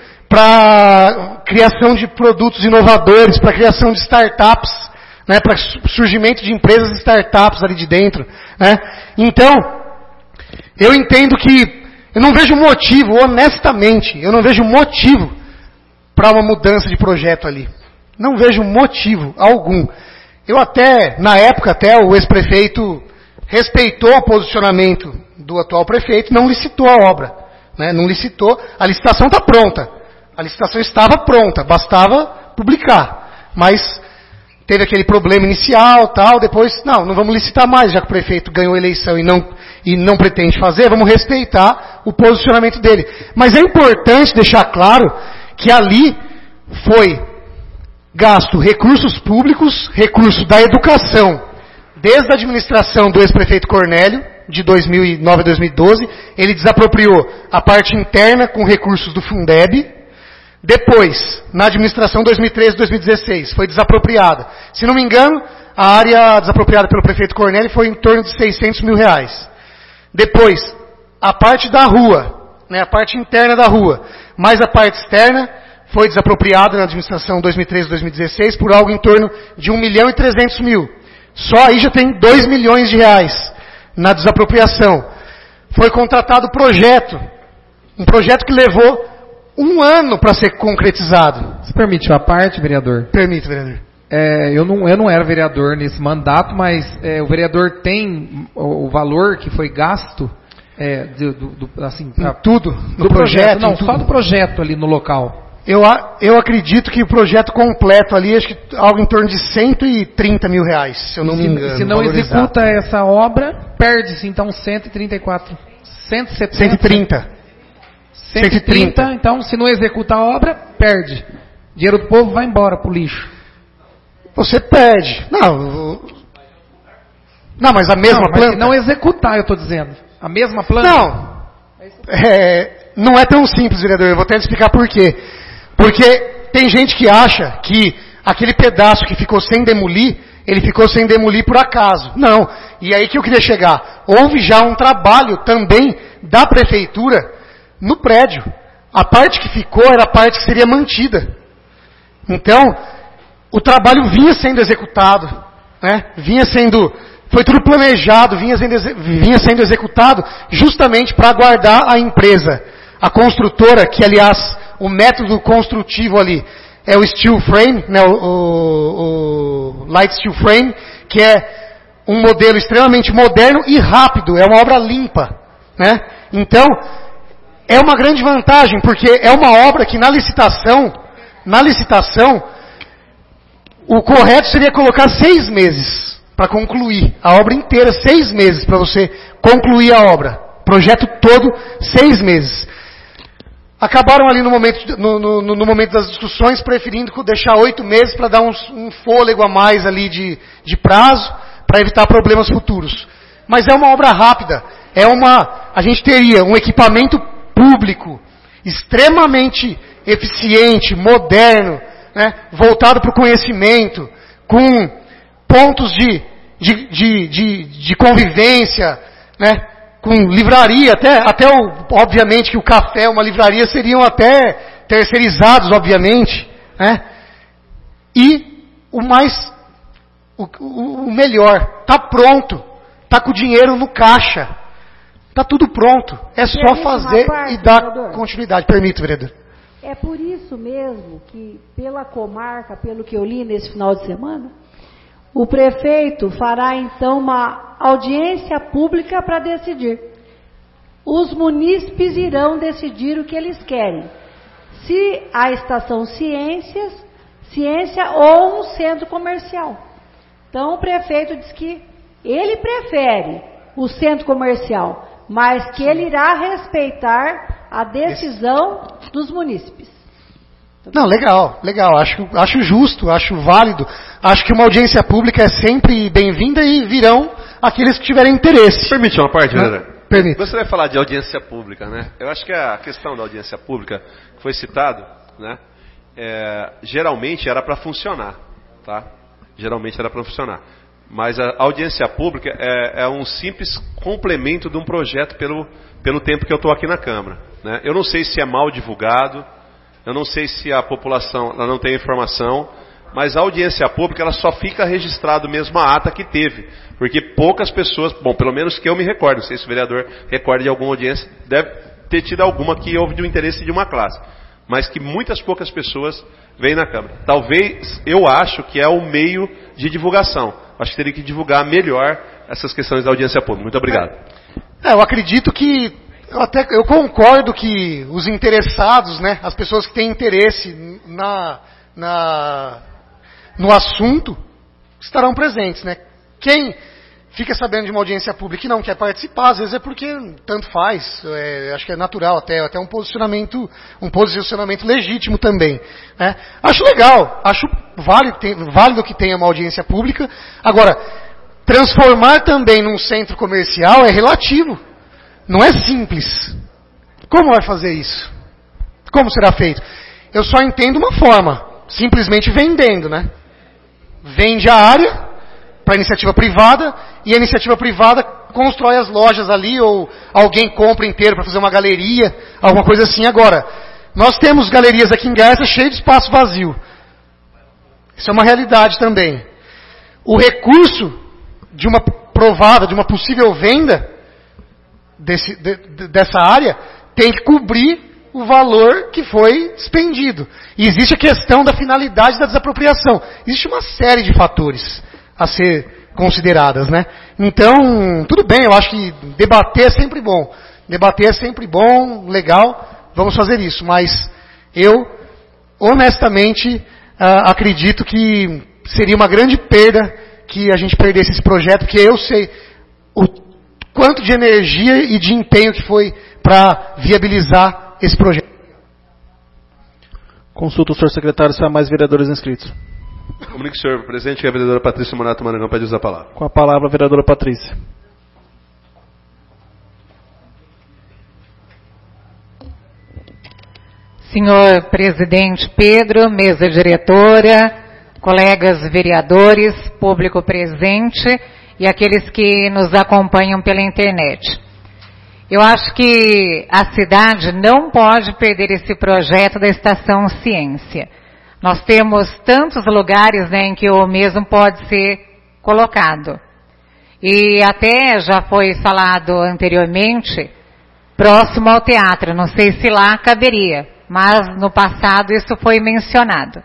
para criação de produtos inovadores, para criação de startups, né, para surgimento de empresas e startups ali de dentro. Né. Então, eu entendo que, eu não vejo motivo, honestamente, eu não vejo motivo para uma mudança de projeto ali. Não vejo motivo algum. Eu até, na época, o ex-prefeito respeitou o posicionamento do atual prefeito, não licitou a obra. Né, não licitou, a licitação está pronta. A licitação estava pronta, bastava publicar. Mas teve aquele problema inicial, depois, não vamos licitar mais, já que o prefeito ganhou a eleição e não pretende fazer, vamos respeitar o posicionamento dele. Mas é importante deixar claro que ali foi gasto recursos públicos, recurso da educação, desde a administração do ex-prefeito Cornélio, de 2009 a 2012, ele desapropriou a parte interna com recursos do Fundeb. Depois, na administração 2013 e 2016, foi desapropriada. Se não me engano, a área desapropriada pelo prefeito Cornélio foi em torno de R$600 mil. Depois, a parte da rua, né, a parte interna da rua, mais a parte externa, foi desapropriado na administração 2013-2016 por algo em torno de 1.300.000. Só aí já tem 2 milhões de reais na desapropriação. Foi contratado projeto, um projeto que levou 1 ano para ser concretizado. Você permite a parte, vereador? Permito, vereador. Eu não era vereador nesse mandato, mas o vereador tem o valor que foi gasto tudo no projeto? Não, só do projeto ali no local. Eu acredito que o projeto completo ali, acho que algo em torno de 130 mil reais, se eu não me engano. Se não executa essa obra, perde-se então 134. 130. Então, se não executa a obra, perde. Dinheiro do povo vai embora pro lixo. Você perde. Não, mas a mesma planta... Se não executar, eu estou dizendo. A mesma planta? Não é tão simples, vereador. Eu vou até explicar por quê. Porque tem gente que acha que aquele pedaço que ficou sem demolir, ele ficou sem demolir por acaso. Não. E aí que eu queria chegar. Houve já um trabalho também da prefeitura no prédio. A parte que ficou era a parte que seria mantida. Então, o trabalho vinha sendo executado, né? Foi tudo planejado, vinha sendo executado justamente para aguardar a empresa. A construtora, que aliás, o método construtivo ali é o steel frame, né, o light steel frame, que é um modelo extremamente moderno e rápido, é uma obra limpa, né? Então, é uma grande vantagem, porque é uma obra que na licitação, o correto seria colocar 6 meses para concluir a obra inteira, 6 meses para você concluir a obra. Projeto todo, 6 meses. Acabaram ali no momento das discussões, preferindo deixar 8 meses para dar um fôlego a mais ali de prazo, para evitar problemas futuros. Mas é uma obra rápida. A gente teria um equipamento público extremamente eficiente, moderno, né, voltado para o conhecimento, com pontos de convivência, né, com livraria, obviamente que o café, uma livraria seriam até terceirizados, obviamente, né, e o melhor, está pronto, está com o dinheiro no caixa, está tudo pronto, é só fazer e dar continuidade. Permito, vereador. É por isso mesmo que, pela comarca, pelo que eu li nesse final de semana, o prefeito fará então uma audiência pública para decidir. Os munícipes irão decidir o que eles querem. Se a estação ciência ou um centro comercial. Então o prefeito diz que ele prefere o centro comercial, mas que ele irá respeitar a decisão dos munícipes. Não, legal. Acho justo, acho válido. Acho que uma audiência pública é sempre bem-vinda e virão aqueles que tiverem interesse. Permite uma parte, vereador? Permite. Você vai falar de audiência pública, né? Eu acho que a questão da audiência pública que foi citado, né? Geralmente era para funcionar, tá? Geralmente era para funcionar. Mas a audiência pública é um simples complemento de um projeto pelo tempo que eu estou aqui na Câmara, né? Eu não sei se é mal divulgado, eu não sei se a população ela não tem informação, mas a audiência pública ela só fica registrado mesmo a ata que teve, porque poucas pessoas, bom, pelo menos que eu me recordo, não sei se o vereador recorda de alguma audiência, deve ter tido alguma que houve de um interesse de uma classe, mas que poucas pessoas veem na Câmara. Talvez, eu acho que é o meio de divulgação. Acho que teria que divulgar melhor essas questões da audiência pública. Muito obrigado. Eu acredito que, eu concordo que os interessados, né, as pessoas que têm interesse no assunto, estarão presentes, né? Quem fica sabendo de uma audiência pública e não quer participar, às vezes é porque tanto faz, acho que é natural até um posicionamento legítimo também, né? Acho legal, acho válido que tenha uma audiência pública. Agora, transformar também num centro comercial é relativo, não é simples. Como vai fazer isso? Como será feito? Eu só entendo uma forma, simplesmente vendendo, né? Vende a área para iniciativa privada, e a iniciativa privada constrói as lojas ali, ou alguém compra inteiro para fazer uma galeria, alguma coisa assim. Agora, Nós temos galerias aqui em Garça cheias de espaço vazio. Isso é uma realidade também. O recurso de uma provada, de uma possível venda dessa área, tem que cobrir o valor que foi expendido. E existe a questão da finalidade da desapropriação. Existe uma série de fatores a ser consideradas, né? Então, tudo bem, eu acho que debater é sempre bom. Debater é sempre bom, legal, vamos fazer isso. Mas eu, honestamente, acredito que seria uma grande perda que a gente perdesse esse projeto, porque eu sei o quanto de energia e de empenho que foi para viabilizar esse projeto. Consulta o senhor secretário se há mais vereadores inscritos. Comunique, senhor presidente, que a vereadora Patrícia Monato Marangão pede usar a palavra. Com a palavra, a vereadora Patrícia. Senhor presidente Pedro, mesa diretora, colegas vereadores, público presente e aqueles que nos acompanham pela internet. Eu acho que a cidade não pode perder esse projeto da Estação Ciência. Nós temos tantos lugares, né, em que o mesmo pode ser colocado. E até já foi falado anteriormente, próximo ao teatro. Não sei se lá caberia, mas no passado isso foi mencionado.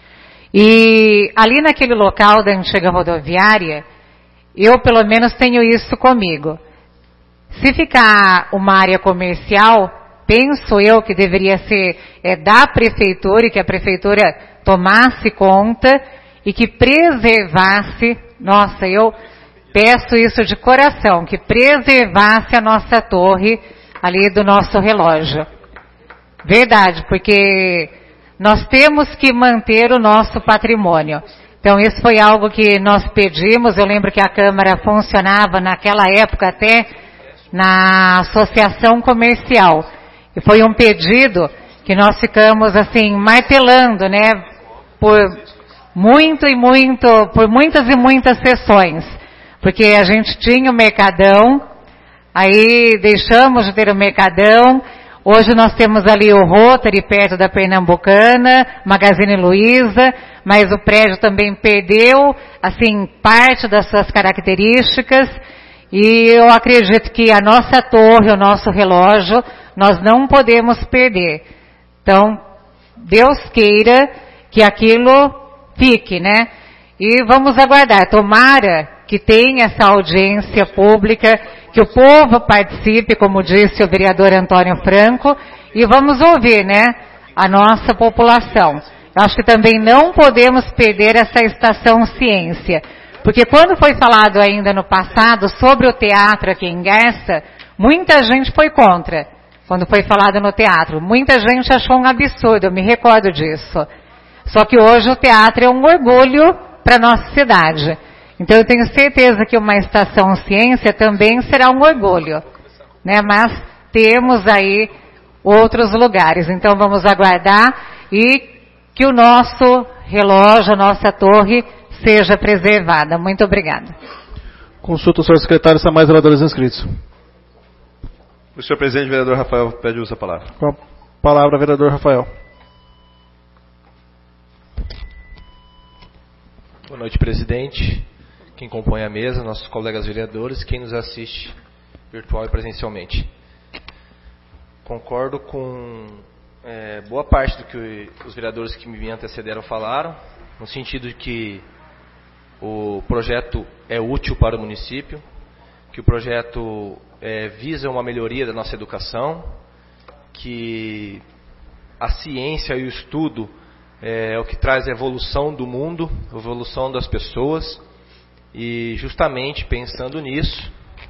E ali naquele local da antiga rodoviária, eu pelo menos tenho isso comigo. Se ficar uma área comercial, penso eu que deveria ser da prefeitura e que a prefeitura tomasse conta e que preservasse, nossa, eu peço isso de coração, que preservasse a nossa torre ali do nosso relógio. Verdade, porque nós temos que manter o nosso patrimônio. Então isso foi algo que nós pedimos, eu lembro que a Câmara funcionava naquela época até na associação comercial. E foi um pedido que nós ficamos assim martelando, né, por muitas e muitas sessões. Porque a gente tinha o Mercadão, aí deixamos de ter o Mercadão. Hoje nós temos ali o Rotary perto da Pernambucana, Magazine Luiza, mas o prédio também perdeu, assim, parte das suas características. E eu acredito que a nossa torre, o nosso relógio, nós não podemos perder. Então, Deus queira que aquilo fique, né? E vamos aguardar. Tomara que tenha essa audiência pública, que o povo participe, como disse o vereador Antônio Franco, e vamos ouvir, né, a nossa população. Eu acho que também não podemos perder essa Estação Ciência. Porque quando foi falado ainda no passado sobre o teatro aqui em Garça, muita gente foi contra. Quando foi falado no teatro, muita gente achou um absurdo, eu me recordo disso. Só que hoje o teatro é um orgulho para a nossa cidade. Então eu tenho certeza que uma Estação Ciência também será um orgulho, né? Mas temos aí outros lugares. Então vamos aguardar e que o nosso relógio, a nossa torre, seja preservada. Muito obrigada. Consulta o senhor secretário se há mais vereadores inscritos. O senhor presidente, vereador Rafael, pede uso da palavra. Com a palavra, vereador Rafael. Boa noite, presidente, quem compõe a mesa, nossos colegas vereadores, quem nos assiste virtual e presencialmente. Concordo com boa parte do que os vereadores que me antecederam falaram, no sentido de que o projeto é útil para o município, que o projeto visa uma melhoria da nossa educação, que a ciência e o estudo é o que traz a evolução do mundo, a evolução das pessoas, e justamente pensando nisso,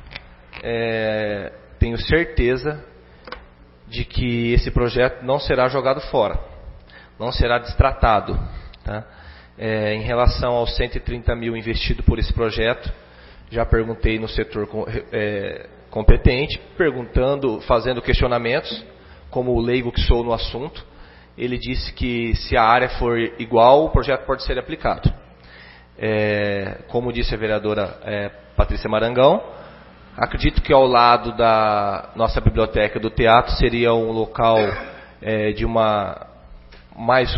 tenho certeza de que esse projeto não será jogado fora, não será destratado, tá? Em relação aos 130 mil investido por esse projeto, já perguntei no setor competente, fazendo questionamentos, como o leigo que sou no assunto. Ele disse que se a área for igual, o projeto pode ser aplicado. Como disse a vereadora Patrícia Marangão, acredito que ao lado da nossa biblioteca do teatro seria um local de uma mais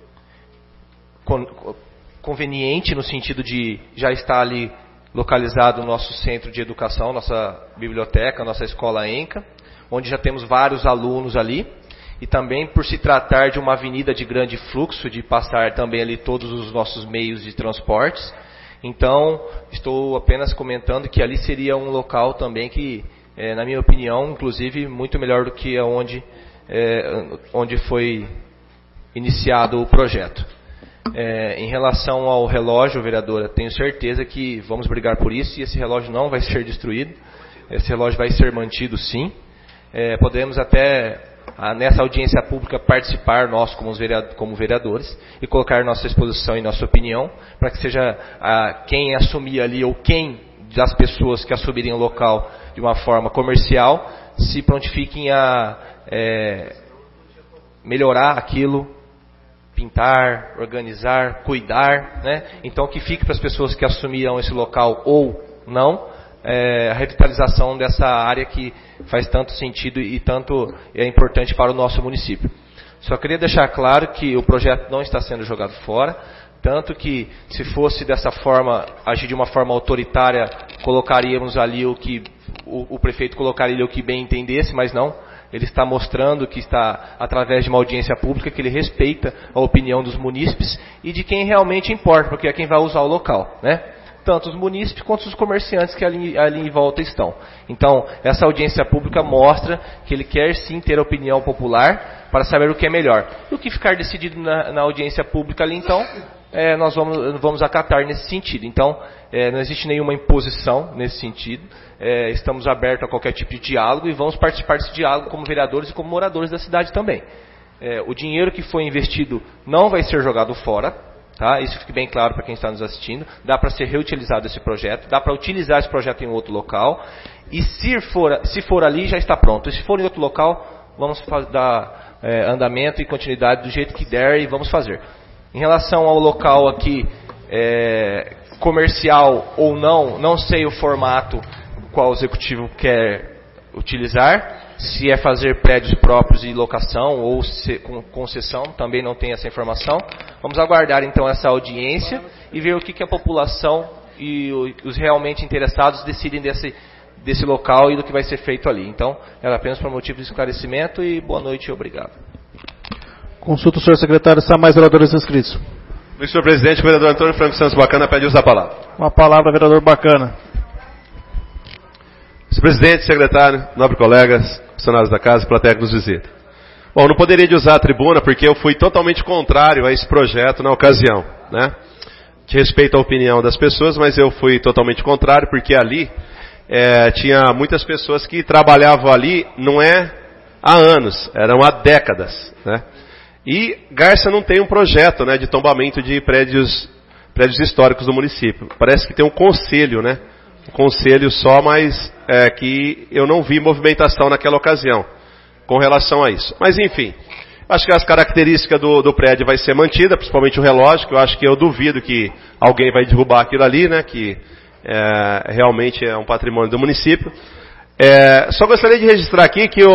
conveniente no sentido de já estar ali localizado o nosso centro de educação, nossa biblioteca, nossa escola ENCA, onde já temos vários alunos ali, e também por se tratar de uma avenida de grande fluxo, de passar também ali todos os nossos meios de transportes. Então, estou apenas comentando que ali seria um local também que, na minha opinião, inclusive, muito melhor do que onde foi iniciado o projeto. Em relação ao relógio, vereadora, tenho certeza que vamos brigar por isso e esse relógio não vai ser destruído. Esse relógio vai ser mantido, sim. Podemos até, nessa audiência pública, participar nós como vereadores e colocar nossa exposição e nossa opinião para que seja quem assumir ali ou quem das pessoas que assumirem o local de uma forma comercial se prontifiquem a melhorar aquilo, pintar, organizar, cuidar, né? Então que fique para as pessoas que assumiram esse local ou não, a revitalização dessa área que faz tanto sentido e tanto é importante para o nosso município. Só queria deixar claro que o projeto não está sendo jogado fora, tanto que se fosse dessa forma, agir de uma forma autoritária, colocaríamos ali o prefeito colocaria ali o que bem entendesse, mas não. Ele está mostrando que está, através de uma audiência pública, que ele respeita a opinião dos munícipes e de quem realmente importa, porque é quem vai usar o local, né? Tanto os munícipes quanto os comerciantes que ali em volta estão. Então, essa audiência pública mostra que ele quer sim ter opinião popular para saber o que é melhor. E o que ficar decidido na audiência pública ali, então, nós vamos acatar nesse sentido. Então, não existe nenhuma imposição nesse sentido. Estamos abertos a qualquer tipo de diálogo e vamos participar desse diálogo como vereadores e como moradores da cidade também. O dinheiro que foi investido não vai ser jogado fora, tá? Isso fique bem claro para quem está nos assistindo. Dá para ser reutilizado esse projeto, dá para utilizar esse projeto em outro local. E se for ali, já está pronto. E se for em outro local, vamos dar andamento e continuidade do jeito que der e vamos fazer. Em relação ao local aqui, comercial ou não sei o formato qual o executivo quer utilizar, se é fazer prédios próprios e locação ou com concessão, também não tem essa informação. Vamos aguardar então essa audiência e ver o que a população e os realmente interessados decidem desse local e do que vai ser feito ali. Então, era apenas para motivo de esclarecimento e boa noite e obrigado. Consulta o senhor secretário, se há mais vereadores inscritos. Senhor presidente, o vereador Antônio Franco Santos Bacana pede uso da palavra. Uma palavra, vereador Bacana. Senhor presidente, secretário, nobres colegas, funcionários da casa, plateia que nos visita. Bom, não poderia usar a tribuna porque eu fui totalmente contrário a esse projeto na ocasião, né? De respeito à opinião das pessoas, mas eu fui totalmente contrário porque ali tinha muitas pessoas que trabalhavam ali, não há anos, eram há décadas, né? E Garça não tem um projeto, né, de tombamento de prédios históricos do município. Parece que tem um conselho, né? Um conselho só, mas que eu não vi movimentação naquela ocasião com relação a isso. Mas enfim, acho que as características do prédio vai ser mantida, principalmente o relógio, que eu duvido que alguém vai derrubar aquilo ali, né? Que realmente é um patrimônio do município. Só gostaria de registrar aqui que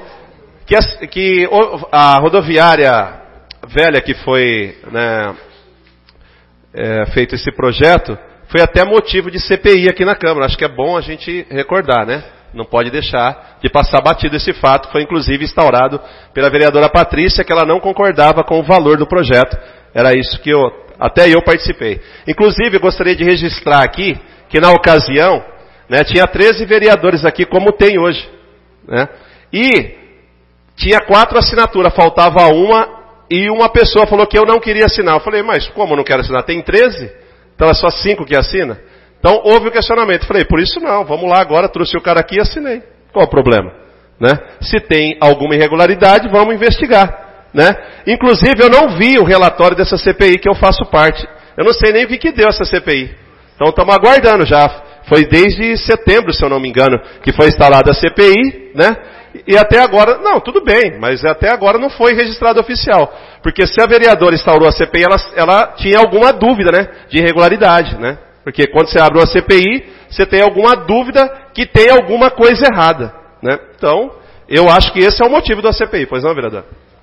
a rodoviária velha que foi, né, feito esse projeto, foi até motivo de CPI aqui na Câmara. Acho que é bom a gente recordar, né? Não pode deixar de passar batido esse fato. Foi inclusive instaurado pela vereadora Patrícia, que ela não concordava com o valor do projeto. Era isso que até eu participei. Inclusive, eu gostaria de registrar aqui que na ocasião, né, tinha 13 vereadores aqui, como tem hoje, né? E tinha 4 assinaturas, faltava uma, e uma pessoa falou que eu não queria assinar. Eu falei, mas como eu não quero assinar? Tem 13? Então é só 5 que assina? Então houve o questionamento. Eu falei, por isso não, vamos lá agora, trouxe o cara aqui e assinei. Qual o problema? Né? Se tem alguma irregularidade, vamos investigar. Né? Inclusive eu não vi o relatório dessa CPI que eu faço parte. Eu não sei nem o que deu essa CPI. Então estamos aguardando já. Foi desde setembro, se eu não me engano, que foi instalada a CPI, né? E até agora, não, tudo bem, mas até agora não foi registrado oficial. Porque se a vereadora instaurou a CPI, ela tinha alguma dúvida, né? De irregularidade, né? Porque quando você abre uma CPI, você tem alguma dúvida que tem alguma coisa errada, né? Então, eu acho que esse é o motivo da CPI, pois não, vereador?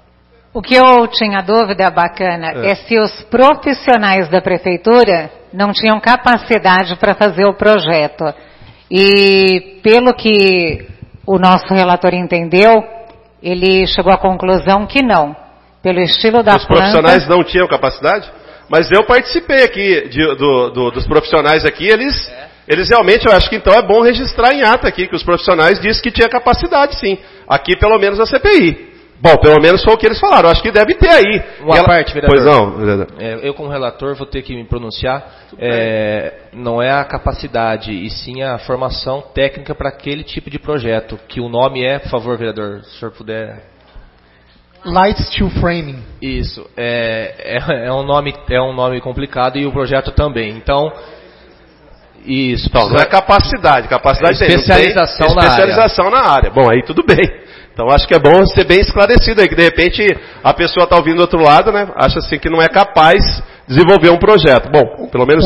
O que eu tinha dúvida bacana é se os profissionais da prefeitura não tinham capacidade para fazer o projeto. E pelo que o nosso relator entendeu, ele chegou à conclusão que não. Pelo estilo da planta... Os profissionais não tinham capacidade? Mas eu participei aqui dos profissionais aqui, eles realmente, eu acho que então é bom registrar em ata aqui, que os profissionais disseram que tinha capacidade sim. Aqui pelo menos a CPI. Bom, pelo menos foi o que eles falaram. Eu acho que deve ter aí. Uma parte, vereador. Pois não, vereador. Eu como relator vou ter que me pronunciar. Não é a capacidade, e sim a formação técnica para aquele tipo de projeto. Que o nome é, por favor, vereador, se o senhor puder... Light Steel Framing. Isso. É um nome complicado e o projeto também. Então... Isso. Então, não é capacidade. Capacidade especialização tem. Especialização na área. Bom, aí tudo bem. Então acho que é bom ser bem esclarecido aí, que de repente a pessoa está ouvindo do outro lado, né? Acha assim que não é capaz de desenvolver um projeto. Bom, pelo menos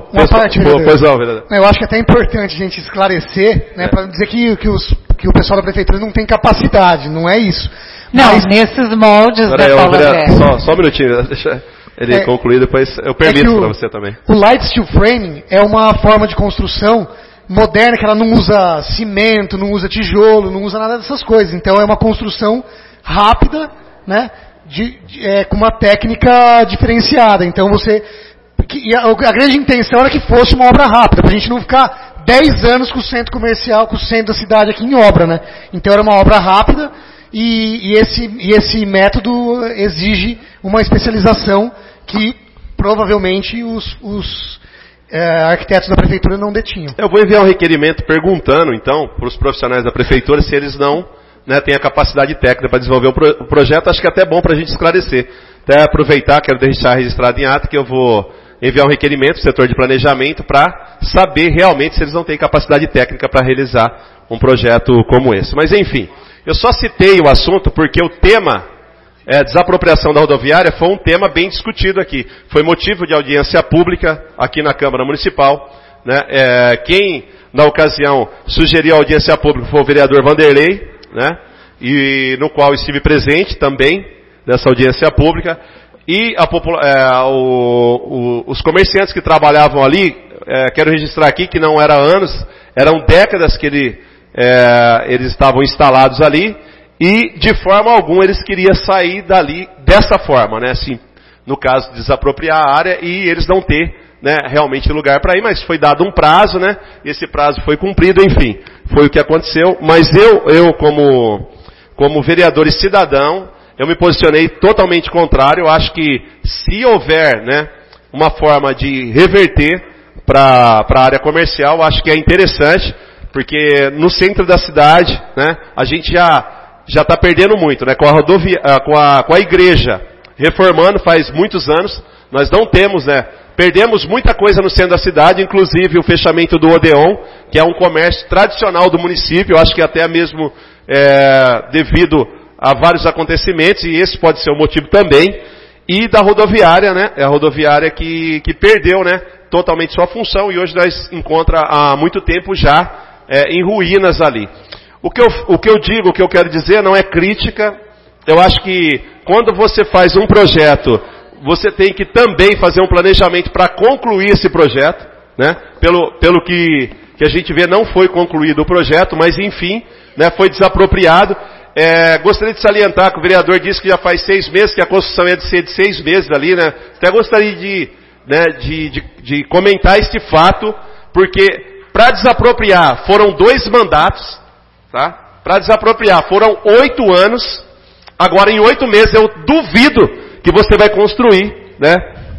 eu acho que é até importante a gente esclarecer, né? Para dizer que o pessoal da prefeitura não tem capacidade, não é isso. Não, mas, nesses moldes da Paula só um minutinho, deixa ele concluir, depois eu permito para você também. O Light Steel Framing é uma forma de construção moderna, que ela não usa cimento, não usa tijolo, não usa nada dessas coisas. Então é uma construção rápida, né, com uma técnica diferenciada. Então a grande intenção era que fosse uma obra rápida, para a gente não ficar 10 anos com o centro comercial, com o centro da cidade aqui em obra, né. Então era uma obra rápida e esse método exige uma especialização que provavelmente os arquitetos da prefeitura não detinham. Eu vou enviar um requerimento perguntando, então, para os profissionais da prefeitura se eles não têm a capacidade técnica para desenvolver o projeto. Acho que é até bom para a gente esclarecer. Até aproveitar, quero deixar registrado em ata que eu vou enviar um requerimento para o setor de planejamento para saber realmente se eles não têm capacidade técnica para realizar um projeto como esse. Mas, enfim, eu só citei o assunto porque o tema... desapropriação da rodoviária foi um tema bem discutido aqui. Foi motivo de audiência pública aqui na Câmara Municipal. Né? Quem, na ocasião, sugeriu a audiência pública foi o vereador Vanderlei, né? E no qual estive presente também, nessa audiência pública. E os comerciantes que trabalhavam ali, quero registrar aqui que não era anos, eram décadas que eles estavam instalados ali. E, de forma alguma, eles queriam sair dali dessa forma, né? Assim, no caso, desapropriar a área e eles não ter, né, realmente lugar para ir, mas foi dado um prazo, né? Esse prazo foi cumprido, enfim, foi o que aconteceu. Mas eu como vereador e cidadão, eu me posicionei totalmente contrário. Eu acho que se houver, né, uma forma de reverter para a área comercial, eu acho que é interessante, porque no centro da cidade, né, a gente já está perdendo muito, né? Com a igreja reformando faz muitos anos, nós não temos, né? Perdemos muita coisa no centro da cidade, inclusive o fechamento do Odeon, que é um comércio tradicional do município, eu acho que até mesmo devido a vários acontecimentos, e esse pode ser o motivo também, e da rodoviária, né? É a rodoviária que perdeu, né, totalmente sua função, e hoje nós encontra há muito tempo já em ruínas ali. O que eu digo, o que eu quero dizer não é crítica. Eu acho que quando você faz um projeto, você tem que também fazer um planejamento para concluir esse projeto, né? Pelo que a gente vê, não foi concluído o projeto, mas enfim, né, foi desapropriado. Gostaria de salientar que o vereador disse que já faz 6 meses, que a construção ia ser de 6 meses ali, né? Até gostaria de comentar este fato, porque para desapropriar foram 2 mandatos, tá? Para desapropriar foram 8 anos, agora em 8 meses eu duvido que você vai construir, né,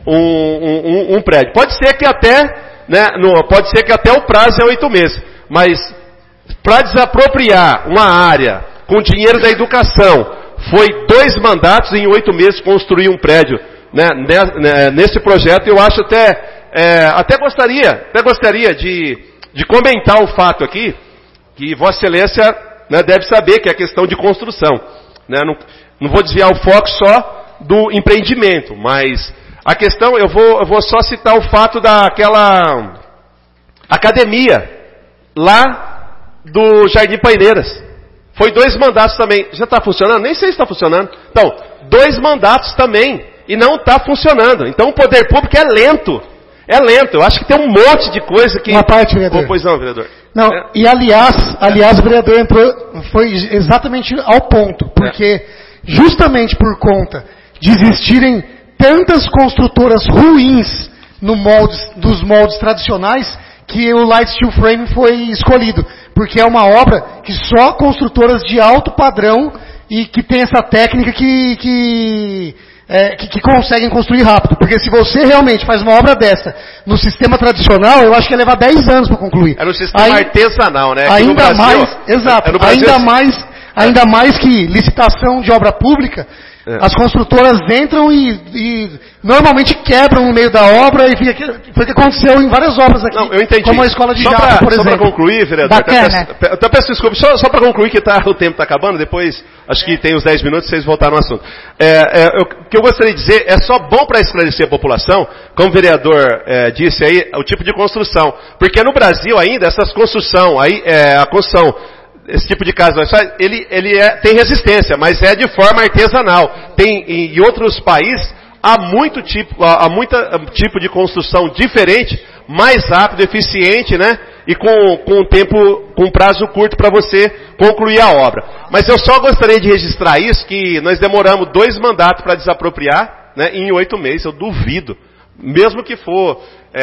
um prédio. Pode ser que até, né, pode ser que até o prazo é 8 meses, mas para desapropriar uma área com dinheiro da educação, foi 2 mandatos em 8 meses construir um prédio, né, nesse projeto. Eu acho até gostaria de comentar o fato aqui, que Vossa Excelência, né, deve saber que é questão de construção, né? Não vou desviar o foco só do empreendimento, mas a questão, eu vou só citar o fato daquela academia lá do Jardim Paineiras. Foi 2 mandatos também. Já está funcionando? Nem sei se está funcionando. Então, 2 mandatos também. E não está funcionando. Então o poder público é lento. É lento. Eu acho que tem um monte de coisa que... Uma parte, vereador. Pois não, vereador. Não, e aliás, o vereador entrou, foi exatamente ao ponto. Porque justamente por conta de existirem tantas construtoras ruins dos moldes tradicionais, que o Light Steel Frame foi escolhido. Porque é uma obra que só construtoras de alto padrão e que tem essa técnica que conseguem construir rápido. Porque se você realmente faz uma obra dessa no sistema tradicional, eu acho que ia levar 10 anos para concluir. É no sistema artesanal, né? Ainda Brasil, mais, exato. Ainda mais que licitação de obra pública, as construtoras entram e normalmente quebram no meio da obra, e foi o que aconteceu em várias obras aqui. Não, eu entendi. Como a escola de Japa, por exemplo. Só para concluir, vereador, até peço desculpa, só para concluir que o tempo está acabando, depois acho que tem uns 10 minutos, vocês voltaram no assunto. O que eu gostaria de dizer é só bom para esclarecer a população, como o vereador disse aí, o tipo de construção. Porque no Brasil ainda, essas construção, a construção, esse tipo de casa, ele tem resistência, mas é de forma artesanal. Tem em outros países há muito tipo de construção diferente, mais rápido, eficiente, né? E com prazo curto para você concluir a obra. Mas eu só gostaria de registrar isso, que nós demoramos 2 mandatos para desapropriar, né? Em 8 meses, eu duvido. Mesmo que for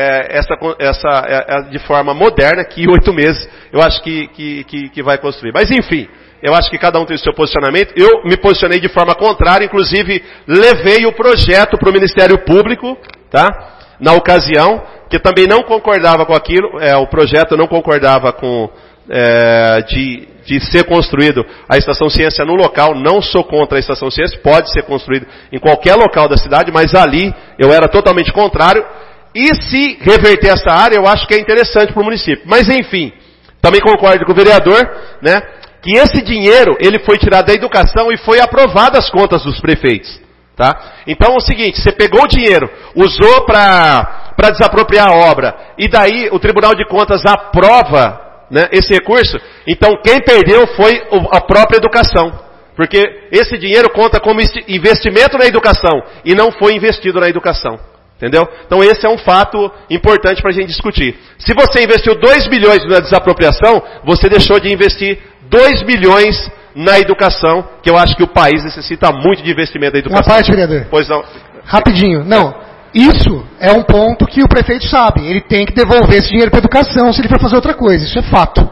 de forma moderna, que em 8 meses eu acho que vai construir. Mas enfim, eu acho que cada um tem o seu posicionamento. Eu me posicionei de forma contrária, inclusive levei o projeto para o Ministério Público, tá? Na ocasião, que também não concordava com aquilo, o projeto não concordava com de ser construído a Estação Ciência no local. Não sou contra a Estação Ciência, pode ser construído em qualquer local da cidade, mas ali eu era totalmente contrário. E se reverter essa área, eu acho que é interessante para o município. Mas enfim, também concordo com o vereador, né, que esse dinheiro ele foi tirado da educação e foi aprovado as contas dos prefeitos. Tá? Então é o seguinte, você pegou o dinheiro, usou para desapropriar a obra, e daí o Tribunal de Contas aprova, né, esse recurso, então quem perdeu foi a própria educação. Porque esse dinheiro conta como investimento na educação e não foi investido na educação. Entendeu? Então esse é um fato importante para a gente discutir. Se você investiu 2 bilhões na desapropriação, você deixou de investir 2 bilhões na educação, que eu acho que o país necessita muito de investimento na educação. Uma parte, vereador. Pois não. Rapidinho. Não. Isso é um ponto que o prefeito sabe. Ele tem que devolver esse dinheiro para a educação se ele for fazer outra coisa. Isso é fato.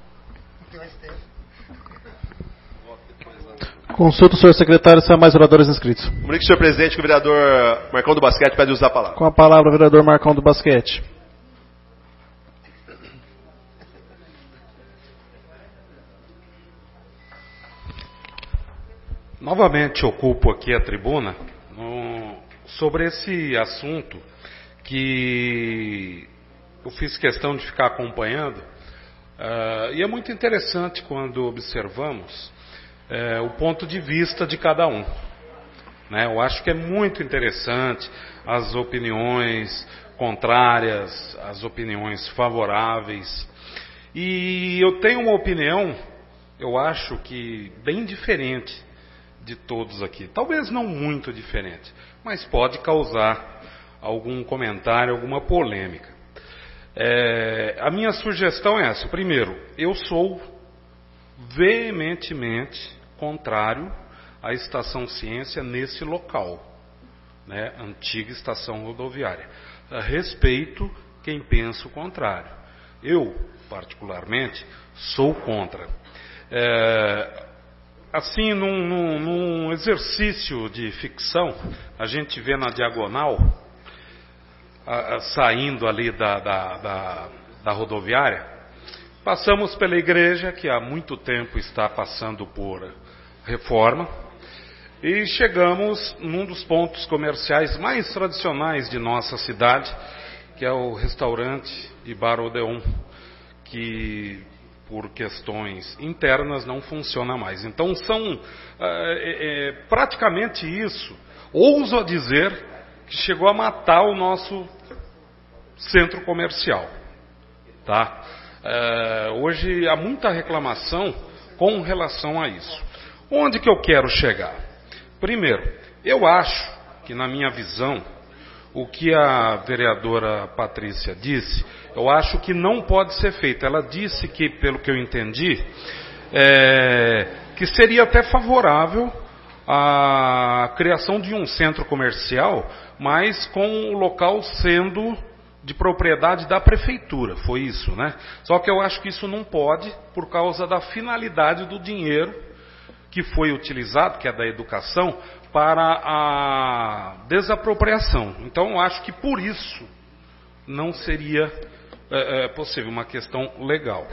Consulta o senhor secretário se há mais oradores inscritos. Comunique, senhor presidente, que o vereador Marcão do Basquete pede usar a palavra. Com a palavra, o vereador Marcão do Basquete. Novamente ocupo aqui a tribuna sobre esse assunto que eu fiz questão de ficar acompanhando. E é muito interessante quando observamos o ponto de vista de cada um. Né? Eu acho que é muito interessante as opiniões contrárias, as opiniões favoráveis. E eu tenho uma opinião, eu acho que bem diferente de todos aqui. Talvez não muito diferente, mas pode causar algum comentário, alguma polêmica. A minha sugestão é essa. Primeiro, eu sou veementemente contrário à Estação Ciência nesse local, né? Antiga estação rodoviária. Respeito quem pensa o contrário. Eu, particularmente, sou contra. Assim, num exercício de ficção, a gente vê na diagonal, saindo ali da rodoviária, passamos pela igreja, que há muito tempo está passando por reforma, e chegamos num dos pontos comerciais mais tradicionais de nossa cidade, que é o restaurante e bar Odeon, que por questões internas não funciona mais. Então são praticamente isso, ouso dizer, que chegou a matar o nosso centro comercial. Tá? Hoje há muita reclamação com relação a isso. Onde que eu quero chegar? Primeiro, eu acho que, na minha visão, o que a vereadora Patrícia disse, eu acho que não pode ser feito. Ela disse que, pelo que eu entendi, que seria até favorável a criação de um centro comercial, mas com o local sendo de propriedade da prefeitura, foi isso, né? Só que eu acho que isso não pode, por causa da finalidade do dinheiro que foi utilizado, que é da educação, para a desapropriação. Então eu acho que por isso não seria possível, uma questão legal.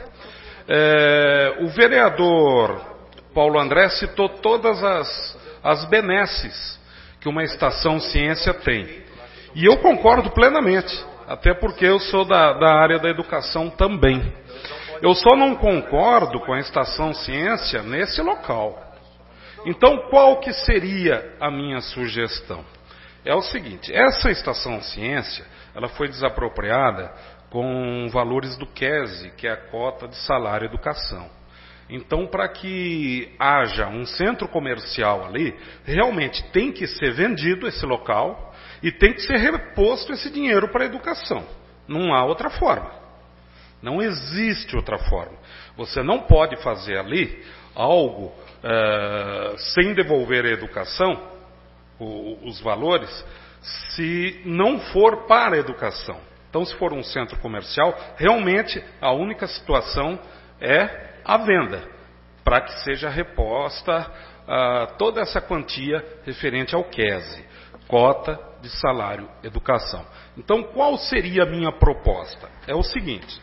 O vereador Paulo André citou todas as benesses que uma estação ciência tem. E eu concordo plenamente, até porque eu sou da área da educação também. Eu só não concordo com a estação ciência nesse local. Então, qual que seria a minha sugestão? É o seguinte, essa estação ciência, ela foi desapropriada com valores do QESE, que é a cota de salário educação. Então, para que haja um centro comercial ali, realmente tem que ser vendido esse local e tem que ser reposto esse dinheiro para a educação. Não há outra forma. Não existe outra forma. Você não pode fazer ali algo sem devolver a educação, os valores, se não for para a educação. Então, se for um centro comercial, realmente a única situação é a venda, para que seja reposta toda essa quantia referente ao QESE, cota de salário educação. Então, qual seria a minha proposta? É o seguinte,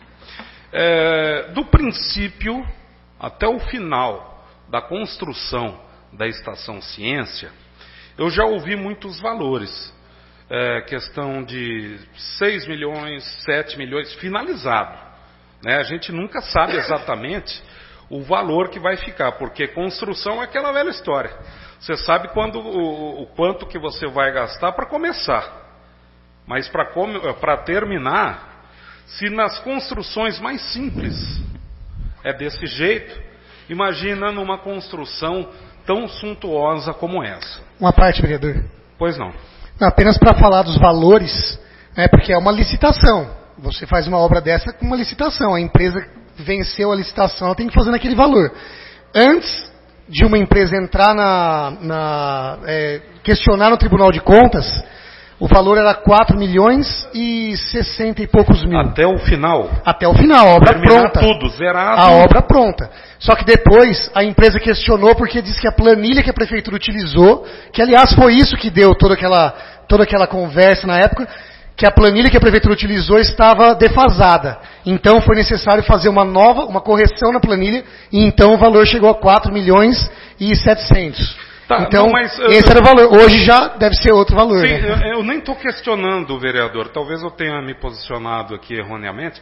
do princípio até o final da construção da estação ciência, eu já ouvi muitos valores, questão de 6 milhões, 7 milhões, finalizado. Né? A gente nunca sabe exatamente o valor que vai ficar, porque construção é aquela velha história. Você sabe o quanto que você vai gastar para começar, mas para terminar, se nas construções mais simples é desse jeito, imagina numa construção tão suntuosa como essa. Uma parte, vereador. Pois não. Apenas para falar dos valores, porque é uma licitação. Você faz uma obra dessa com uma licitação. A empresa venceu a licitação, ela tem que fazer naquele valor. Antes de uma empresa entrar questionar no Tribunal de Contas, o valor era 4 milhões e 60 e poucos mil. Até o final? Até o final, a obra pronta. Tudo, zerado. A obra pronta. Só que depois a empresa questionou porque disse que a planilha que a prefeitura utilizou, que aliás foi isso que deu toda aquela conversa na época, que a planilha que a prefeitura utilizou estava defasada. Então foi necessário fazer uma correção na planilha, e então o valor chegou a 4 milhões e 700. Tá, então, não, mas, esse era o valor. Hoje já deve ser outro valor. Sim, né? Eu nem estou questionando o vereador. Talvez eu tenha me posicionado aqui erroneamente.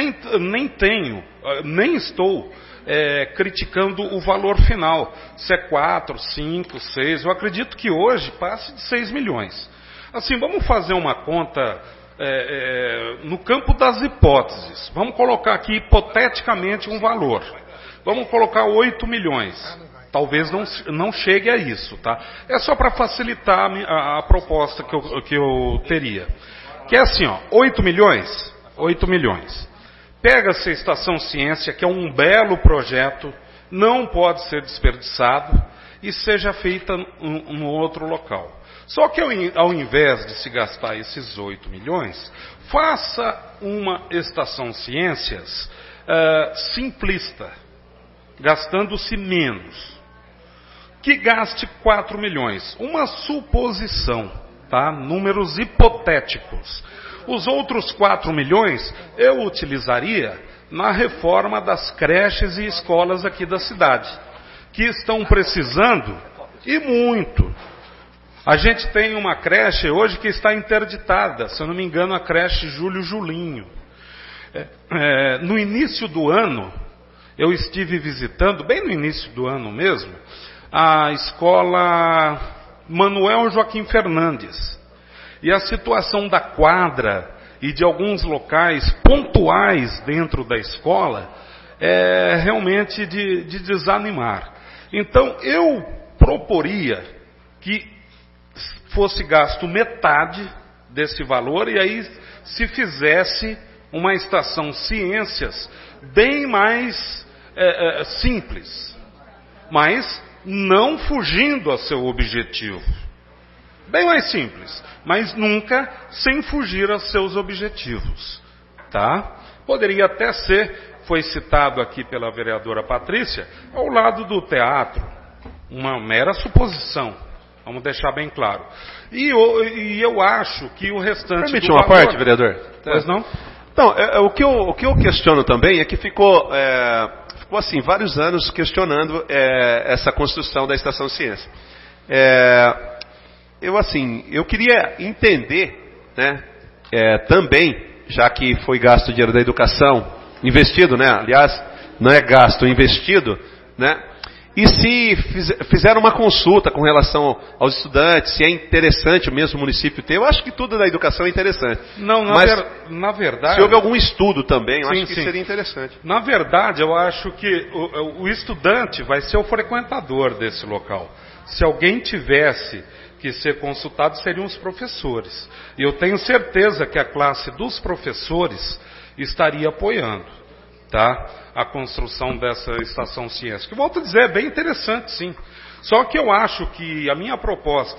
Nem estou criticando o valor final. Se é 4, 5, 6. Eu acredito que hoje passe de 6 milhões. Assim, vamos fazer uma conta no campo das hipóteses. Vamos colocar aqui hipoteticamente um valor. Vamos colocar 8 milhões. Talvez não chegue a isso, tá? É só para facilitar a proposta que eu teria. Que é assim, 8 milhões. Pega-se a Estação Ciência, que é um belo projeto, não pode ser desperdiçado, e seja feita no outro local. Só que ao invés de se gastar esses 8 milhões, faça uma Estação Ciências simplista, gastando-se menos. Que gaste 4 milhões. Uma suposição, tá? Números hipotéticos. Os outros 4 milhões eu utilizaria na reforma das creches e escolas aqui da cidade, que estão precisando, e muito. A gente tem uma creche hoje que está interditada, se eu não me engano, a creche Júlio Julinho. No início do ano, eu estive visitando, bem no início do ano mesmo, a escola Manuel Joaquim Fernandes. E a situação da quadra e de alguns locais pontuais dentro da escola realmente de desanimar. Então, eu proporia que fosse gasto metade desse valor e aí se fizesse uma estação ciências bem mais simples, mas não fugindo a seu objetivo. Bem mais simples, mas nunca sem fugir a seus objetivos. Tá? Poderia até ser, foi citado aqui pela vereadora Patrícia, ao lado do teatro. Uma mera suposição. Vamos deixar bem claro. E eu acho que o restante... Permite uma parte, vereador? Pois não? Não, o que eu questiono também é que ficou assim, vários anos questionando essa construção da Estação Ciência. Eu queria entender, né, também, já que foi gasto dinheiro da educação, investido, né, aliás, não é gasto, investido, né, e se fizeram uma consulta com relação aos estudantes, se é interessante o mesmo município ter, eu acho que tudo da educação é interessante. Não, na verdade... Se houve algum estudo também, eu acho que sim. seria interessante. Na verdade, eu acho que o estudante vai ser o frequentador desse local. Se alguém tivesse que ser consultado, seriam os professores. E eu tenho certeza que a classe dos professores estaria apoiando, tá, a construção dessa estação ciência. Que, volto a dizer, é bem interessante, sim. Só que eu acho que a minha proposta,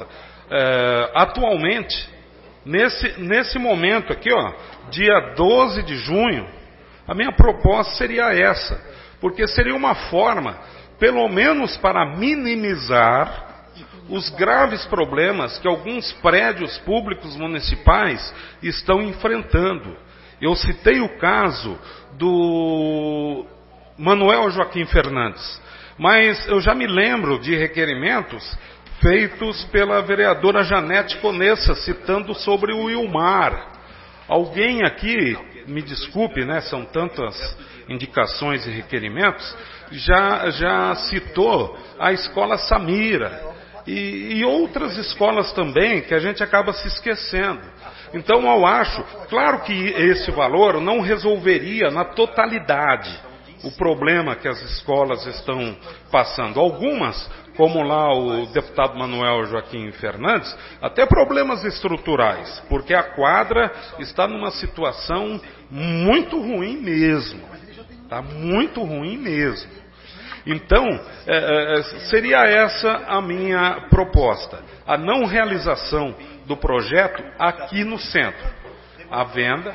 atualmente, nesse momento aqui, ó, dia 12 de junho, a minha proposta seria essa. Porque seria uma forma, pelo menos para minimizar os graves problemas que alguns prédios públicos municipais estão enfrentando. Eu citei o caso do Manuel Joaquim Fernandes, mas eu já me lembro de requerimentos feitos pela vereadora Janete Conessa, citando sobre o Wilmar. Alguém aqui, me desculpe, né, são tantas indicações e requerimentos, já citou a escola Samira. E outras escolas também, que a gente acaba se esquecendo. Então eu acho, claro que esse valor não resolveria na totalidade o problema que as escolas estão passando. Algumas, como lá o deputado Manuel Joaquim Fernandes, até problemas estruturais, porque a quadra está numa situação muito ruim mesmo. Tá muito ruim mesmo. Então, seria essa a minha proposta. A não realização do projeto aqui no centro. A venda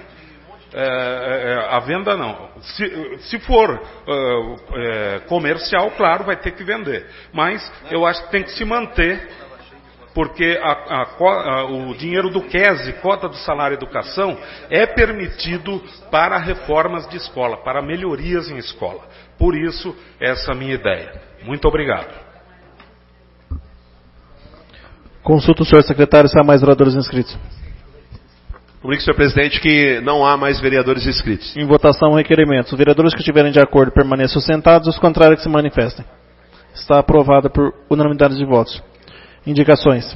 não. Se for comercial, claro, vai ter que vender. Mas eu acho que tem que se manter, porque o dinheiro do QESE, cota do salário educação, é permitido para reformas de escola, para melhorias em escola. Por isso, essa é a minha ideia. Muito obrigado. Consulta o senhor secretário se há mais vereadores inscritos. Comunique, senhor presidente, que não há mais vereadores inscritos. Em votação, o requerimento. Os vereadores que estiverem de acordo permaneçam sentados, os contrários que se manifestem. Está aprovada por unanimidade de votos. Indicações.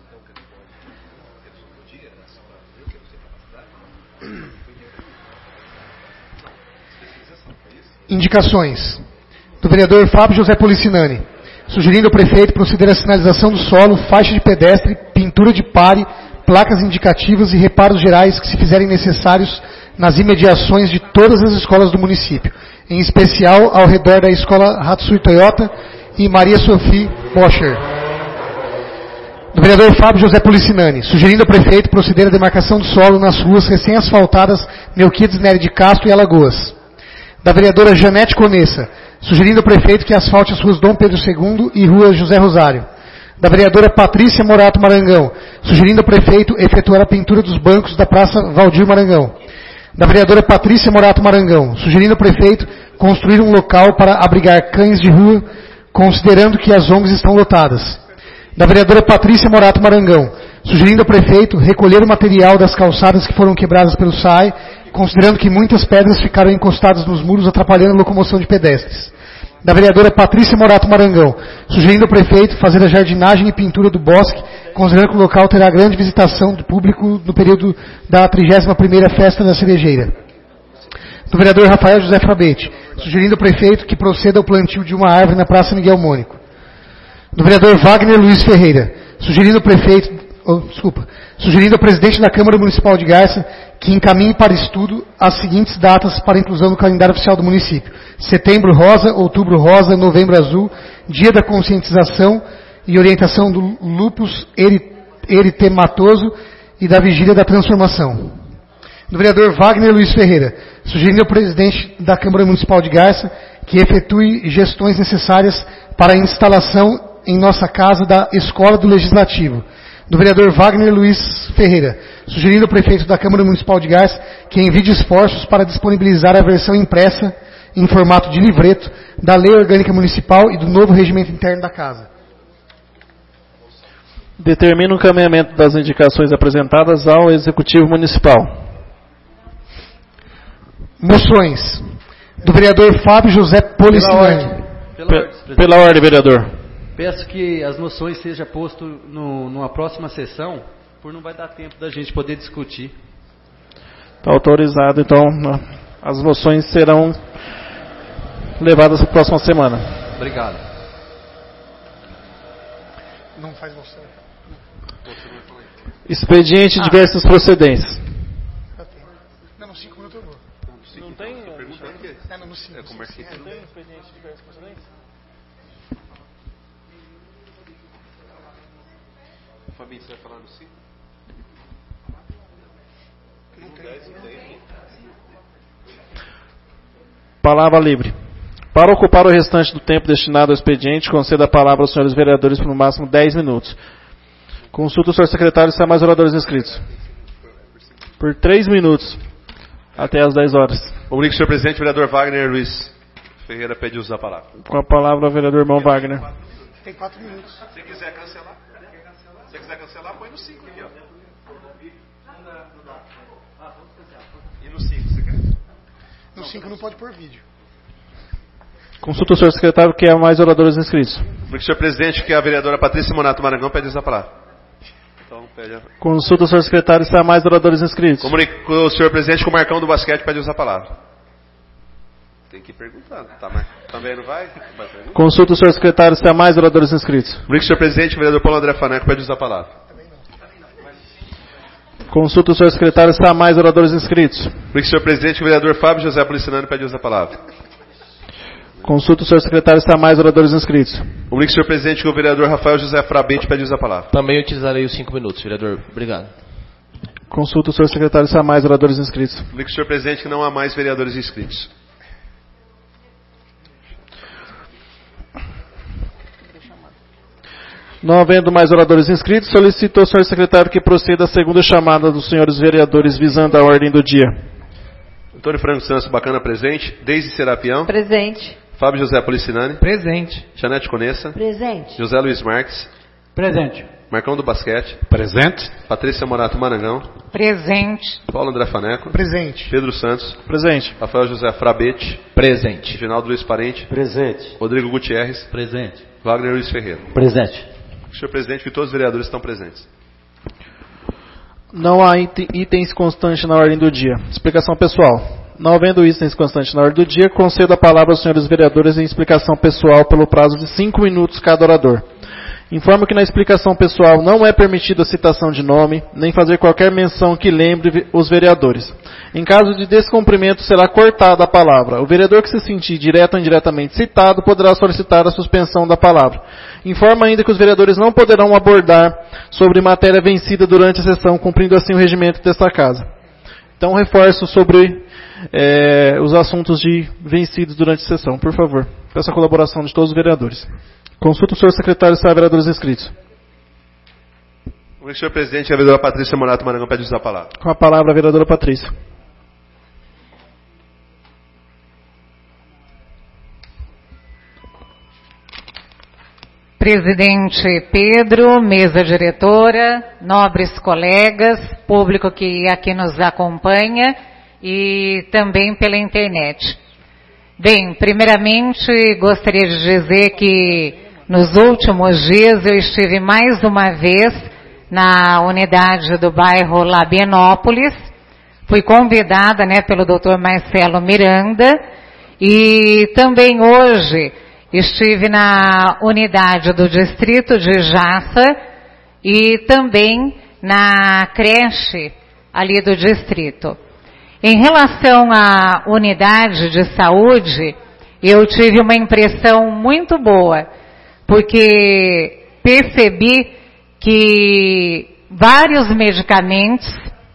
Indicações. Do vereador Fábio José Policinani, sugerindo ao prefeito proceder à sinalização do solo, faixa de pedestre, pintura de pare, placas indicativas e reparos gerais que se fizerem necessários nas imediações de todas as escolas do município, em especial ao redor da escola Hatsui Toyota e Maria Sophie Boscher. Do vereador Fábio José Policinani, sugerindo ao prefeito proceder à demarcação do solo nas ruas recém-asfaltadas Melquiades Nery de Castro e Alagoas. Da vereadora Janete Conessa, sugerindo ao prefeito que asfalte as ruas Dom Pedro II e rua José Rosário. Da vereadora Patrícia Morato Marangão, sugerindo ao prefeito efetuar a pintura dos bancos da Praça Valdir Marangão. Da vereadora Patrícia Morato Marangão, sugerindo ao prefeito construir um local para abrigar cães de rua, considerando que as ONGs estão lotadas. Da vereadora Patrícia Morato Marangão, sugerindo ao prefeito recolher o material das calçadas que foram quebradas pelo SAI, considerando que muitas pedras ficaram encostadas nos muros, atrapalhando a locomoção de pedestres. Da vereadora Patrícia Morato Marangão, sugerindo ao prefeito fazer a jardinagem e pintura do bosque, considerando que o local terá grande visitação do público no período da 31ª Festa da Cerejeira. Do vereador Rafael José Frabete, sugerindo ao prefeito que proceda ao plantio de uma árvore na Praça Miguel Mônico. Do vereador Wagner Luiz Ferreira, sugerindo ao presidente da Câmara Municipal de Garça que encaminhe para estudo as seguintes datas para inclusão no calendário oficial do município: Setembro Rosa, Outubro Rosa, Novembro Azul, Dia da Conscientização e Orientação do Lúpus Eritematoso e da Vigília da Transformação. Do vereador Wagner Luiz Ferreira, sugerindo ao presidente da Câmara Municipal de Garça que efetue gestões necessárias para a instalação em nossa casa da Escola do Legislativo. Do vereador Wagner Luiz Ferreira, sugerindo ao prefeito da Câmara Municipal de Garça que envie esforços para disponibilizar a versão impressa em formato de livreto da Lei Orgânica Municipal e do novo regimento interno da Casa. Determina o encaminhamento das indicações apresentadas ao Executivo Municipal. Moções. Do vereador Fábio José Policimani. Pela ordem, vereador. Peço que as moções sejam postas numa próxima sessão, por não vai dar tempo da gente poder discutir. Está autorizado, então as moções serão levadas para a próxima semana. Obrigado. Não faz moção. Expediente de diversas procedências. Não, nos 5 minutos eu vou. Não tem? Não, nos 5. Não tem expediente de diversas procedências? Fabinho, você vai falar no 5? Não tem. Palavra livre. Para ocupar o restante do tempo destinado ao expediente, conceda a palavra aos senhores vereadores por no máximo 10 minutos. Consulta o senhor secretário se há mais oradores inscritos. Por 3 minutos, até às 10 horas. Obrigado, senhor presidente. Vereador Wagner Luiz Ferreira pede uso da palavra. Com a palavra, o vereador irmão Wagner. Tem 4 minutos. Se quiser cancelar, põe no 5 aqui, ó. E no 5, você quer? No 5 não pode pôr vídeo. Consulta o senhor secretário que há mais oradores inscritos. Obrigado, senhor presidente, que a vereadora Patrícia Monato Marangão pede uso da palavra. Então, pede a... Consulta o senhor secretário se há mais oradores inscritos. Comunico o senhor presidente que o Marcão do Basquete pede uso da palavra. Tem que ir perguntando. Tá, mas também não vai? Consulta o senhor secretário se há mais oradores inscritos. Obrigado, senhor presidente, o vereador Paulo André Faneco pede uso da palavra. Consulta o senhor secretário se há mais oradores inscritos. Obrigado, senhor presidente, o vereador Fábio José Policinani pede uso da palavra. Consulta o senhor secretário se há mais oradores inscritos. Obrigado, senhor presidente, que o vereador Rafael José Frabete pede uso da palavra. Também utilizarei os 5 minutos, vereador. Obrigado. Consulta o senhor secretário se há mais oradores inscritos. Obrigado, senhor presidente, que não há mais vereadores inscritos. Não havendo mais oradores inscritos, solicito ao senhor secretário que proceda a segunda chamada dos senhores vereadores visando a ordem do dia. Antônio Franco Santos Bacana presente. Deise Serapião. Presente. Fábio José Policinani. Presente. Janete Conessa. Presente. José Luiz Marques. Presente. Marcão do Basquete. Presente. Patrícia Morato Marangão. Presente. Paulo André Faneco. Presente. Pedro Santos. Presente. Rafael José Frabete. Presente. Reginaldo Luiz Parente. Presente. Rodrigo Gutierrez. Presente. Wagner Luiz Ferreira. Presente. Senhor presidente, que todos os vereadores estão presentes. Não há itens constantes na ordem do dia. Explicação pessoal. Não havendo itens constantes na ordem do dia, concedo a palavra aos senhores vereadores em explicação pessoal pelo prazo de 5 minutos cada orador. Informo que na explicação pessoal não é permitida a citação de nome, nem fazer qualquer menção que lembre os vereadores. Em caso de descumprimento, será cortada a palavra. O vereador que se sentir direto ou indiretamente citado poderá solicitar a suspensão da palavra. Informa ainda que os vereadores não poderão abordar sobre matéria vencida durante a sessão, cumprindo assim o regimento desta casa. Então, reforço sobre os assuntos de vencidos durante a sessão, por favor. Peço a colaboração de todos os vereadores. Consulta o senhor secretário se há vereadores inscritos. Senhor presidente, a vereadora Patrícia Morato Marangão pede usar a palavra. Com a palavra, a vereadora Patrícia. Presidente Pedro, mesa diretora, nobres colegas, público que aqui nos acompanha e também pela internet. Bem, primeiramente gostaria de dizer que nos últimos dias eu estive mais uma vez na unidade do bairro Labienópolis. Fui convidada, pelo Dr. Marcelo Miranda E também hoje estive na unidade do distrito de Jaça e também na creche ali do distrito. Em relação à unidade de saúde, eu tive uma impressão muito boa, porque percebi que vários medicamentos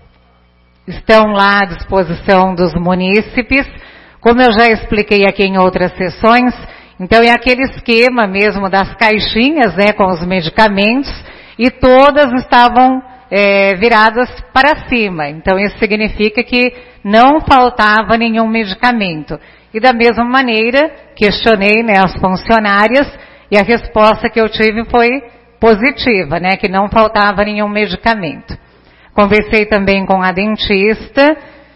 estão lá à disposição dos munícipes, como eu já expliquei aqui em outras sessões. Então é aquele esquema mesmo das caixinhas, né, com os medicamentos, e todas estavam viradas para cima. Então isso significa que não faltava nenhum medicamento. E da mesma maneira, questionei, né, as funcionárias, e a resposta que eu tive foi positiva, né, que não faltava nenhum medicamento. Conversei também com a dentista,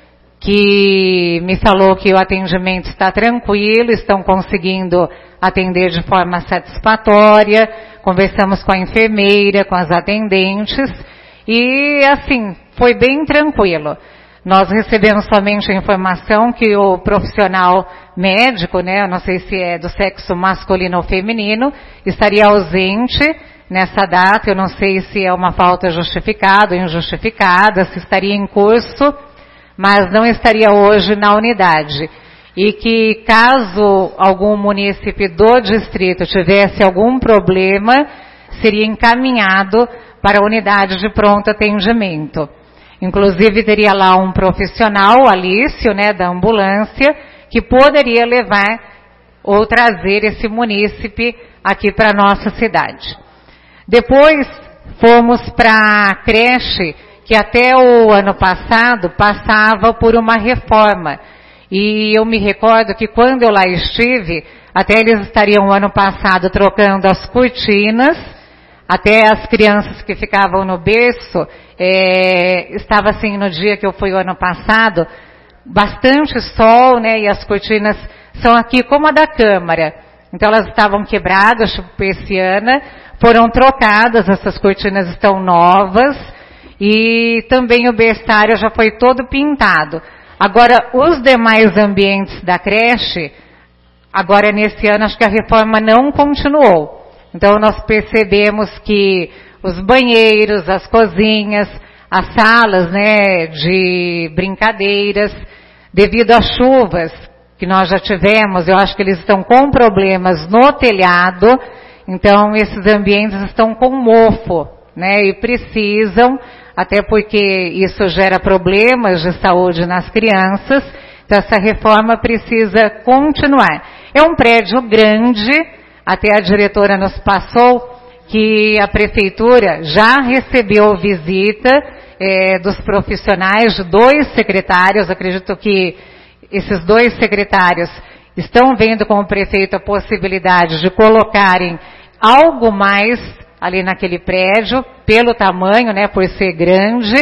que me falou que o atendimento está tranquilo, estão conseguindo atender de forma satisfatória. Conversamos com a enfermeira, com as atendentes, e assim, foi bem tranquilo. Nós recebemos somente a informação que o profissional médico, né, eu não sei se é do sexo masculino ou feminino, estaria ausente nessa data. Eu não sei se é uma falta justificada ou injustificada, se estaria em curso, mas não estaria hoje na unidade. E que caso algum munícipe do distrito tivesse algum problema, seria encaminhado para a unidade de pronto atendimento. Inclusive teria lá um profissional, Alício, né, da ambulância, que poderia levar ou trazer esse munícipe aqui para a nossa cidade. Depois fomos para a creche, que até o ano passado passava por uma reforma. E eu me recordo que quando eu lá estive, até eles estariam o ano passado trocando as cortinas, até as crianças que ficavam no berço, estava assim no dia que eu fui o ano passado, bastante sol, né, e as cortinas são aqui como a da Câmara. Então elas estavam quebradas, tipo persiana, foram trocadas, essas cortinas estão novas, e também o berçário já foi todo pintado. Agora, os demais ambientes da creche, agora nesse ano acho que a reforma não continuou. Então nós percebemos que os banheiros, as cozinhas, as salas, né, de brincadeiras, devido às chuvas que nós já tivemos, eu acho que eles estão com problemas no telhado, então esses ambientes estão com mofo, né, e precisam, até porque isso gera problemas de saúde nas crianças, então essa reforma precisa continuar. É um prédio grande, até a diretora nos passou que a prefeitura já recebeu visita dos profissionais, de 2 secretários. Acredito que esses 2 secretários estão vendo com o prefeito a possibilidade de colocarem algo mais ali naquele prédio, pelo tamanho, né, por ser grande,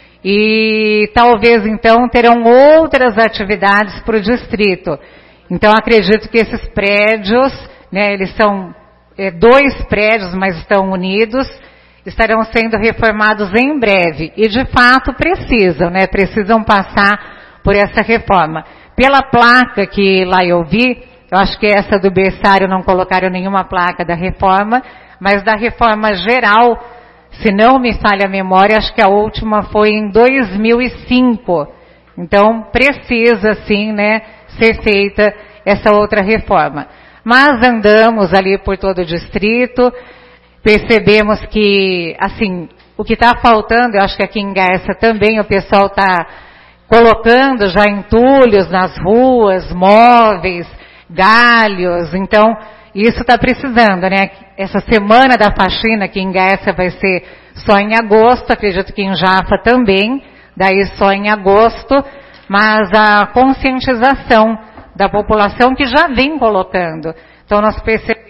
e talvez então terão outras atividades para o distrito. Então acredito que esses prédios, né, eles são 2 prédios, mas estão unidos, estarão sendo reformados em breve. E de fato precisam, né, precisam passar por essa reforma. Pela placa que lá eu vi, eu acho que essa do berçário não colocaram nenhuma placa da reforma, mas da reforma geral, se não me falha a memória, acho que a última foi em 2005. Então precisa sim, né, ser feita essa outra reforma. Mas andamos ali por todo o distrito, percebemos que, assim, o que está faltando, eu acho que aqui em Garça também o pessoal está colocando já entulhos nas ruas, móveis, galhos, então isso está precisando, né? Essa semana da faxina aqui em Garça vai ser só em agosto, acredito que em Jafa também, daí só em agosto, mas a conscientização da população que já vem colocando. Então nós percebemos...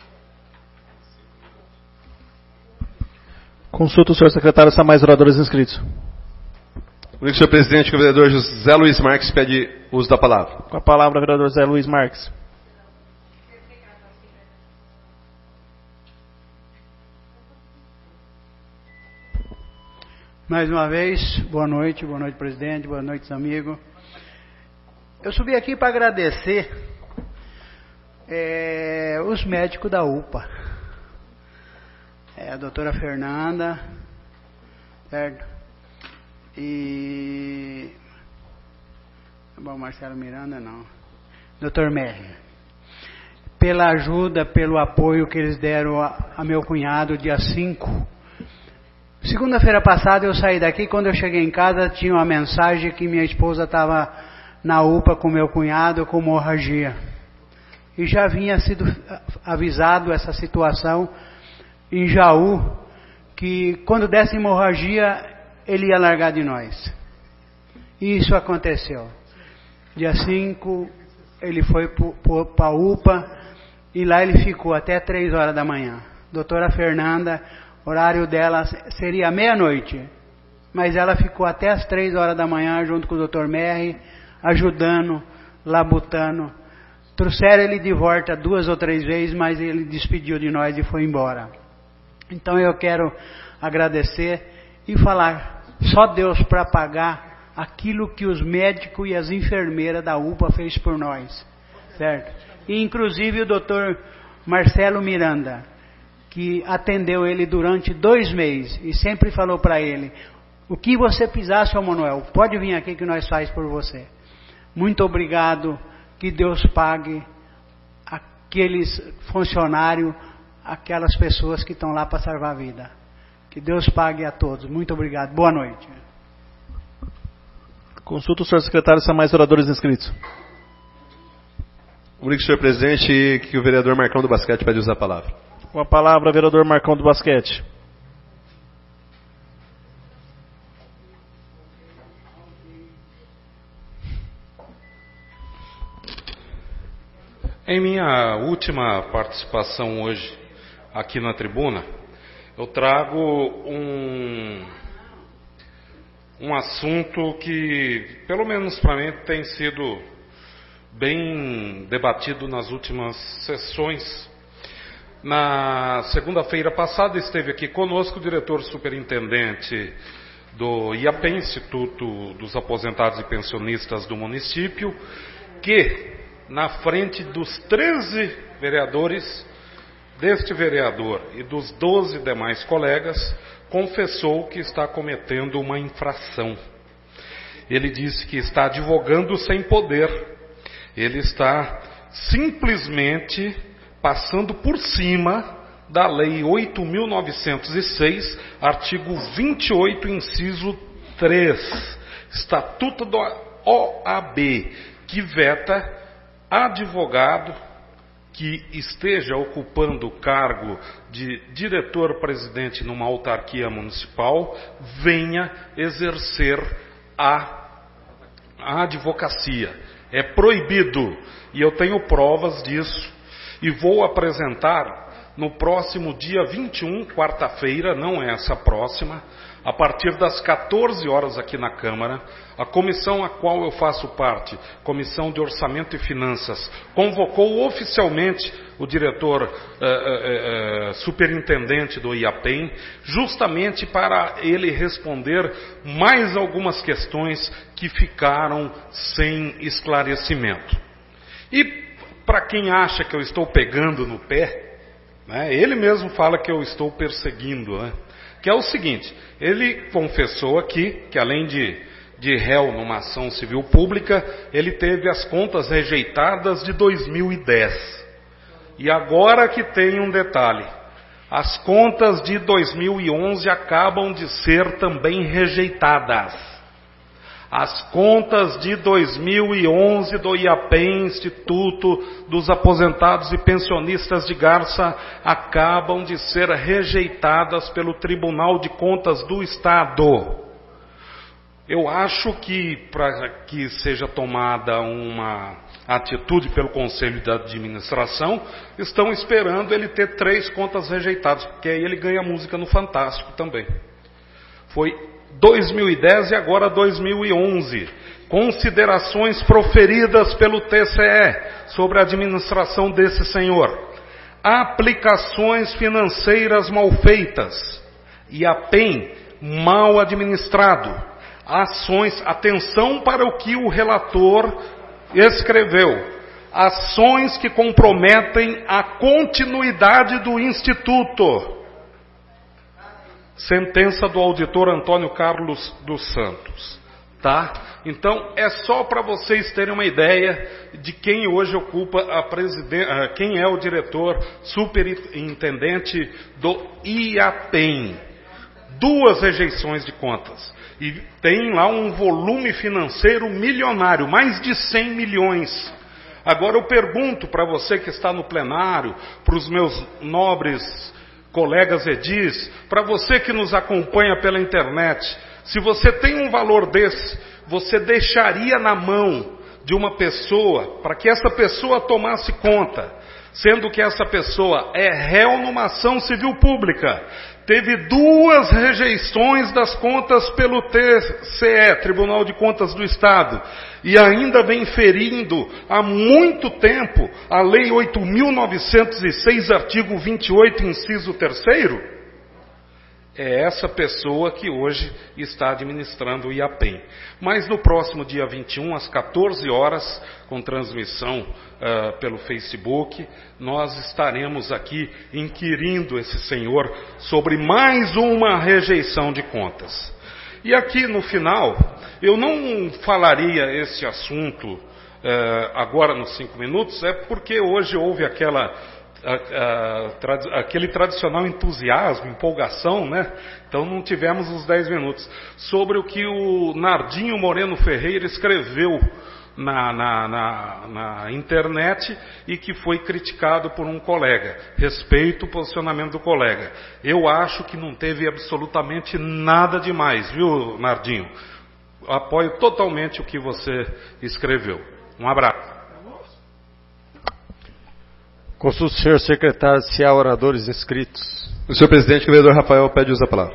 Consulta o senhor secretário se há mais oradores inscritos. O senhor presidente, que o vereador José Luiz Marques pede uso da palavra. Com a palavra, o vereador José Luiz Marques. Mais uma vez, boa noite presidente, boa noite amigos. Eu subi aqui para agradecer os médicos da UPA. A doutora Fernanda, certo? E... Bom, Marcelo Miranda não. Doutor Merri. Pela ajuda, pelo apoio que eles deram a meu cunhado dia 5. Segunda-feira passada eu saí daqui, quando eu cheguei em casa tinha uma mensagem que minha esposa estava na UPA com meu cunhado com hemorragia. E já vinha sido avisado essa situação em Jaú, que quando desse hemorragia ele ia largar de nós. E isso aconteceu. Dia 5 ele foi para a UPA e lá ele ficou até 3 horas da manhã. Doutora Fernanda, horário dela seria meia-noite, mas ela ficou até as 3 horas da manhã junto com o Dr. Merri, ajudando, labutando. Trouxeram ele de volta 2 ou 3 vezes, mas ele despediu de nós e foi embora. Então eu quero agradecer e falar, só Deus para pagar aquilo que os médicos e as enfermeiras da UPA fez por nós, certo? E inclusive o Dr. Marcelo Miranda, que atendeu ele durante 2 meses e sempre falou para ele, o que você precisar, seu Manuel, pode vir aqui que nós faz por você. Muito obrigado, que Deus pague aqueles funcionários, aquelas pessoas que estão lá para salvar a vida. Que Deus pague a todos. Muito obrigado. Boa noite. Consulta o senhor secretário se há mais oradores inscritos. Obrigado, senhor presidente, que o vereador Marcão do Basquete pede usar a palavra. Com a palavra, vereador Marcão do Basquete. Em minha última participação hoje aqui na tribuna, eu trago um assunto que, pelo menos para mim, tem sido bem debatido nas últimas sessões. Na segunda-feira passada esteve aqui conosco o diretor superintendente do IAPEN, Instituto dos Aposentados e Pensionistas do município, que, na frente dos 13 vereadores, deste vereador e dos 12 demais colegas, confessou que está cometendo uma infração. Ele disse que está advogando sem poder. Ele está simplesmente passando por cima da Lei 8.906, artigo 28, inciso 3, Estatuto da OAB, que veta advogado que esteja ocupando o cargo de diretor-presidente numa autarquia municipal venha exercer a advocacia. É proibido, e eu tenho provas disso, e vou apresentar no próximo dia 21, quarta-feira, não é essa próxima, a partir das 14 horas aqui na Câmara, a comissão a qual eu faço parte, Comissão de Orçamento e Finanças, convocou oficialmente o diretor superintendente do IAPEN, justamente para ele responder mais algumas questões que ficaram sem esclarecimento. E para quem acha que eu estou pegando no pé, né, ele mesmo fala que eu estou perseguindo, né? Que é o seguinte, ele confessou aqui que além de réu numa ação civil pública, ele teve as contas rejeitadas de 2010. E agora que tem um detalhe, as contas de 2011 acabam de ser também rejeitadas. As contas de 2011 do IAPEN, Instituto dos Aposentados e Pensionistas de Garça, acabam de ser rejeitadas pelo Tribunal de Contas do Estado. Eu acho que, para que seja tomada uma atitude pelo Conselho de Administração, estão esperando ele ter 3 contas rejeitadas, porque aí ele ganha música no Fantástico também. Foi 2010 e agora 2011. Considerações proferidas pelo TCE sobre a administração desse senhor. Aplicações financeiras mal feitas. IAPEN mal administrado. Ações, atenção para o que o relator escreveu: ações que comprometem a continuidade do Instituto. Sentença do auditor Antônio Carlos dos Santos. Tá? Então, é só para vocês terem uma ideia de quem hoje ocupa quem é o diretor superintendente do IAPEM. 2 rejeições de contas. E tem lá um volume financeiro milionário, mais de 100 milhões. Agora eu pergunto para você que está no plenário, para os meus nobres colegas edis, para você que nos acompanha pela internet, se você tem um valor desse, você deixaria na mão de uma pessoa para que essa pessoa tomasse conta, sendo que essa pessoa é réu numa ação civil pública, teve 2 rejeições das contas pelo TCE, Tribunal de Contas do Estado, e ainda vem ferindo há muito tempo a Lei 8.906, artigo 28, inciso 3º? É essa pessoa que hoje está administrando o IAPEM. Mas no próximo dia 21, às 14 horas, com transmissão pelo Facebook, nós estaremos aqui inquirindo esse senhor sobre mais uma rejeição de contas. E aqui no final, eu não falaria esse assunto agora nos 5 minutos, é porque hoje houve aquele tradicional entusiasmo, empolgação, né? Então não tivemos os 10 minutos. Sobre o que o Nardinho Moreno Ferreira escreveu na internet e que foi criticado por um colega. Respeito o posicionamento do colega. Eu acho que não teve absolutamente nada demais, viu, Nardinho? Apoio totalmente o que você escreveu. Um abraço. Consulto o senhor secretário se há oradores inscritos. O senhor presidente, o vereador Rafael pede uso da palavra.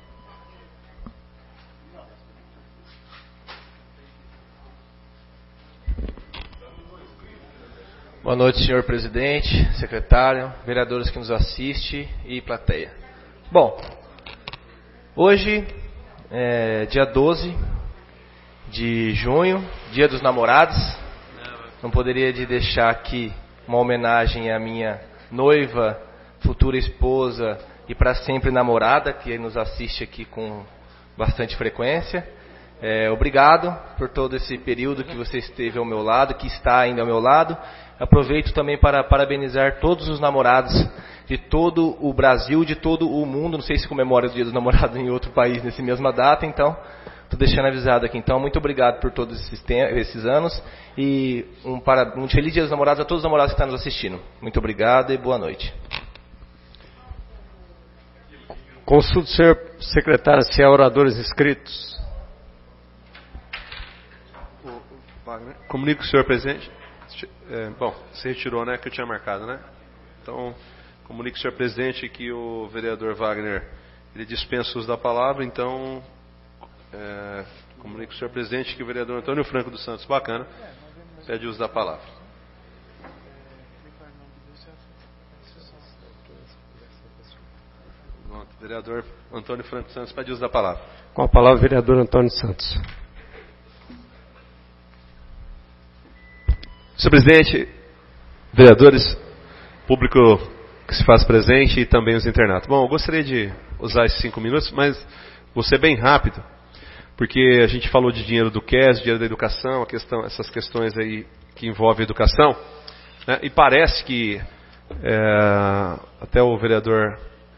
Boa noite, senhor presidente, secretário, vereadores que nos assistem e plateia. Bom, hoje é dia 12 de junho, dia dos namorados. Não poderia deixar aqui uma homenagem à minha noiva, futura esposa e para sempre namorada, que nos assiste aqui com bastante frequência. Obrigado por todo esse período que você esteve ao meu lado, que está ainda ao meu lado. Aproveito também para parabenizar todos os namorados de todo o Brasil, de todo o mundo. Não sei se comemora o Dia dos Namorados em outro país nessa mesma data, então estou deixando avisado aqui. Então, muito obrigado por todos esses anos e um feliz Dia dos Namorados a todos os namorados que estão nos assistindo. Muito obrigado e boa noite. Consulto o senhor secretário se há oradores inscritos. Comunico com o senhor presidente. Bom, você retirou, né, que eu tinha marcado, né? Então, comunico com o senhor presidente que o vereador Wagner, ele dispensa o uso da palavra, então comunico com o senhor presidente que o vereador Antônio Franco dos Santos Bacana pede uso da palavra. O vereador Antônio Franco dos Santos pede uso da palavra. Com a palavra, o vereador Antônio Santos. Senhor presidente, vereadores, público que se faz presente e também os internatos. Bom, eu gostaria de usar esses 5 minutos, mas vou ser bem rápido, porque a gente falou de dinheiro do QES, dinheiro da educação, essas questões aí que envolvem a educação, né? E parece que até o vereador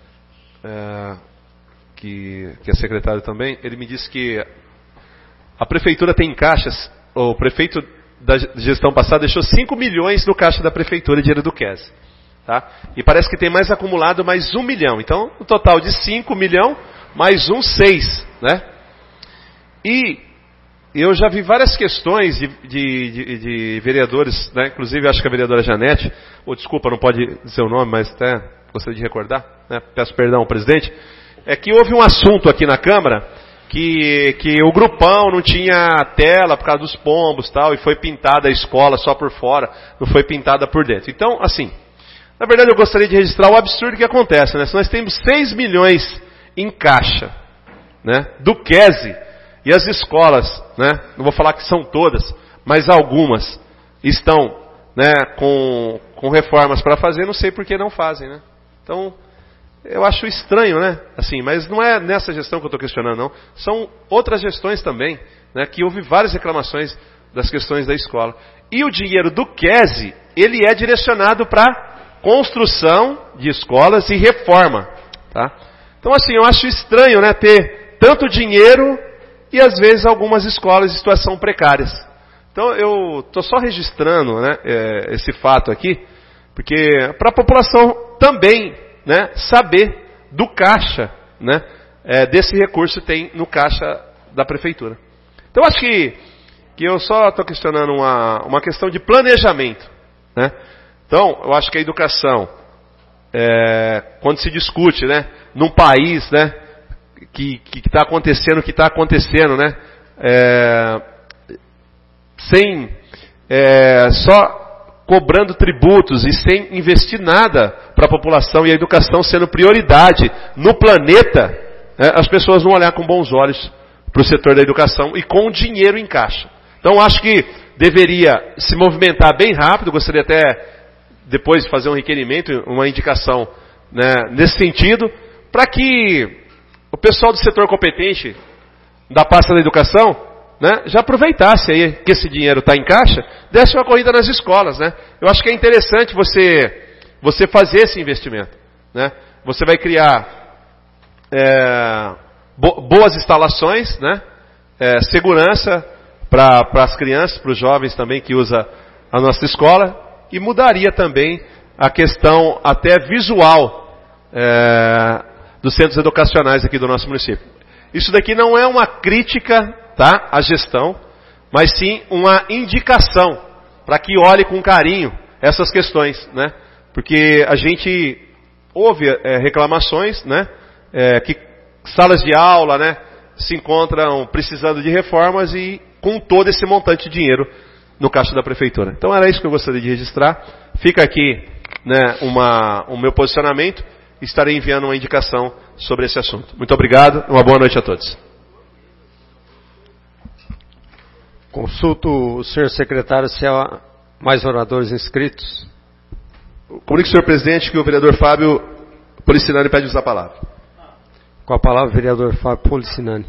que é secretário também, ele me disse que a prefeitura tem caixas, o prefeito da gestão passada deixou 5 milhões no caixa da prefeitura de dinheiro do QES. Tá? E parece que tem mais acumulado mais 1 milhão. Então, um total de 5 milhões mais 6. Né? E eu já vi várias questões de vereadores, né? Inclusive acho que a vereadora Janete, desculpa, não pode dizer o nome, mas até gostaria de recordar, né? Peço perdão ao presidente, é que houve um assunto aqui na Câmara que o grupão não tinha tela por causa dos pombos tal, e foi pintada a escola só por fora, não foi pintada por dentro. Então, assim, na verdade eu gostaria de registrar o absurdo que acontece, né? Se nós temos 6 milhões em caixa, né, do QESE, e as escolas, né, não vou falar que são todas, mas algumas, estão, né, com reformas para fazer, não sei por que não fazem, né? Então, eu acho estranho, né? Assim, mas não é nessa gestão que eu estou questionando, não. São outras gestões também, né, que houve várias reclamações das questões da escola. E o dinheiro do QESE, ele é direcionado para construção de escolas e reforma, tá? Então, assim, eu acho estranho, né, ter tanto dinheiro e, às vezes, algumas escolas em situação precárias. Então, eu estou só registrando, né, esse fato aqui, porque para a população também, né, saber do caixa, né, desse recurso tem no caixa da prefeitura. Então, acho que eu só estou questionando uma questão de planejamento, né? Então, eu acho que a educação, quando se discute, né, num país, né, que está acontecendo o que está acontecendo, né, sem só cobrando tributos e sem investir nada para a população e a educação sendo prioridade no planeta, né, as pessoas vão olhar com bons olhos para o setor da educação e com dinheiro em caixa. Então, acho que deveria se movimentar bem rápido. Gostaria até depois de fazer um requerimento, uma indicação, né, nesse sentido, para que o pessoal do setor competente da pasta da educação, né, já aproveitasse aí que esse dinheiro está em caixa, desse uma corrida nas escolas, né? Eu acho que é interessante você fazer esse investimento, né? Você vai criar boas instalações, né? Segurança para as crianças, para os jovens também que usa a nossa escola, e mudaria também a questão até visual dos centros educacionais aqui do nosso município. Isso daqui não é uma crítica, tá, à gestão, mas sim uma indicação para que olhe com carinho essas questões, né? Porque a gente ouve reclamações, né, que salas de aula, né, se encontram precisando de reformas e com todo esse montante de dinheiro no caixa da prefeitura. Então era isso que eu gostaria de registrar. Fica aqui, né, o meu posicionamento. Estarei enviando uma indicação sobre esse assunto. Muito obrigado. Uma boa noite a todos. Consulto o senhor secretário se há mais oradores inscritos. Comunico, senhor presidente, que o vereador Fábio Policinani pede usar a palavra. Com a palavra, vereador Fábio Policinani.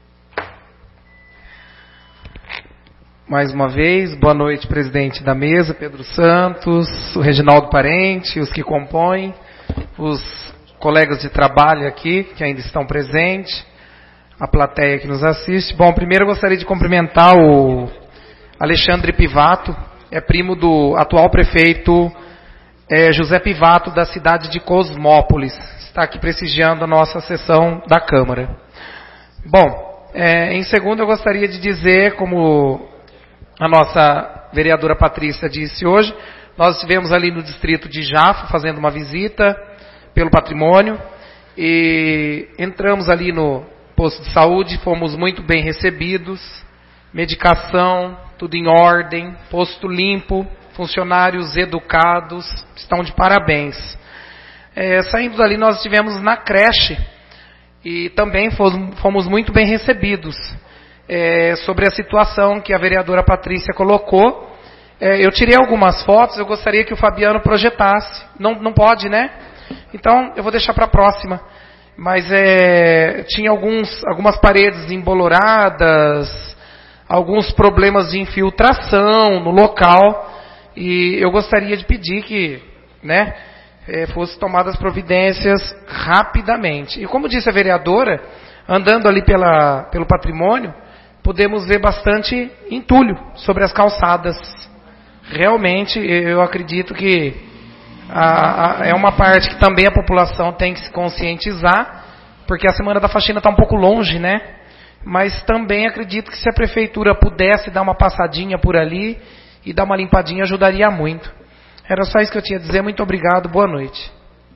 Mais uma vez, boa noite, presidente da mesa, Pedro Santos, o Reginaldo Parente, os que compõem, os colegas de trabalho aqui, que ainda estão presentes, a plateia que nos assiste. Bom, primeiro eu gostaria de cumprimentar o Alexandre Pivato, é primo do atual prefeito José Pivato, da cidade de Cosmópolis. Está aqui prestigiando a nossa sessão da Câmara. Bom, em segundo eu gostaria de dizer, como a nossa vereadora Patrícia disse hoje, nós estivemos ali no distrito de Jafo fazendo uma visita pelo patrimônio e entramos ali no posto de saúde, fomos muito bem recebidos, medicação, tudo em ordem, posto limpo, funcionários educados, estão de parabéns. Saindo dali nós estivemos na creche e também fomos muito bem recebidos. Sobre a situação que a vereadora Patrícia colocou. Eu tirei algumas fotos, eu gostaria que o Fabiano projetasse. Não pode, né? Então, eu vou deixar para a próxima. Mas tinha algumas paredes emboloradas, alguns problemas de infiltração no local, e eu gostaria de pedir que, né, fossem tomadas providências rapidamente. E como disse a vereadora, andando ali pelo patrimônio, podemos ver bastante entulho sobre as calçadas. Realmente, eu acredito que é uma parte que também a população tem que se conscientizar, porque a Semana da Faxina está um pouco longe, né? Mas também acredito que se a prefeitura pudesse dar uma passadinha por ali e dar uma limpadinha, ajudaria muito. Era só isso que eu tinha a dizer. Muito obrigado. Boa noite.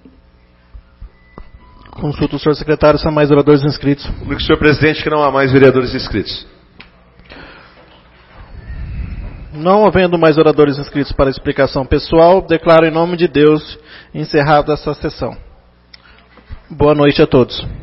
Consulto o senhor secretário se há mais oradores inscritos. Comunico, senhor presidente, que não há mais vereadores inscritos. Não havendo mais oradores inscritos para explicação pessoal, declaro em nome de Deus encerrada essa sessão. Boa noite a todos.